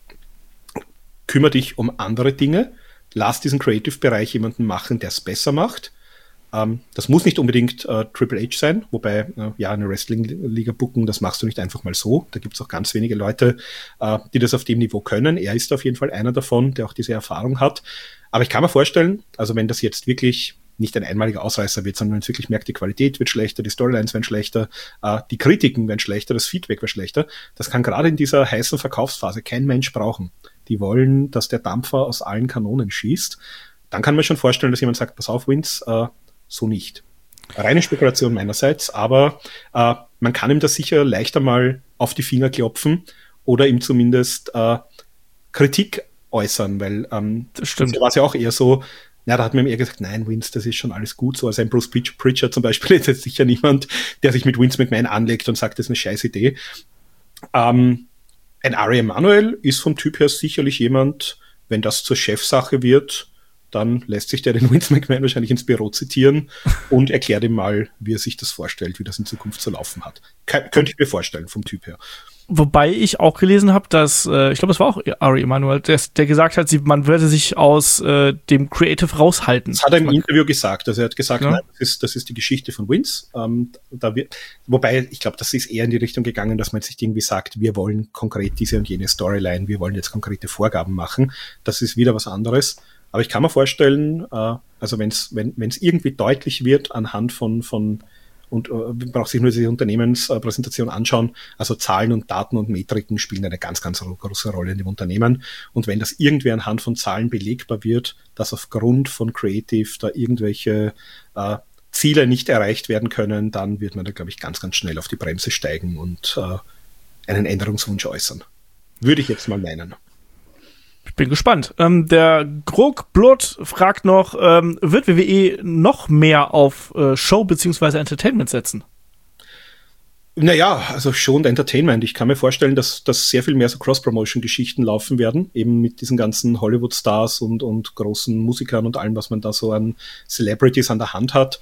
Kümmere dich um andere Dinge. Lass diesen Creative-Bereich jemanden machen, der es besser macht. Das muss nicht unbedingt Triple H sein, wobei eine Wrestling-Liga booken, das machst du nicht einfach mal so. Da gibt es auch ganz wenige Leute, die das auf dem Niveau können. Er ist auf jeden Fall einer davon, der auch diese Erfahrung hat. Aber ich kann mir vorstellen, also wenn das jetzt wirklich nicht ein einmaliger Ausreißer wird, sondern wenn es wirklich merkt, die Qualität wird schlechter, die Storylines werden schlechter, die Kritiken werden schlechter, das Feedback wird schlechter. Das kann gerade in dieser heißen Verkaufsphase kein Mensch brauchen. Die wollen, dass der Dampfer aus allen Kanonen schießt. Dann kann man schon vorstellen, dass jemand sagt, pass auf, Vince, so nicht. Reine Spekulation meinerseits, aber man kann ihm da sicher leichter mal auf die Finger klopfen oder ihm zumindest Kritik äußern, weil das stimmt. war es ja auch eher so, da hat man eher gesagt, nein, Vince, das ist schon alles gut so. Also ein Bruce Pritchard zum Beispiel ist jetzt sicher niemand, der sich mit Vince McMahon anlegt und sagt, das ist eine scheiß Idee. Ein Ari Emanuel ist vom Typ her sicherlich jemand, wenn das zur Chefsache wird, dann lässt sich der den Vince McMahon wahrscheinlich ins Büro zitieren und erklärt ihm mal, wie er sich das vorstellt, wie das in Zukunft zu laufen hat. Könnte ich mir vorstellen, vom Typ her. Wobei ich auch gelesen habe, dass, ich glaube, es war auch Ari Emanuel, der gesagt hat, man würde sich aus dem Creative raushalten. Das hat er im Interview gesagt. Also er hat gesagt, ja. Nein, das ist die Geschichte von Vince. Wobei, ich glaube, das ist eher in die Richtung gegangen, dass man jetzt nicht irgendwie sagt, wir wollen konkret diese und jene Storyline, wir wollen jetzt konkrete Vorgaben machen. Das ist wieder was anderes. Aber ich kann mir vorstellen, also wenn es irgendwie deutlich wird anhand von und man braucht sich nur diese Unternehmenspräsentation anschauen. Also Zahlen und Daten und Metriken spielen eine ganz, ganz große Rolle in dem Unternehmen. Und wenn das irgendwie anhand von Zahlen belegbar wird, dass aufgrund von Creative da irgendwelche Ziele nicht erreicht werden können, dann wird man da, glaube ich, ganz, ganz schnell auf die Bremse steigen und einen Änderungswunsch äußern. Würde ich jetzt mal meinen. Ich bin gespannt. Der Grog Blood fragt noch, wird WWE noch mehr auf Show bzw. Entertainment setzen? Naja, also Show und Entertainment. Ich kann mir vorstellen, dass sehr viel mehr so Cross-Promotion-Geschichten laufen werden, eben mit diesen ganzen Hollywood-Stars und großen Musikern und allem, was man da so an Celebrities an der Hand hat.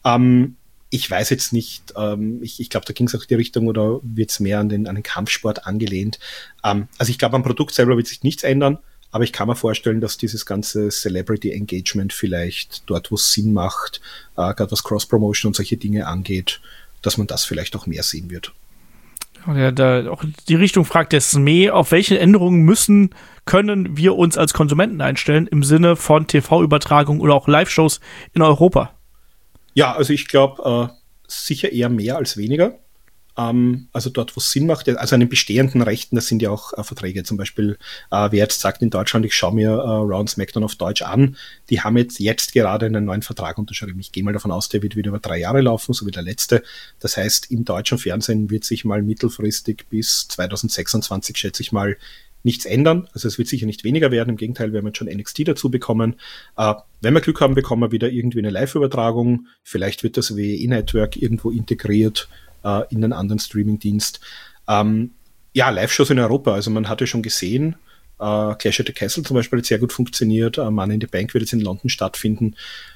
Ich weiß jetzt nicht, ich glaube, da ging es auch in die Richtung oder wird es mehr an den Kampfsport angelehnt. Also ich glaube, am Produkt selber wird sich nichts ändern, aber ich kann mir vorstellen, dass dieses ganze Celebrity Engagement vielleicht dort, wo es Sinn macht, gerade was Cross-Promotion und solche Dinge angeht, dass man das vielleicht auch mehr sehen wird. Ja, da auch die Richtung fragt der SME, auf welche Änderungen können wir uns als Konsumenten einstellen im Sinne von TV-Übertragung oder auch Live-Shows in Europa? Ja, also ich glaube, sicher eher mehr als weniger. Also dort, wo es Sinn macht, also an den bestehenden Rechten, das sind ja auch Verträge. Zum Beispiel, wer jetzt sagt in Deutschland, ich schaue mir Raw und SmackDown auf Deutsch an, die haben jetzt gerade einen neuen Vertrag unterschrieben. Ich gehe mal davon aus, der wird wieder über 3 Jahre laufen, so wie der letzte. Das heißt, im deutschen Kernsehen wird sich mal mittelfristig bis 2026, schätze ich mal, nichts ändern. Also es wird sicher nicht weniger werden. Im Gegenteil, wir haben jetzt schon NXT dazu bekommen. Wenn wir Glück haben, bekommen wir wieder irgendwie eine Live-Übertragung. Vielleicht wird das WWE-Network irgendwo integriert in einen anderen Streaming-Dienst. Ja, Live-Shows in Europa. Also man hatte schon gesehen, Clash at the Castle zum Beispiel hat sehr gut funktioniert. Money in the Bank wird jetzt in London stattfinden.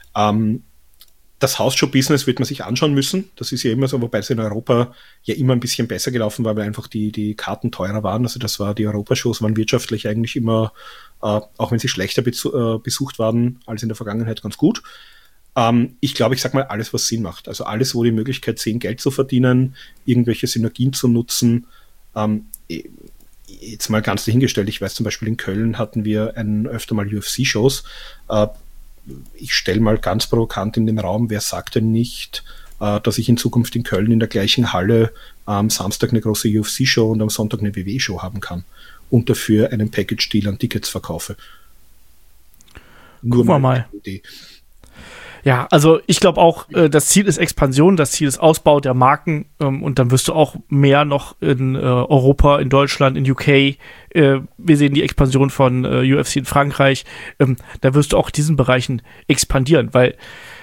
Das House-Show-Business wird man sich anschauen müssen. Das ist ja immer so, wobei es in Europa ja immer ein bisschen besser gelaufen war, weil einfach die Karten teurer waren. Also die Europa-Shows waren wirtschaftlich eigentlich immer, auch wenn sie schlechter besucht waren als in der Vergangenheit, ganz gut. Ich glaube, ich sag mal, alles, was Sinn macht. Also alles, wo die Möglichkeit sehen, Geld zu verdienen, irgendwelche Synergien zu nutzen. Jetzt mal ganz dahingestellt, ich weiß zum Beispiel in Köln hatten wir öfter mal UFC-Shows. Ich stelle mal ganz provokant in den Raum, wer sagt denn nicht, dass ich in Zukunft in Köln in der gleichen Halle am Samstag eine große UFC-Show und am Sonntag eine WWE-Show haben kann und dafür einen Package-Deal an Tickets verkaufe. Gucken wir mal. Idee. Ja, also ich glaube auch, das Ziel ist Expansion, das Ziel ist Ausbau der Marken und dann wirst du auch mehr noch in Europa, in Deutschland, in UK, wir sehen die Expansion von UFC in Frankreich, da wirst du auch in diesen Bereichen expandieren, weil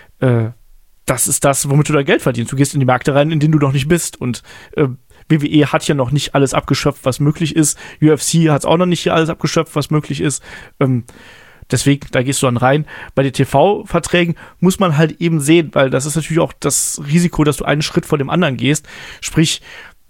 das ist das, womit du dein Geld verdienst. Du gehst in die Märkte rein, in denen du noch nicht bist und WWE hat ja noch nicht alles abgeschöpft, was möglich ist. UFC hat es auch noch nicht alles abgeschöpft, was möglich ist. Deswegen, da gehst du dann rein. Bei den TV-Verträgen muss man halt eben sehen, weil das ist natürlich auch das Risiko, dass du einen Schritt vor dem anderen gehst. Sprich,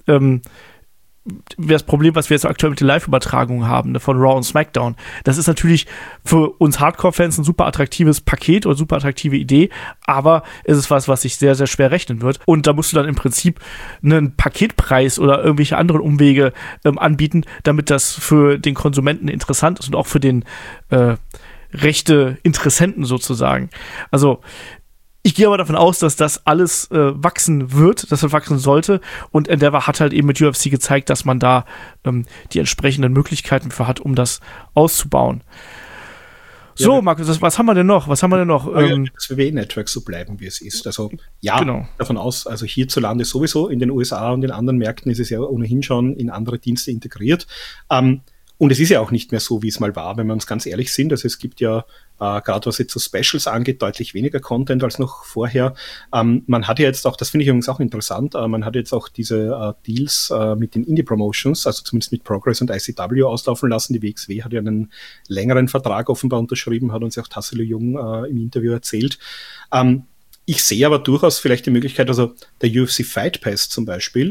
das Problem, was wir jetzt aktuell mit den Live-Übertragungen haben, ne, von Raw und SmackDown, das ist natürlich für uns Hardcore-Fans ein super attraktives Paket oder super attraktive Idee, aber es ist was sich sehr, sehr schwer rechnen wird. Und da musst du dann im Prinzip einen Paketpreis oder irgendwelche anderen Umwege anbieten, damit das für den Konsumenten interessant ist und auch für den rechte Interessenten sozusagen. Also ich gehe aber davon aus, dass das alles wachsen wird, dass das wachsen sollte. Und Endeavor hat halt eben mit UFC gezeigt, dass man da die entsprechenden Möglichkeiten für hat, um das auszubauen. So, ja, Markus, was haben wir denn noch? Das WWE-Network so bleiben, wie es ist. Also ja, genau. Davon aus, also hierzulande sowieso, in den USA und in anderen Märkten ist es ja ohnehin schon in andere Dienste integriert. Und es ist ja auch nicht mehr so, wie es mal war, wenn wir uns ganz ehrlich sind. Also es gibt ja, gerade was jetzt so Specials angeht, deutlich weniger Content als noch vorher. Man hat ja jetzt auch, das finde ich übrigens auch interessant, man hat jetzt auch diese Deals mit den Indie-Promotions, also zumindest mit Progress und ICW auslaufen lassen. Die WXW hat ja einen längeren Vertrag offenbar unterschrieben, hat uns ja auch Tassilo Jung im Interview erzählt. Ich sehe aber durchaus vielleicht die Möglichkeit, also der UFC Fight Pass zum Beispiel,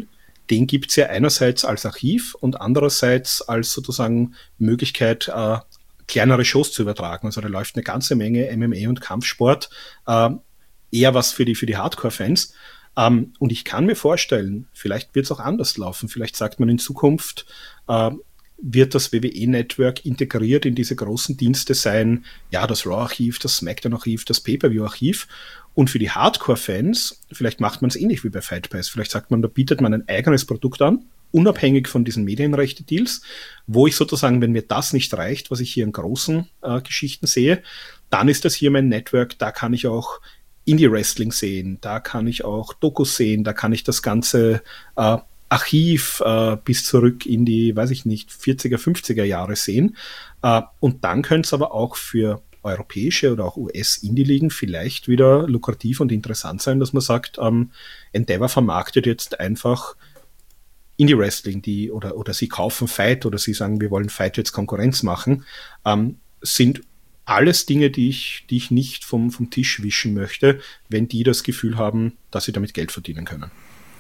den gibt's ja einerseits als Archiv und andererseits als sozusagen Möglichkeit, kleinere Shows zu übertragen. Also da läuft eine ganze Menge MMA und Kampfsport, eher was für die Hardcore-Fans. Und ich kann mir vorstellen, vielleicht wird es auch anders laufen. Vielleicht sagt man in Zukunft, wird das WWE-Network integriert in diese großen Dienste sein, ja, das Raw-Archiv, das SmackDown-Archiv, das Pay-Per-View-Archiv. Und für die Hardcore-Fans, vielleicht macht man es ähnlich wie bei Fight Pass. Vielleicht sagt man, da bietet man ein eigenes Produkt an, unabhängig von diesen Medienrechte-Deals, wo ich sozusagen, wenn mir das nicht reicht, was ich hier in großen Geschichten sehe, dann ist das hier mein Network, da kann ich auch Indie-Wrestling sehen, da kann ich auch Dokus sehen, da kann ich das ganze Archiv bis zurück in die, weiß ich nicht, 40er, 50er Jahre sehen. Und dann könnte es aber auch für europäische oder auch US-Indie-Ligen vielleicht wieder lukrativ und interessant sein, dass man sagt, Endeavor vermarktet jetzt einfach Indie-Wrestling, oder sie kaufen Fight oder sie sagen, wir wollen Fight jetzt Konkurrenz machen, sind alles Dinge, die ich nicht vom Tisch wischen möchte, wenn die das Gefühl haben, dass sie damit Geld verdienen können.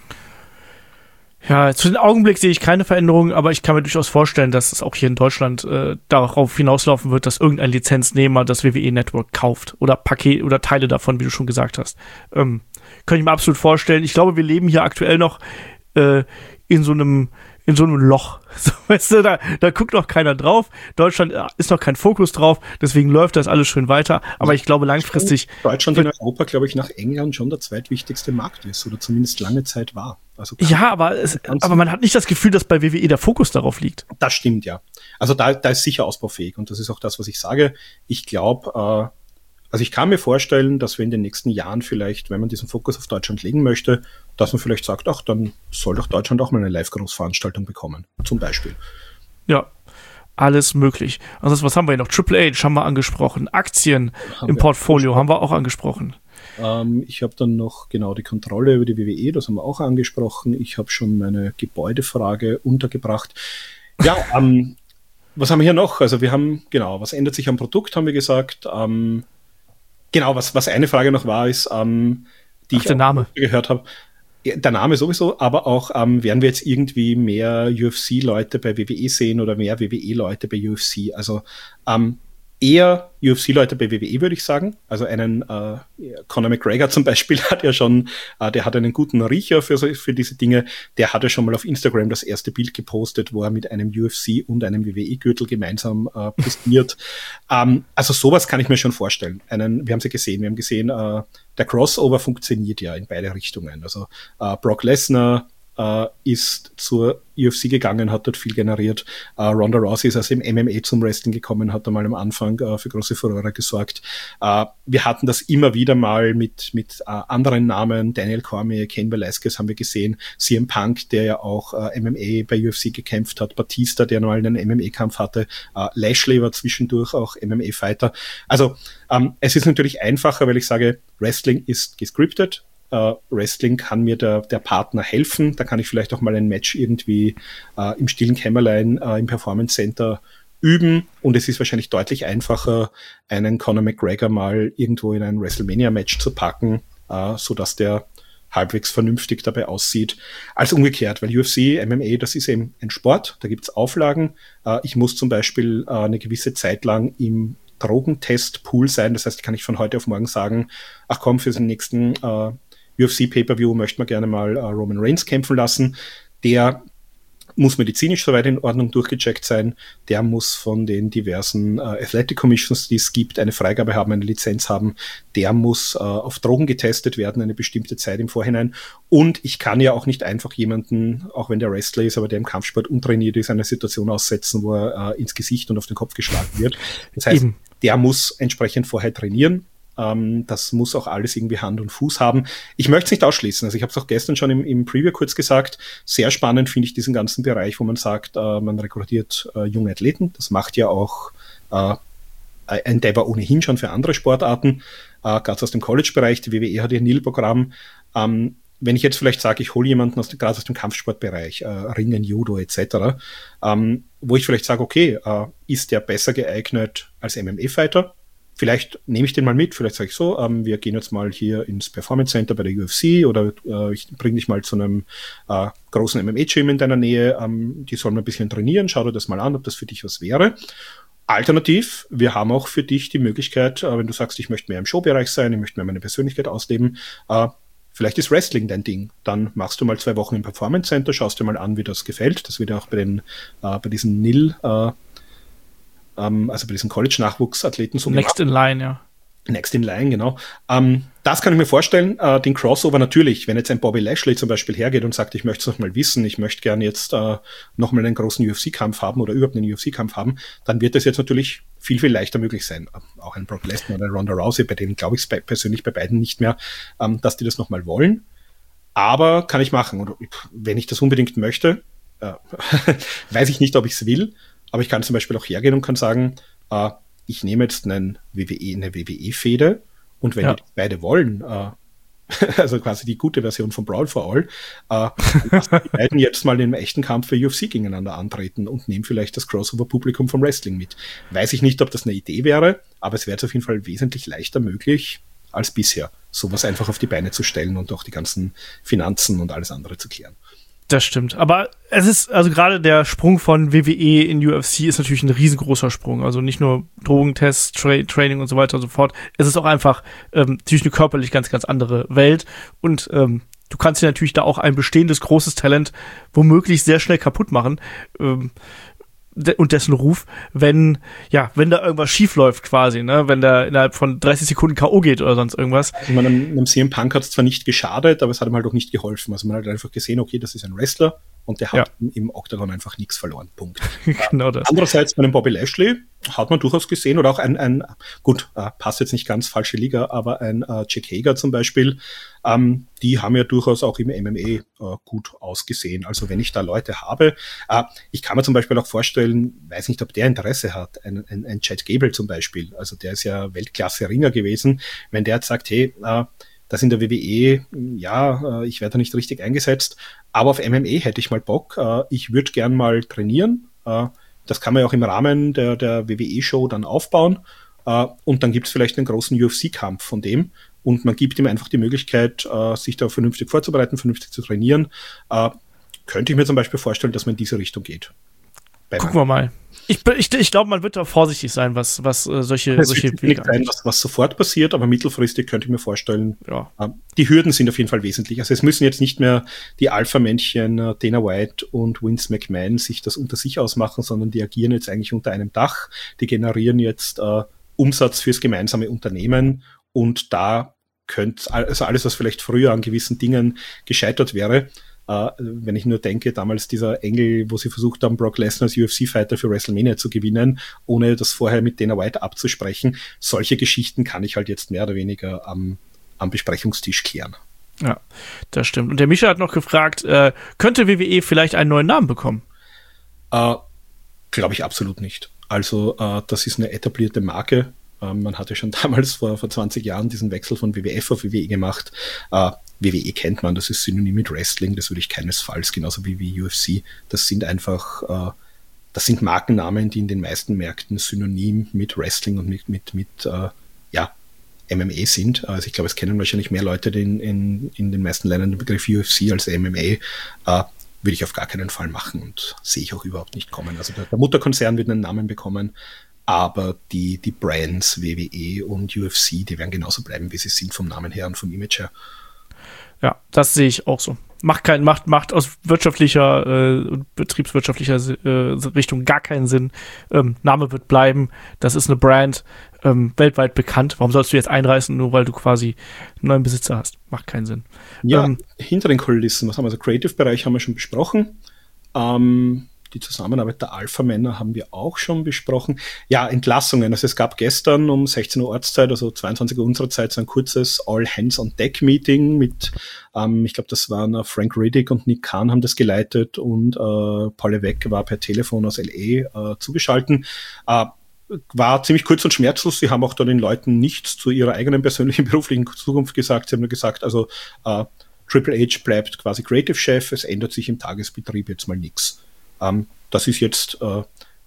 Ja, zu dem Augenblick sehe ich keine Veränderungen, aber ich kann mir durchaus vorstellen, dass es auch hier in Deutschland darauf hinauslaufen wird, dass irgendein Lizenznehmer das WWE-Network kauft oder Paket oder Teile davon, wie du schon gesagt hast. Kann ich mir absolut vorstellen. Ich glaube, wir leben hier aktuell noch in so einem Loch. So, weißt du, da guckt noch keiner drauf. Deutschland ist noch kein Fokus drauf, deswegen läuft das alles schön weiter. Aber ich glaube langfristig... Deutschland in Europa, glaube ich, nach England schon der zweitwichtigste Markt ist oder zumindest lange Zeit war. Also ja, aber man hat nicht das Gefühl, dass bei WWE der Fokus darauf liegt. Das stimmt, ja. Also da ist sicher ausbaufähig und das ist auch das, was ich sage. Ich glaube, also ich kann mir vorstellen, dass wir in den nächsten Jahren vielleicht, wenn man diesen Fokus auf Deutschland legen möchte, dass man vielleicht sagt, ach, dann soll doch Deutschland auch mal eine Live-Großveranstaltung bekommen, zum Beispiel. Ja, alles möglich. Also was haben wir hier noch? Triple H haben wir angesprochen. Aktien im Portfolio haben wir auch angesprochen. Ich habe dann noch genau die Kontrolle über die WWE, das haben wir auch angesprochen. Ich habe schon meine Gebäudefrage untergebracht. Ja, was haben wir hier noch? Also wir haben, genau, was ändert sich am Produkt, haben wir gesagt. Genau, was eine Frage noch war, ist, die ich auch gehört habe. Der Name sowieso, aber auch, werden wir jetzt irgendwie mehr UFC-Leute bei WWE sehen oder mehr WWE-Leute bei UFC? Also eher UFC-Leute bei WWE, würde ich sagen. Also einen Conor McGregor zum Beispiel hat ja schon, der hat einen guten Riecher für diese Dinge. Der hatte schon mal auf Instagram das erste Bild gepostet, wo er mit einem UFC und einem WWE-Gürtel gemeinsam postiert. Also sowas kann ich mir schon vorstellen. Wir haben gesehen, der Crossover funktioniert ja in beide Richtungen. Also Brock Lesnar ist zur UFC gegangen, hat dort viel generiert. Ronda Rousey ist aus dem MMA zum Wrestling gekommen, hat einmal am Anfang für große Furore gesorgt. Wir hatten das immer wieder mal mit anderen Namen. Daniel Cormier, Cain Velasquez haben wir gesehen. CM Punk, der ja auch MMA bei UFC gekämpft hat. Batista, der mal einen MMA-Kampf hatte. Lashley war zwischendurch auch MMA-Fighter. Also es ist natürlich einfacher, weil ich sage, Wrestling ist gescriptet. Wrestling kann mir der Partner helfen. Da kann ich vielleicht auch mal ein Match irgendwie im stillen Kämmerlein im Performance Center üben. Und es ist wahrscheinlich deutlich einfacher, einen Conor McGregor mal irgendwo in ein WrestleMania-Match zu packen, sodass der halbwegs vernünftig dabei aussieht, als umgekehrt. Weil UFC, MMA, das ist eben ein Sport. Da gibt's Auflagen. Ich muss zum Beispiel eine gewisse Zeit lang im Drogentest-Pool sein. Das heißt, kann ich von heute auf morgen sagen, ach komm, für den nächsten UFC-Pay-Per-View möchte man gerne mal Roman Reigns kämpfen lassen. Der muss medizinisch soweit in Ordnung durchgecheckt sein. Der muss von den diversen Athletic Commissions, die es gibt, eine Freigabe haben, eine Lizenz haben. Der muss auf Drogen getestet werden, eine bestimmte Zeit im Vorhinein. Und ich kann ja auch nicht einfach jemanden, auch wenn der Wrestler ist, aber der im Kampfsport untrainiert ist, eine Situation aussetzen, wo er ins Gesicht und auf den Kopf geschlagen wird. Das heißt, der muss entsprechend vorher trainieren. Das muss auch alles irgendwie Hand und Fuß haben. Ich möchte es nicht ausschließen. Also ich habe es auch gestern schon im Preview kurz gesagt. Sehr spannend finde ich diesen ganzen Bereich, wo man sagt, man rekrutiert junge Athleten. Das macht ja auch Endeavor ohnehin schon für andere Sportarten, gerade aus dem College-Bereich. Die WWE hat ihr NIL-Programm. Wenn ich jetzt vielleicht sage, ich hole jemanden gerade aus dem Kampfsportbereich, Ringen, Judo etc., wo ich vielleicht sage, okay, ist der besser geeignet als MMA-Fighter? vielleicht nehme ich den mal mit, vielleicht sage ich so, wir gehen jetzt mal hier ins Performance Center bei der UFC oder ich bringe dich mal zu einem großen MMA-Gym in deiner Nähe, die sollen mal ein bisschen trainieren, schau dir das mal an, ob das für dich was wäre. Alternativ, wir haben auch für dich die Möglichkeit, wenn du sagst, ich möchte mehr im Showbereich sein, ich möchte mehr meine Persönlichkeit ausleben, vielleicht ist Wrestling dein Ding. Dann machst du mal 2 Wochen im Performance Center, schaust dir mal an, wie das gefällt. Das wird ja auch bei diesen NIL, also bei diesen College-Nachwuchsathleten so Next in Line, ja. Next in Line, genau. Das kann ich mir vorstellen, den Crossover natürlich, wenn jetzt ein Bobby Lashley zum Beispiel hergeht und sagt, ich möchte es noch mal wissen, ich möchte gerne jetzt noch mal einen großen UFC-Kampf haben oder überhaupt einen UFC-Kampf haben, dann wird das jetzt natürlich viel, viel leichter möglich sein. Auch ein Brock Lesnar oder ein Ronda Rousey, bei denen glaube ich persönlich bei beiden nicht mehr, dass die das noch mal wollen. Aber kann ich machen. Oder wenn ich das unbedingt möchte, weiß ich nicht, ob ich es will, aber ich kann zum Beispiel auch hergehen und kann sagen, ich nehme jetzt eine WWE-Fehde und wenn die beide wollen, also quasi die gute Version von Brawl for All, lassen die beiden jetzt mal in einem echten Kampf für UFC gegeneinander antreten und nehmen vielleicht das Crossover-Publikum vom Wrestling mit. Weiß ich nicht, ob das eine Idee wäre, aber es wäre jetzt auf jeden Fall wesentlich leichter möglich als bisher, sowas einfach auf die Beine zu stellen und auch die ganzen Finanzen und alles andere zu klären. Das stimmt. Aber es ist, also gerade der Sprung von WWE in UFC ist natürlich ein riesengroßer Sprung. Also nicht nur Drogentests, Training und so weiter und so fort. Es ist auch einfach natürlich eine körperlich ganz, ganz andere Welt. Und du kannst dir natürlich da auch ein bestehendes großes Talent womöglich sehr schnell kaputt machen. Und dessen Ruf, wenn da irgendwas schief läuft quasi, ne, wenn der innerhalb von 30 Sekunden K.O. geht oder sonst irgendwas. Also einem CM Punk hat es zwar nicht geschadet, aber es hat ihm halt auch nicht geholfen. Also man hat einfach gesehen, okay, das ist ein Wrestler und der hat im Octagon einfach nichts verloren. Punkt. Genau das. Andererseits bei einem Bobby Lashley hat man durchaus gesehen, oder auch passt jetzt nicht ganz, falsche Liga, aber ein Jack Hager zum Beispiel, die haben ja durchaus auch im MMA gut ausgesehen. Also wenn ich da Leute habe, ich kann mir zum Beispiel auch vorstellen, weiß nicht, ob der Interesse hat, ein Chad Gable zum Beispiel, also der ist ja Weltklasse-Ringer gewesen, wenn der jetzt sagt, hey, das in der WWE, ich werde da nicht richtig eingesetzt, aber auf MMA hätte ich mal Bock, ich würde gern mal trainieren, das kann man ja auch im Rahmen der WWE-Show dann aufbauen, und dann gibt es vielleicht einen großen UFC-Kampf von dem und man gibt ihm einfach die Möglichkeit, sich da vernünftig vorzubereiten, vernünftig zu trainieren. Könnte ich mir zum Beispiel vorstellen, dass man in diese Richtung geht. Gucken wir mal. Ich glaube, man wird da vorsichtig sein, was solche Wege angeht. Was sofort passiert, aber mittelfristig könnte ich mir vorstellen, die Hürden sind auf jeden Fall wesentlich. Also es müssen jetzt nicht mehr die Alpha-Männchen Dana White und Vince McMahon sich das unter sich ausmachen, sondern die agieren jetzt eigentlich unter einem Dach. Die generieren jetzt Umsatz fürs gemeinsame Unternehmen und da könnte, also alles, was vielleicht früher an gewissen Dingen gescheitert wäre, wenn ich nur denke, damals dieser Engel, wo sie versucht haben, Brock Lesnar als UFC-Fighter für WrestleMania zu gewinnen, ohne das vorher mit Dana White abzusprechen. Solche Geschichten kann ich halt jetzt mehr oder weniger am Besprechungstisch klären. Ja, das stimmt. Und der Mischa hat noch gefragt, könnte WWE vielleicht einen neuen Namen bekommen? Glaube ich absolut nicht. Also das ist eine etablierte Marke. Man hatte schon damals vor 20 Jahren diesen Wechsel von WWF auf WWE gemacht. WWE kennt man, das ist synonym mit Wrestling, das würde ich keinesfalls, genauso wie UFC. Das sind einfach, das sind Markennamen, die in den meisten Märkten synonym mit Wrestling und mit MMA sind. Also ich glaube, es kennen wahrscheinlich mehr Leute in den meisten Ländern den Begriff UFC als MMA. Würde ich auf gar keinen Fall machen und sehe ich auch überhaupt nicht kommen. Also der Mutterkonzern wird einen Namen bekommen, aber die Brands WWE und UFC, die werden genauso bleiben, wie sie sind vom Namen her und vom Image her. Ja, das sehe ich auch so. Macht aus wirtschaftlicher und betriebswirtschaftlicher Richtung gar keinen Sinn. Name wird bleiben. Das ist eine Brand, weltweit bekannt. Warum sollst du jetzt einreißen, nur weil du quasi einen neuen Besitzer hast? Macht keinen Sinn. Ja, hinter den Kulissen, was haben wir? Also Creative-Bereich haben wir schon besprochen. Die Zusammenarbeit der Alpha-Männer haben wir auch schon besprochen. Ja, Entlassungen. Also es gab gestern um 16 Uhr Ortszeit, also 22 Uhr unserer Zeit, so ein kurzes All-Hands-on-Deck-Meeting mit, ich glaube, das waren Frank Riddick und Nick Khan haben das geleitet und Paul Levesque war per Telefon aus L.A. Zugeschalten. War ziemlich kurz und schmerzlos. Sie haben auch da den Leuten nichts zu ihrer eigenen persönlichen beruflichen Zukunft gesagt. Sie haben nur gesagt, also Triple H bleibt quasi Creative Chef, es ändert sich im Tagesbetrieb jetzt mal nichts. Das ist jetzt,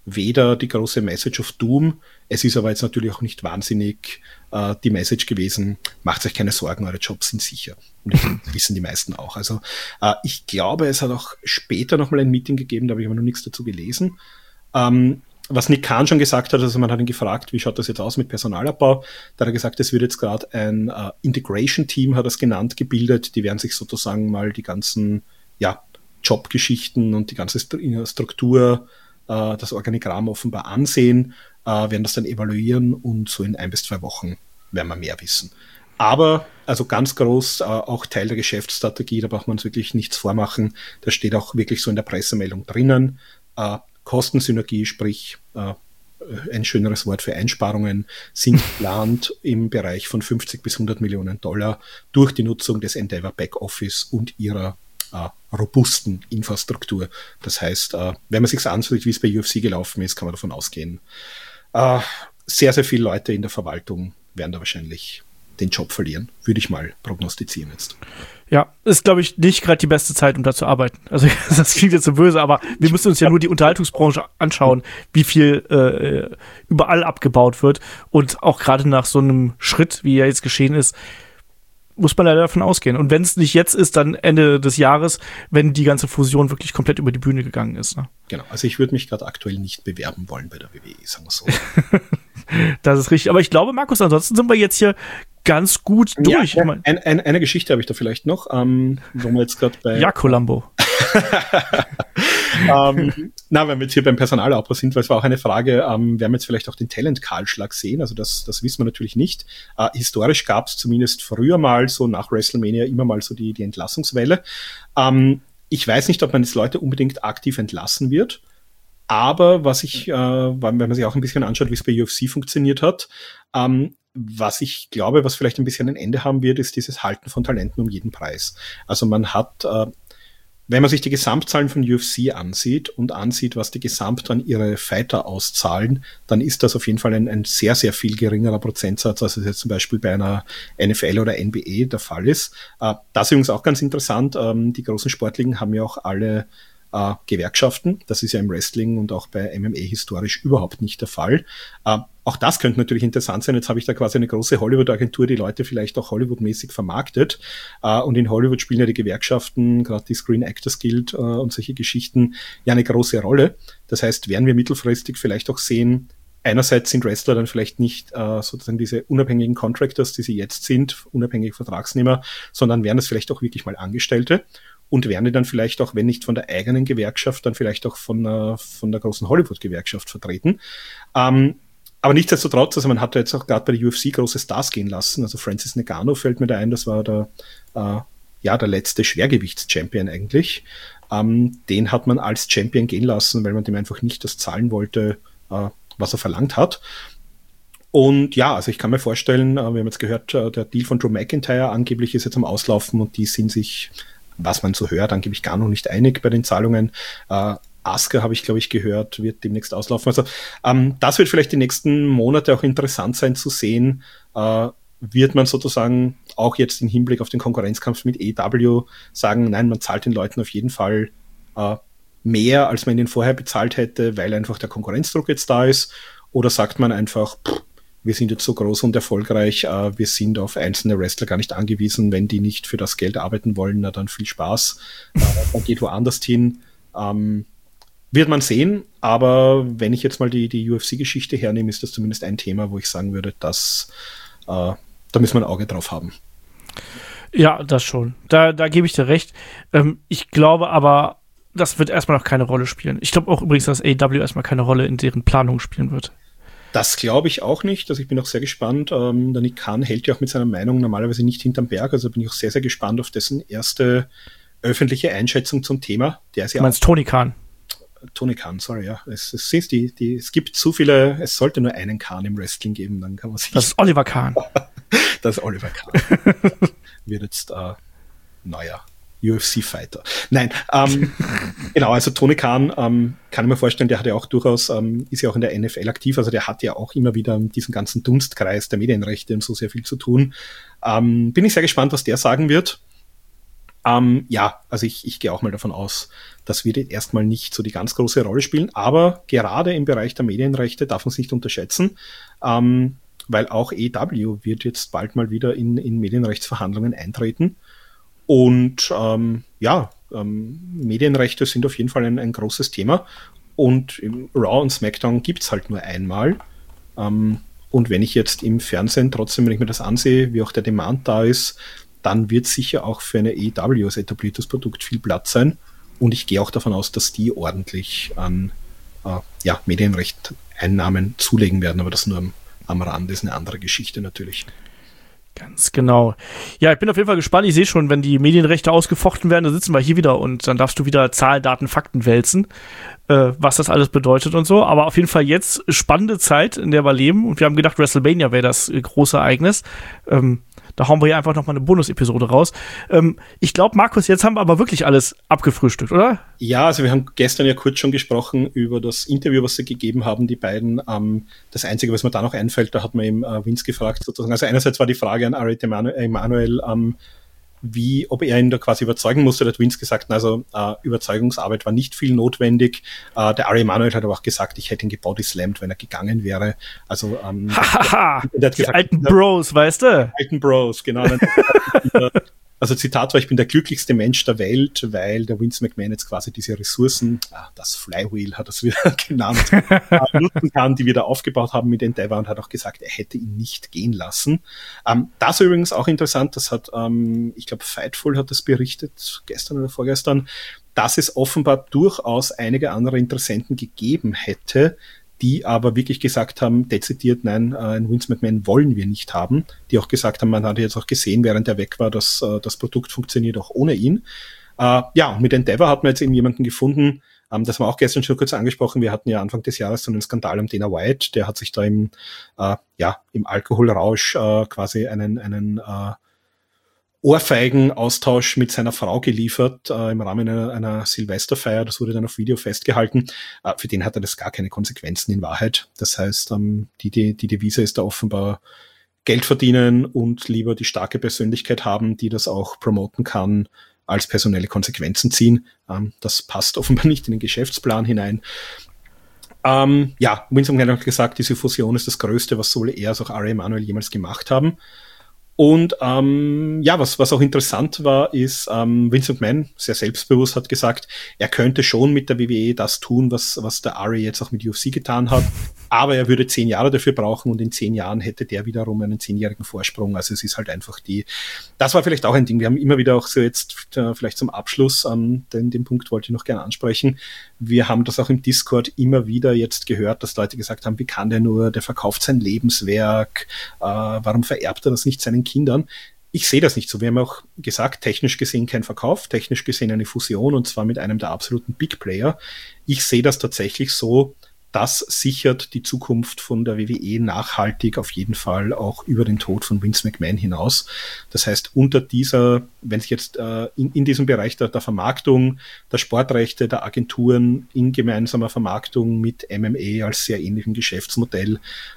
weder die große Message of Doom, es ist aber jetzt natürlich auch nicht wahnsinnig die Message gewesen, macht euch keine Sorgen, eure Jobs sind sicher. Und das wissen die meisten auch. Also ich glaube, es hat auch später nochmal ein Meeting gegeben, da habe ich aber noch nichts dazu gelesen. Was Nick Khan schon gesagt hat, also man hat ihn gefragt, wie schaut das jetzt aus mit Personalabbau? Da hat er gesagt, es wird jetzt gerade ein Integration-Team, hat er es genannt, gebildet. Die werden sich sozusagen mal die ganzen Jobgeschichten und die ganze Struktur, das Organigramm offenbar ansehen, werden das dann evaluieren und so in 1 bis 2 Wochen werden wir mehr wissen. Aber, also ganz groß, auch Teil der Geschäftsstrategie, da braucht man uns wirklich nichts vormachen. Da steht auch wirklich so in der Pressemeldung drinnen. Kostensynergie, sprich ein schöneres Wort für Einsparungen, sind geplant im Bereich von 50 bis 100 Millionen $, durch die Nutzung des Endeavour Backoffice und ihrer robusten Infrastruktur. Das heißt, wenn man sich ansieht, wie es bei UFC gelaufen ist, kann man davon ausgehen, sehr, sehr viele Leute in der Verwaltung werden da wahrscheinlich den Job verlieren, würde ich mal prognostizieren jetzt. Ja, ist, glaube ich, nicht gerade die beste Zeit, um da zu arbeiten. Also das klingt jetzt so böse, aber wir müssen uns ja nur die Unterhaltungsbranche anschauen, wie viel überall abgebaut wird. Und auch gerade nach so einem Schritt, wie er jetzt geschehen ist, muss man leider davon ausgehen. Und wenn es nicht jetzt ist, dann Ende des Jahres, wenn die ganze Fusion wirklich komplett über die Bühne gegangen ist. Ne? Genau, also ich würde mich gerade aktuell nicht bewerben wollen bei der WWE, sagen wir so. Das ist richtig. Aber ich glaube, Markus, ansonsten sind wir jetzt hier ganz gut durch. Ja, eine Geschichte habe ich da vielleicht noch, wo wir jetzt gerade bei... Ja, Columbo. Wenn wir jetzt hier beim Personalabbau sind, weil es war auch eine Frage, werden wir jetzt vielleicht auch den Talent-Kahlschlag sehen? Also das wissen wir natürlich nicht. Historisch gab es zumindest früher mal, so nach WrestleMania, immer mal so die Entlassungswelle. Ich weiß nicht, ob man jetzt Leute unbedingt aktiv entlassen wird, aber wenn man sich auch ein bisschen anschaut, wie es bei UFC funktioniert hat, was ich glaube, was vielleicht ein bisschen ein Ende haben wird, ist dieses Halten von Talenten um jeden Preis. Also man hat... Wenn man sich die Gesamtzahlen von UFC ansieht und ansieht, was die gesamt an ihre Fighter auszahlen, dann ist das auf jeden Fall ein sehr, sehr viel geringerer Prozentsatz, als es jetzt zum Beispiel bei einer NFL oder NBA der Fall ist. Das ist übrigens auch ganz interessant. Die großen Sportligen haben ja auch alle Gewerkschaften. Das ist ja im Wrestling und auch bei MMA historisch überhaupt nicht der Fall. Auch das könnte natürlich interessant sein. Jetzt habe ich da quasi eine große Hollywood-Agentur, die Leute vielleicht auch Hollywood-mäßig vermarktet. Und in Hollywood spielen ja die Gewerkschaften, gerade die Screen Actors Guild und solche Geschichten, ja eine große Rolle. Das heißt, werden wir mittelfristig vielleicht auch sehen, einerseits sind Wrestler dann vielleicht nicht sozusagen diese unabhängigen Contractors, die sie jetzt sind, unabhängige Vertragsnehmer, sondern werden es vielleicht auch wirklich mal Angestellte. Und werden die dann vielleicht auch, wenn nicht von der eigenen Gewerkschaft, dann vielleicht auch von der großen Hollywood-Gewerkschaft vertreten. Aber nichtsdestotrotz, also man hat ja jetzt auch gerade bei der UFC große Stars gehen lassen. Also Francis Ngannou fällt mir da ein, das war der letzte Schwergewichts-Champion eigentlich. Den hat man als Champion gehen lassen, weil man dem einfach nicht das zahlen wollte, was er verlangt hat. Und ja, also ich kann mir vorstellen, wir haben jetzt gehört, der Deal von Drew McIntyre angeblich ist jetzt am Auslaufen und die sind sich, was man so hört, angeblich gar noch nicht einig bei den Zahlungen. Asuka, habe ich, glaube ich, gehört, wird demnächst auslaufen. Also das wird vielleicht die nächsten Monate auch interessant sein zu sehen. Wird man sozusagen auch jetzt im Hinblick auf den Konkurrenzkampf mit AEW sagen, nein, man zahlt den Leuten auf jeden Fall mehr, als man ihnen vorher bezahlt hätte, weil einfach der Konkurrenzdruck jetzt da ist? Oder sagt man einfach, wir sind jetzt so groß und erfolgreich, wir sind auf einzelne Wrestler gar nicht angewiesen, wenn die nicht für das Geld arbeiten wollen, na dann viel Spaß, man geht woanders hin. Wird man sehen, aber wenn ich jetzt mal die UFC-Geschichte hernehme, ist das zumindest ein Thema, wo ich sagen würde, dass da müssen wir ein Auge drauf haben. Ja, das schon. Da gebe ich dir recht. Ich glaube aber, das wird erstmal noch keine Rolle spielen. Ich glaube auch übrigens, dass AEW erstmal keine Rolle in deren Planung spielen wird. Das glaube ich auch nicht. Also ich bin auch sehr gespannt. Der Nick Khan hält ja auch mit seiner Meinung normalerweise nicht hinterm Berg. Also bin ich auch sehr, sehr gespannt auf dessen erste öffentliche Einschätzung zum Thema. Der ist ja, du meinst Tony Khan? Tony Khan, sorry, ja. Es gibt zu viele, es sollte nur einen Khan im Wrestling geben, dann kann man sich... Das ist Oliver Kahn. Das ist Oliver Kahn. Wird jetzt neuer UFC-Fighter. Nein, genau, also Tony Khan, kann ich mir vorstellen, der hat ja auch durchaus, ist ja auch in der NFL aktiv, also der hat ja auch immer wieder mit diesem ganzen Dunstkreis der Medienrechte und so sehr viel zu tun. Bin ich sehr gespannt, was der sagen wird. Ja, also ich gehe auch mal davon aus, das wird jetzt erstmal nicht so die ganz große Rolle spielen, aber gerade im Bereich der Medienrechte darf man es nicht unterschätzen, weil auch EW wird jetzt bald mal wieder in Medienrechtsverhandlungen eintreten. Und Medienrechte sind auf jeden Fall ein großes Thema. Und im Raw und SmackDown gibt's halt nur einmal. Und wenn ich jetzt im Fernsehen trotzdem, wenn ich mir das ansehe, wie auch der Demand da ist, dann wird sicher auch für eine EW als etabliertes Produkt viel Platz sein. Und ich gehe auch davon aus, dass die ordentlich an Medienrecht-Einnahmen zulegen werden. Aber das nur am Rand ist eine andere Geschichte natürlich. Ganz genau. Ja, ich bin auf jeden Fall gespannt. Ich sehe schon, wenn die Medienrechte ausgefochten werden, da sitzen wir hier wieder und dann darfst du wieder Zahlen, Daten, Fakten wälzen, was das alles bedeutet und so. Aber auf jeden Fall jetzt spannende Zeit, in der wir leben und wir haben gedacht, WrestleMania wäre das große Ereignis. Da hauen wir hier einfach nochmal eine Bonus-Episode raus. Ich glaube, Markus, jetzt haben wir aber wirklich alles abgefrühstückt, oder? Ja, also wir haben gestern ja kurz schon gesprochen über das Interview, was sie gegeben haben, die beiden. Das Einzige, was mir da noch einfällt, da hat man eben Vince gefragt, sozusagen. Also einerseits war die Frage an Ari Emanuel, ob er ihn da quasi überzeugen musste. Da hat Vince gesagt, also Überzeugungsarbeit war nicht viel notwendig. Der Ari Emanuel hat aber auch gesagt, ich hätte ihn gebodyslammt, wenn er gegangen wäre. Also die gesagt, alten Bros, weißt du? Alten Bros, genau. Also Zitat war, ich bin der glücklichste Mensch der Welt, weil der Vince McMahon jetzt quasi diese Ressourcen, das Flywheel hat er es wieder genannt, nutzen kann, die wir da aufgebaut haben mit Endeavor, und hat auch gesagt, er hätte ihn nicht gehen lassen. Das übrigens auch interessant, das hat, ich glaube, Fightful hat das berichtet, gestern oder vorgestern, dass es offenbar durchaus einige andere Interessenten gegeben hätte, die aber wirklich gesagt haben, dezidiert, nein, einen Vince McMahon wollen wir nicht haben. Die auch gesagt haben, man hat jetzt auch gesehen, während er weg war, dass das Produkt funktioniert auch ohne ihn. Und mit Endeavor hat man jetzt eben jemanden gefunden, das haben wir auch gestern schon kurz angesprochen, wir hatten ja Anfang des Jahres so einen Skandal um Dana White, der hat sich da im Alkoholrausch quasi einen Ohrfeigenaustausch mit seiner Frau geliefert im Rahmen einer Silvesterfeier. Das wurde dann auf Video festgehalten. Für den hatte das gar keine Konsequenzen in Wahrheit. Das heißt, die Devise ist da offenbar Geld verdienen und lieber die starke Persönlichkeit haben, die das auch promoten kann, als personelle Konsequenzen ziehen. Das passt offenbar nicht in den Geschäftsplan hinein. Vince McMahon hat gesagt, diese Fusion ist das Größte, was sowohl er als auch Ari Emanuel jemals gemacht haben. Und was auch interessant war, ist, Vince McMahon, sehr selbstbewusst, hat gesagt, er könnte schon mit der WWE das tun, was der Ari jetzt auch mit UFC getan hat, aber er würde 10 Jahre dafür brauchen und in 10 Jahren hätte der wiederum einen 10-jährigen Vorsprung. Also es ist halt einfach das war vielleicht auch ein Ding. Wir haben immer wieder auch so jetzt vielleicht zum Abschluss, den Punkt wollte ich noch gerne ansprechen. Wir haben das auch im Discord immer wieder jetzt gehört, dass Leute gesagt haben, wie kann der nur, der verkauft sein Lebenswerk, warum vererbt er das nicht seinen Kindern? Ich sehe das nicht so. Wir haben auch gesagt, technisch gesehen kein Verkauf, technisch gesehen eine Fusion, und zwar mit einem der absoluten Big Player. Ich sehe das tatsächlich so, das sichert die Zukunft von der WWE nachhaltig auf jeden Fall auch über den Tod von Vince McMahon hinaus. Das heißt, unter wenn sich jetzt in diesem Bereich der Vermarktung, der Sportrechte, der Agenturen in gemeinsamer Vermarktung mit MMA als sehr ähnlichem Geschäftsmodell,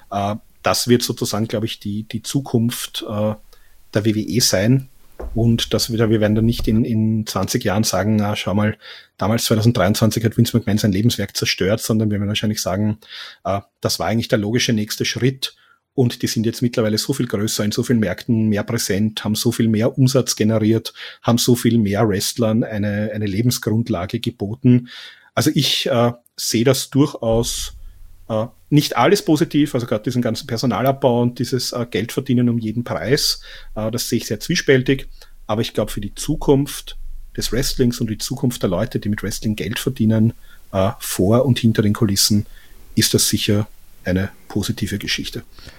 das wird sozusagen, glaube ich, die Zukunft der WWE sein. Und wir werden dann nicht in 20 Jahren sagen, schau mal, damals 2023 hat Vince McMahon sein Lebenswerk zerstört, sondern wir werden wahrscheinlich sagen, das war eigentlich der logische nächste Schritt, und die sind jetzt mittlerweile so viel größer, in so vielen Märkten mehr präsent, haben so viel mehr Umsatz generiert, haben so viel mehr Wrestlern eine Lebensgrundlage geboten. Also ich sehe das durchaus nicht alles positiv, also gerade diesen ganzen Personalabbau und dieses Geldverdienen um jeden Preis, das sehe ich sehr zwiespältig, aber ich glaube, für die Zukunft des Wrestlings und die Zukunft der Leute, die mit Wrestling Geld verdienen, vor und hinter den Kulissen, ist das sicher eine positive Geschichte.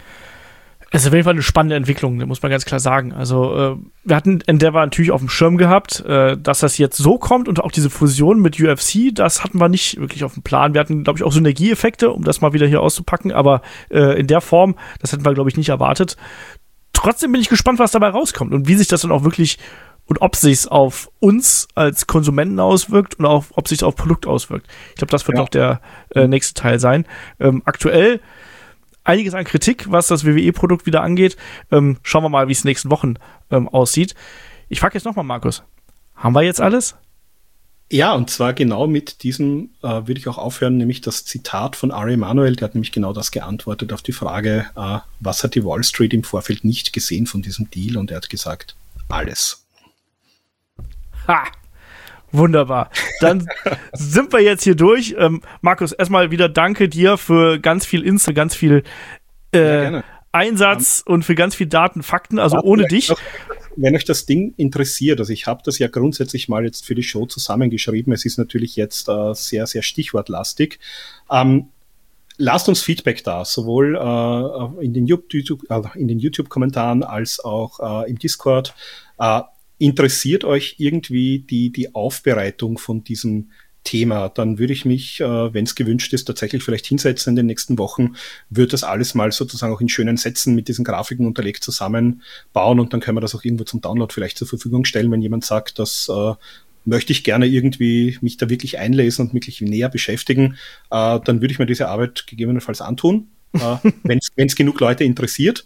Es ist auf jeden Fall eine spannende Entwicklung, muss man ganz klar sagen. Also wir hatten Endeavor natürlich auf dem Schirm gehabt, dass das jetzt so kommt, und auch diese Fusion mit UFC, das hatten wir nicht wirklich auf dem Plan. Wir hatten, glaube ich, auch Synergieeffekte, um das mal wieder hier auszupacken, aber in der Form, das hätten wir, glaube ich, nicht erwartet. Trotzdem bin ich gespannt, was dabei rauskommt und wie sich das dann auch wirklich, und ob sich auf uns als Konsumenten auswirkt und auch ob sich auf Produkt auswirkt. Ich glaube, das wird auch der nächste Teil sein. Aktuell einiges an Kritik, was das WWE-Produkt wieder angeht. Schauen wir mal, wie es in den nächsten Wochen aussieht. Ich frage jetzt nochmal, Markus. Haben wir jetzt alles? Ja, und zwar genau mit diesem würde ich auch aufhören, nämlich das Zitat von Ari Emanuel, der hat nämlich genau das geantwortet auf die Frage, was hat die Wall Street im Vorfeld nicht gesehen von diesem Deal, und er hat gesagt, alles. Ha! Wunderbar. Dann sind wir jetzt hier durch. Markus, erstmal wieder danke dir für ganz viel ganz viel Einsatz und für ganz viel Daten, Fakten, also ohne dich. Wenn euch das Ding interessiert, also ich habe das ja grundsätzlich mal jetzt für die Show zusammengeschrieben, es ist natürlich jetzt sehr, sehr stichwortlastig. Lasst uns Feedback da, sowohl in den YouTube-Kommentaren als auch im Discord. Interessiert euch irgendwie die Aufbereitung von diesem Thema, dann würde ich mich, wenn es gewünscht ist, tatsächlich vielleicht hinsetzen in den nächsten Wochen, würde das alles mal sozusagen auch in schönen Sätzen mit diesen Grafiken unterlegt zusammenbauen, und dann können wir das auch irgendwo zum Download vielleicht zur Verfügung stellen, wenn jemand sagt, das möchte ich gerne irgendwie mich da wirklich einlesen und wirklich näher beschäftigen, dann würde ich mir diese Arbeit gegebenenfalls antun, wenn es genug Leute interessiert,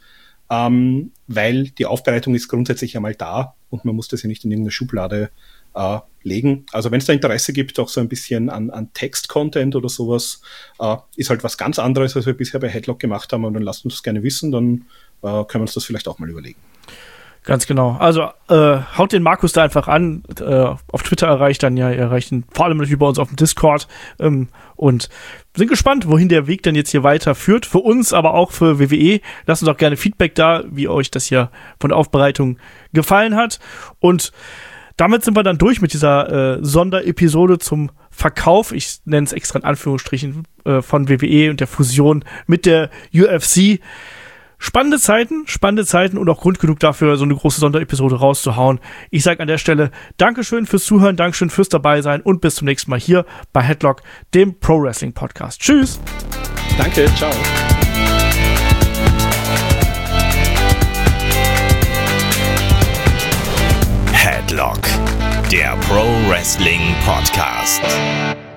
weil die Aufbereitung ist grundsätzlich einmal da und man muss das ja nicht in irgendeine Schublade legen. Also wenn es da Interesse gibt, auch so ein bisschen an Text-Content oder sowas, ist halt was ganz anderes, als wir bisher bei Headlock gemacht haben, und dann lasst uns das gerne wissen, dann können wir uns das vielleicht auch mal überlegen. Ganz genau. Also haut den Markus da einfach an. Auf Twitter erreicht dann ja, ihr erreicht ihn vor allem natürlich bei uns auf dem Discord, und sind gespannt, wohin der Weg dann jetzt hier weiter führt. Für uns, aber auch für WWE. Lasst uns auch gerne Feedback da, wie euch das hier von der Aufbereitung gefallen hat. Und damit sind wir dann durch mit dieser Sonderepisode zum Verkauf, ich nenne es extra in Anführungsstrichen, von WWE und der Fusion mit der UFC. Spannende Zeiten und auch Grund genug dafür, so eine große Sonderepisode rauszuhauen. Ich sage an der Stelle Dankeschön fürs Zuhören, Dankeschön fürs Dabeisein und bis zum nächsten Mal hier bei Headlock, dem Pro Wrestling Podcast. Tschüss! Danke, ciao! Headlock, der Pro Wrestling Podcast.